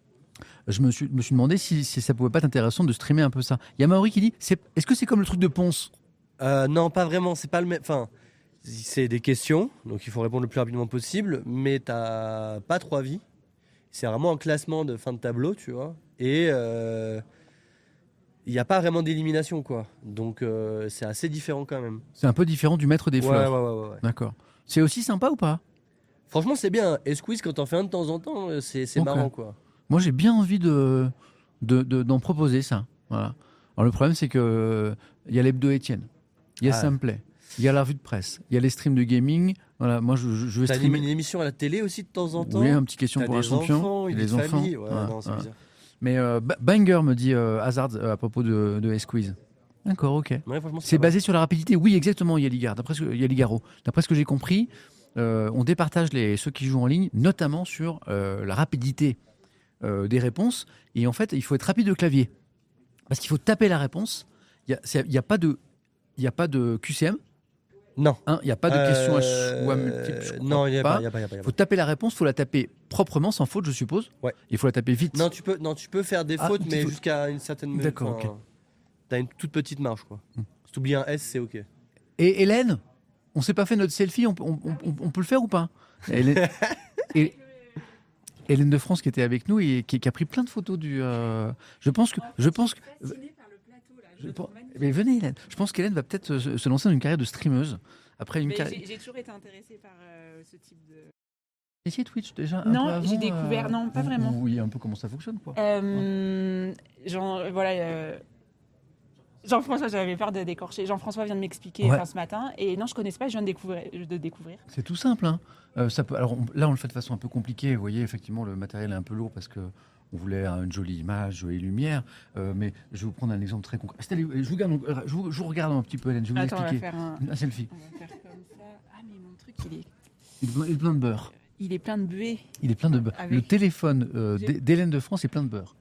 je me suis, me suis demandé si, si ça pouvait pas être intéressant de streamer un peu ça. Il y a Maori qui dit c'est, est-ce que c'est comme le truc de Ponce? euh, non, pas vraiment. C'est pas le même. Enfin, c'est des questions, donc il faut répondre le plus rapidement possible, mais t'as pas trois vies. C'est vraiment un classement de fin de tableau, tu vois. Et euh, il n'y a pas vraiment d'élimination, quoi. Donc euh, c'est assez différent quand même. C'est un peu différent du maître des Ouais, fleurs. ouais, ouais, ouais, ouais. D'accord. C'est aussi sympa ou pas? Franchement, c'est bien. S-Quiz, quand t'en fais un de temps en temps, euh, c'est c'est Ok. marrant, quoi. Moi, j'ai bien envie de, de, de- d'en proposer ça. Voilà. Alors, le problème, c'est que euh, il y a l'hebdo Étienne, il y a Ah. Simplet, il y a la revue de presse, il y a les streams de gaming. Voilà. Moi, je, je, je vais T'as animé streamer. une émission à la télé aussi de temps en temps. Oui, un petit question T'as pour un des champion. enfants, et une vie les de enfants. famille. Ouais, Ouais, non, c'est ouais. bizarre. Mais euh, Ba- Banger me dit euh, Hazard euh, à propos de, de S-Quiz. D'accord, ok. Ouais, franchement, C'est pas mal. basé sur la rapidité. Oui, exactement, Yaligard. D'après ce que, Yaligaro. D'après ce que j'ai compris, euh, on départage les, ceux qui jouent en ligne, notamment sur euh, la rapidité euh, des réponses. Et en fait, il faut être rapide au clavier. Parce qu'il faut taper la réponse. Il n'y a, a pas de, il y a pas de Q C M. Non. Hein, il n'y a pas de questions à ch- ou à Euh, multiples. je crois Non, il n'y a pas. pas. il y a pas, il y a pas, il y a Il faut pas. taper la réponse, il faut la taper proprement, sans faute, je suppose. Ouais. Il faut la taper vite. Non, tu peux, non, tu peux faire des Ah, fautes, une mais petite faute. jusqu'à une certaine mesure. D'accord, Enfin, ok. T'as une toute petite marge, quoi. Si t'oublies un S, c'est ok. Et Hélène, on s'est pas fait notre selfie, on, on- on- on peut le faire ou pas? Hélène, et- Hélène de France qui était avec nous et qui, qui a pris plein de photos du. euh, je pense que, je pense que. je pense- mais venez Hélène. Je pense qu'Hélène va peut-être se, se lancer dans une carrière de streameuse après une Mais carrière. j'ai j'ai toujours été intéressée par euh, ce type de. Essayez Twitch déjà. un Non, peu avant, j'ai découvert- non, pas vous- vraiment. Vous voyez un peu comment ça fonctionne quoi. Euh, Jean, voilà. euh, Jean-François, j'avais peur de décorcher. Jean-François vient de m'expliquer Ouais. enfin, ce matin. Et non, je connaissais pas, je viens de découvrir. De découvrir. C'est tout simple. Hein. Euh, ça peut, alors on- là, on le fait de façon un peu compliquée. Vous voyez, effectivement, le matériel est un peu lourd parce que on voulait une jolie image, jolie lumière. Euh, mais je vais vous prendre un exemple très concret. Installez- je, vous regarde, je, vous, je vous regarde un petit peu, Hélène. Je vais vous Attends, on va expliquer. faire un. Un selfie. On va faire comme ça. Ah, mais mon truc, il est, Il est plein- il est plein de beurre. il est plein de buée. Il est plein de beurre. Avec- Le téléphone euh, J'ai- d'Hé- d'Hélène de France est plein de beurre.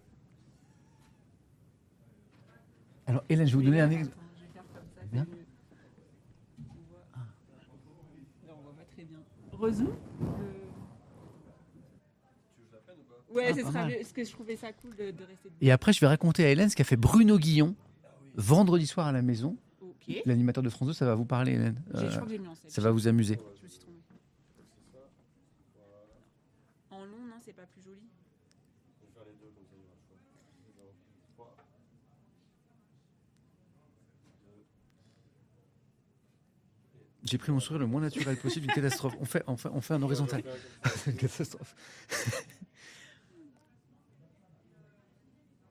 Alors, Hélène, je vais vous donner un exemple. Attends, je vais faire comme ça. Bien. c'est mieux. On voit- Non, on voit pas très bien. Rezoom Ouais, Ah, ce pas sera mal. mieux, parce que je trouvais ça cool de, de rester. Et après, je vais raconter à Hélène ce qu'a fait Bruno Guillon vendredi soir à la maison. Ok. L'animateur de France deux, ça va vous parler, Hélène. J'ai- Euh, je crois que j'ai mis en selfie. ça va vous amuser. Je me suis trompée. En long, non, c'est pas plus joli. J'ai pris mon sourire le moins naturel possible, une catastrophe. On fait, on fait, on fait un horizontal. C'est une catastrophe.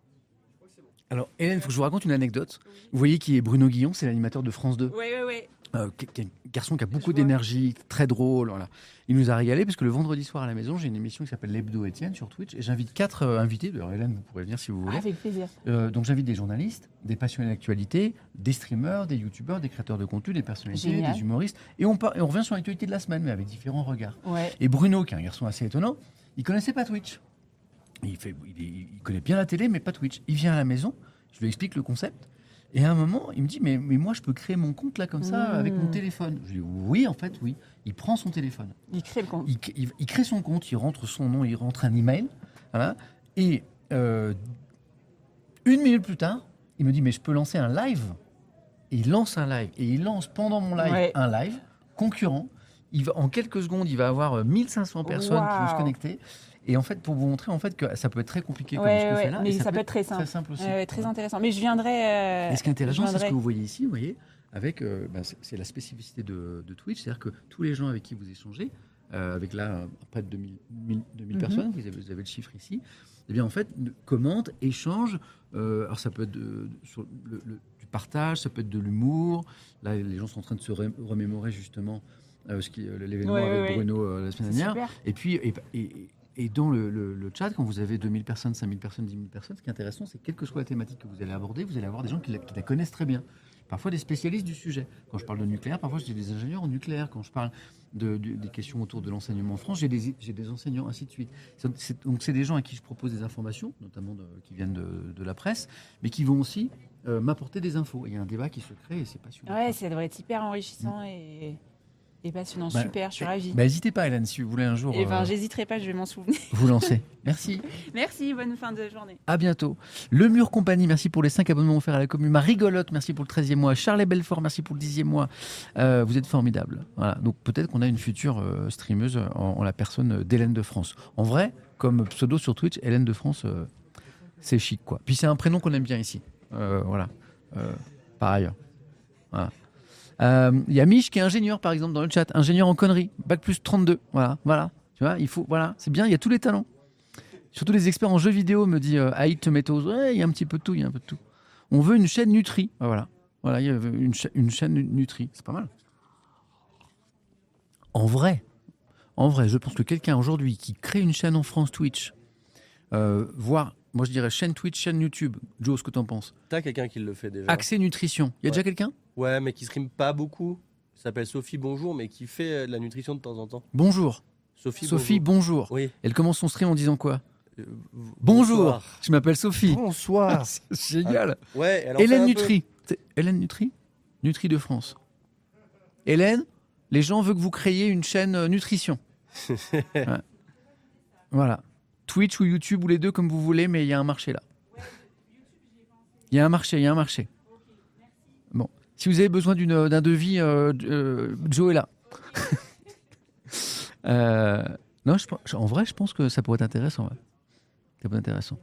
Alors, Hélène, il faut que je vous raconte une anecdote. Vous voyez qui est Bruno Guillon, c'est l'animateur de France deux. Ouais, ouais, ouais. Euh, qui- qui est un garçon qui a beaucoup d'énergie, très drôle. Voilà. Il nous a régalé parce que le vendredi soir à la maison, j'ai une émission qui s'appelle l'Hebdo Étienne sur Twitch et j'invite quatre euh, invités. D'ailleurs, Hélène, vous pourrez venir si vous voulez. Avec plaisir. Euh, donc j'invite des journalistes, des passionnés d'actualité, des streamers, des youtubeurs, des créateurs de contenu, des personnalités, Génial. des humoristes. Et on, par- et on revient sur l'actualité de la semaine, mais avec différents regards. Ouais. Et Bruno, qui est un garçon assez étonnant, il connaissait pas Twitch. Il, fait, il, est- il connaît bien la télé, mais pas Twitch. Il vient à la maison, je lui explique le concept. Et à un moment, il me dit, mais, mais moi, je peux créer mon compte là comme ça Mmh. avec mon téléphone. Je lui dis, oui, en fait, oui. Il prend son téléphone. Il crée le compte. Il, il- il crée son compte, il rentre son nom, il rentre un email. Voilà. Et euh, une minute plus tard, il me dit, mais je peux lancer un live. Et il lance un live. Et il lance pendant mon live Ouais. un live concurrent. Il va, en quelques secondes, il va avoir euh, mille cinq cents personnes qui vont se Waouh. connecter. Et en fait, pour vous montrer en fait, que ça peut être très compliqué comme Ouais, ce que ouais, fait là. mais et ça peut être très simple. Très simple aussi. Ouais, ouais, très Voilà. intéressant. Mais je viendrai. euh, Et ce qui est intéressant, je c'est ce viendrai. que vous voyez ici, vous voyez, avec, euh, ben, c'est c'est la spécificité de, de Twitch, c'est-à-dire que tous les gens avec qui vous échangez, euh, avec là euh, près de deux mille, mille- deux mille Mhm. personnes, vous avez, vous avez le chiffre ici, eh bien en fait, ne- commentent, échangent. euh, alors ça peut être de- de- sur le- le- du partage, ça peut être de l'humour. Là, les gens sont en train de se ré- remémorer justement euh, ce qui- euh, l'événement Ouais, avec ouais, ouais. Bruno euh, la semaine C'est dernière. super. Et puis, et, et- et dans le, le- le chat, quand vous avez deux mille personnes, cinq mille personnes, dix mille personnes, ce qui est intéressant, c'est que quelle que soit la thématique que vous allez aborder, vous allez avoir des gens qui la, qui la connaissent très bien. Parfois des spécialistes du sujet. Quand je parle de nucléaire, parfois j'ai des ingénieurs en nucléaire. Quand je parle de, du- des questions autour de l'enseignement en France, j'ai des, j'ai des enseignants, ainsi de suite. C'est- c'est- donc c'est des gens à qui je propose des informations, notamment de- qui viennent de, de la presse, mais qui vont aussi euh, m'apporter des infos. Il y a un débat qui se crée et c'est passionnant. Ouais, ça devrait être hyper enrichissant et, et passionnant. Bah, Super, je suis ravie. Bah, n'hésitez pas, Hélène, si vous voulez un jour Et ben, euh, j'hésiterai pas, je vais m'en souvenir. vous lancer. Merci. Merci, bonne fin de journée. À bientôt. Le Mur Compagnie, merci pour les cinq abonnements offerts à la commune. Ma rigolote, merci pour le treizième mois. Charles et Belfort, merci pour le dixième mois. Euh, vous êtes formidables. Voilà. Donc peut-être qu'on a une future euh, streameuse en, en la personne d'Hélène de France. En vrai, comme pseudo sur Twitch, Hélène de France, euh, c'est chic, quoi. Puis c'est un prénom qu'on aime bien ici. Euh, voilà. Euh, par ailleurs. Voilà. Euh, Il y a Mich qui est ingénieur, par exemple, dans le chat. Ingénieur en conneries. Bac plus trente-deux. Voilà. Voilà. Tu vois, il faut. Voilà. C'est bien, il y a tous les talents. Surtout les experts en jeux vidéo me disent euh, Aïe Tomatoes, ouais, il y a un petit peu de tout, il y a un peu de tout. On veut une chaîne Nutri. Ah, voilà, voilà, il y a une, cha- une chaîne Nutri, c'est pas mal. En vrai, en vrai, je pense que quelqu'un aujourd'hui qui crée une chaîne en France Twitch, euh, voire, moi je dirais chaîne Twitch, chaîne YouTube. Joe, ce que t'en penses? T'as quelqu'un qui le fait déjà. Accès nutrition. Il y a Ouais. déjà quelqu'un? Ouais, mais qui stream pas beaucoup. Ça s'appelle Sophie Bonjour, mais qui fait euh, de la nutrition de temps en temps. Bonjour. Sophie, Sophie, bonjour. Oui. Elle commence son stream en disant quoi? Euh, v- Bonjour. bonsoir. Je m'appelle Sophie. Bonsoir. C'est génial. Ouais, elle en fait Hélène un peu. Nutri. C'est Hélène Nutri Nutri de France. Hélène, les gens veulent que vous créiez une chaîne euh, nutrition. Ouais. Voilà. Twitch ou YouTube ou les deux comme vous voulez, mais il y a un marché là. Il y a un marché, il y a un marché. Bon. Si vous avez besoin d'une- d'un devis, euh, euh, Joe est là. Euh, non, je, pense- en vrai, je pense que ça pourrait être intéressant. Ouais. Ça pourrait être intéressant.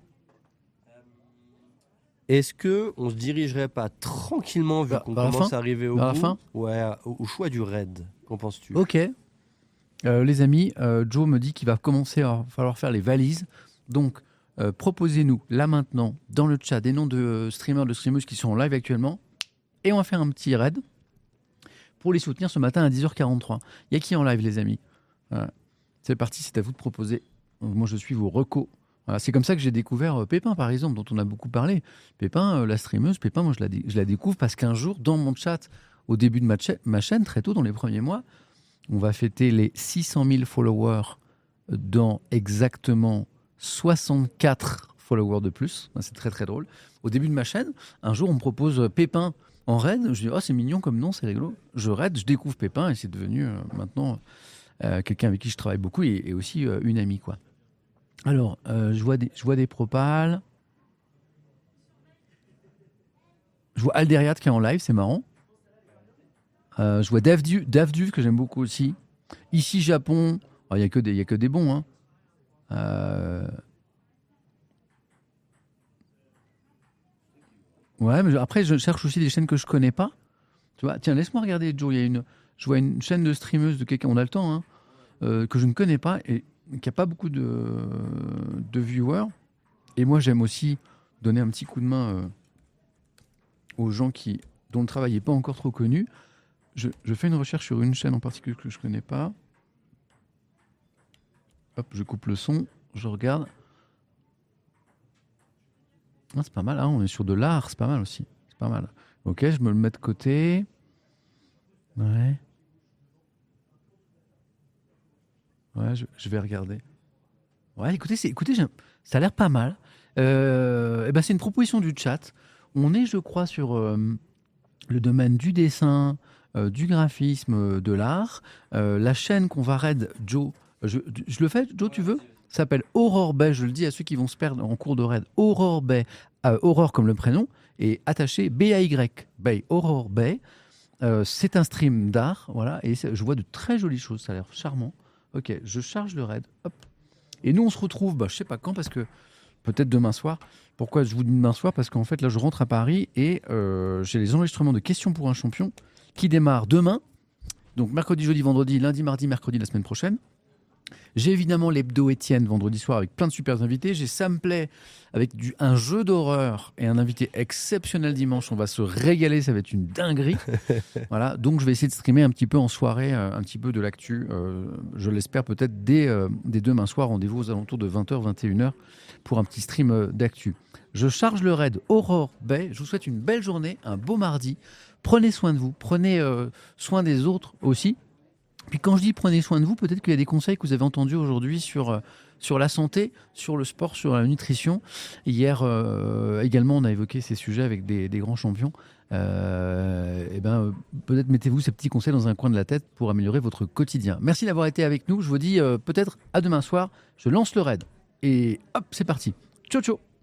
Est-ce que on se dirigerait pas tranquillement, vu Vers- qu'on vers la commence fin à arriver au Vers la bout, fin ouais, au, au choix du raid? Qu'en penses-tu? Ok. Euh, les amis, euh, Joe me dit qu'il va commencer à falloir faire les valises. Donc, euh, proposez-nous là maintenant dans le chat des noms de euh, streamers, de streameuses qui sont en live actuellement. Et on va faire un petit raid pour les soutenir ce matin à dix heures quarante-trois. Il y a qui en live, les amis? Voilà. C'est parti, c'est à vous de proposer. Donc, moi, je suis vos recos. Voilà, c'est comme ça que j'ai découvert euh, Pépin, par exemple, dont on a beaucoup parlé. Pépin, euh, la streameuse, Pépin, moi, je la, dé- je la découvre parce qu'un jour, dans mon chat, au début de ma, cha- ma chaîne, très tôt, dans les premiers mois, on va fêter les six cent mille followers dans exactement soixante-quatre followers de plus. C'est très, très drôle. Au début de ma chaîne, un jour, on me propose Pépin en raid. Je dis, oh, c'est mignon comme nom, c'est rigolo. Je raid, je découvre Pépin et c'est devenu euh, maintenant euh, quelqu'un avec qui je travaille beaucoup et, et aussi euh, une amie, quoi. Alors, euh, je, vois des, je vois des propals. Je vois Alderiat qui est en live, c'est marrant. Euh, je vois Davdu, Davdu que j'aime beaucoup aussi. Ici, Japon, il n'y a, que des- y a que des bons. Hein. Euh... Ouais, mais je- après, je cherche aussi des chaînes que je connais pas. Tu vois, tiens, laisse-moi regarder, Joe. Il y a une, je vois une chaîne de streameuse de quelqu'un, on a le temps, hein, euh, que je ne connais pas et qui n'a pas beaucoup de, de viewers. Et moi, j'aime aussi donner un petit coup de main euh, aux gens qui, dont le travail n'est pas encore trop connu. je, je fais une recherche sur une chaîne en particulier que je connais pas. Hop, je coupe le son, je regarde. Ah, c'est pas mal, hein, on est sur de l'art, c'est pas mal aussi. C'est pas mal. Ok, je me le mets de côté. Ouais. Ouais, je, je vais regarder. Ouais, écoutez, c'est, écoutez j'ai- ça a l'air pas mal. Euh, eh ben, c'est une proposition du chat. On est, je crois, sur euh, le domaine du dessin, euh, du graphisme, euh, de l'art. Euh, la chaîne qu'on va raid, Joe, je, je le fais, Joe, tu veux? Ça s'appelle Aurore Bay, je le dis à ceux qui vont se perdre en cours de raid. Aurore Bay, euh, Aurore comme le prénom, et attaché B A Y, Bay, Aurore Bay. Euh, c'est un stream d'art, voilà, et c'est- je vois de très jolies choses, ça a l'air charmant. Ok, je charge le raid, hop. Et nous, on se retrouve, bah, je sais pas quand, parce que peut-être demain soir. Pourquoi je vous dis demain soir? Parce qu'en fait, là, je rentre à Paris et euh, j'ai les enregistrements de Questions pour un champion qui démarrent demain. Donc mercredi, jeudi, vendredi, lundi, mardi, mercredi la semaine prochaine. J'ai évidemment l'hebdo Étienne vendredi soir avec plein de super invités. J'ai Sam Play avec du, un jeu d'horreur et un invité exceptionnel dimanche. On va se régaler, ça va être une dinguerie. Voilà, donc je vais essayer de streamer un petit peu en soirée, euh, un petit peu de l'actu. Euh, je l'espère peut-être dès, euh, dès demain soir. Rendez-vous aux alentours de vingt heures, vingt et une heures pour un petit stream euh, d'actu. Je charge le raid Aurore Bay. Je vous souhaite une belle journée, un beau mardi. Prenez soin de vous, prenez euh, soin des autres aussi. Puis quand je dis prenez soin de vous, peut-être qu'il y a des conseils que vous avez entendus aujourd'hui sur, euh, sur la santé, sur le sport, sur la nutrition. Hier euh, également, on a évoqué ces sujets avec des, des grands champions. Euh, et ben, euh, peut-être mettez-vous ces petits conseils dans un coin de la tête pour améliorer votre quotidien. Merci d'avoir été avec nous. Je vous dis euh, peut-être à demain soir. Je lance le raid. Et hop, c'est parti. Ciao, ciao.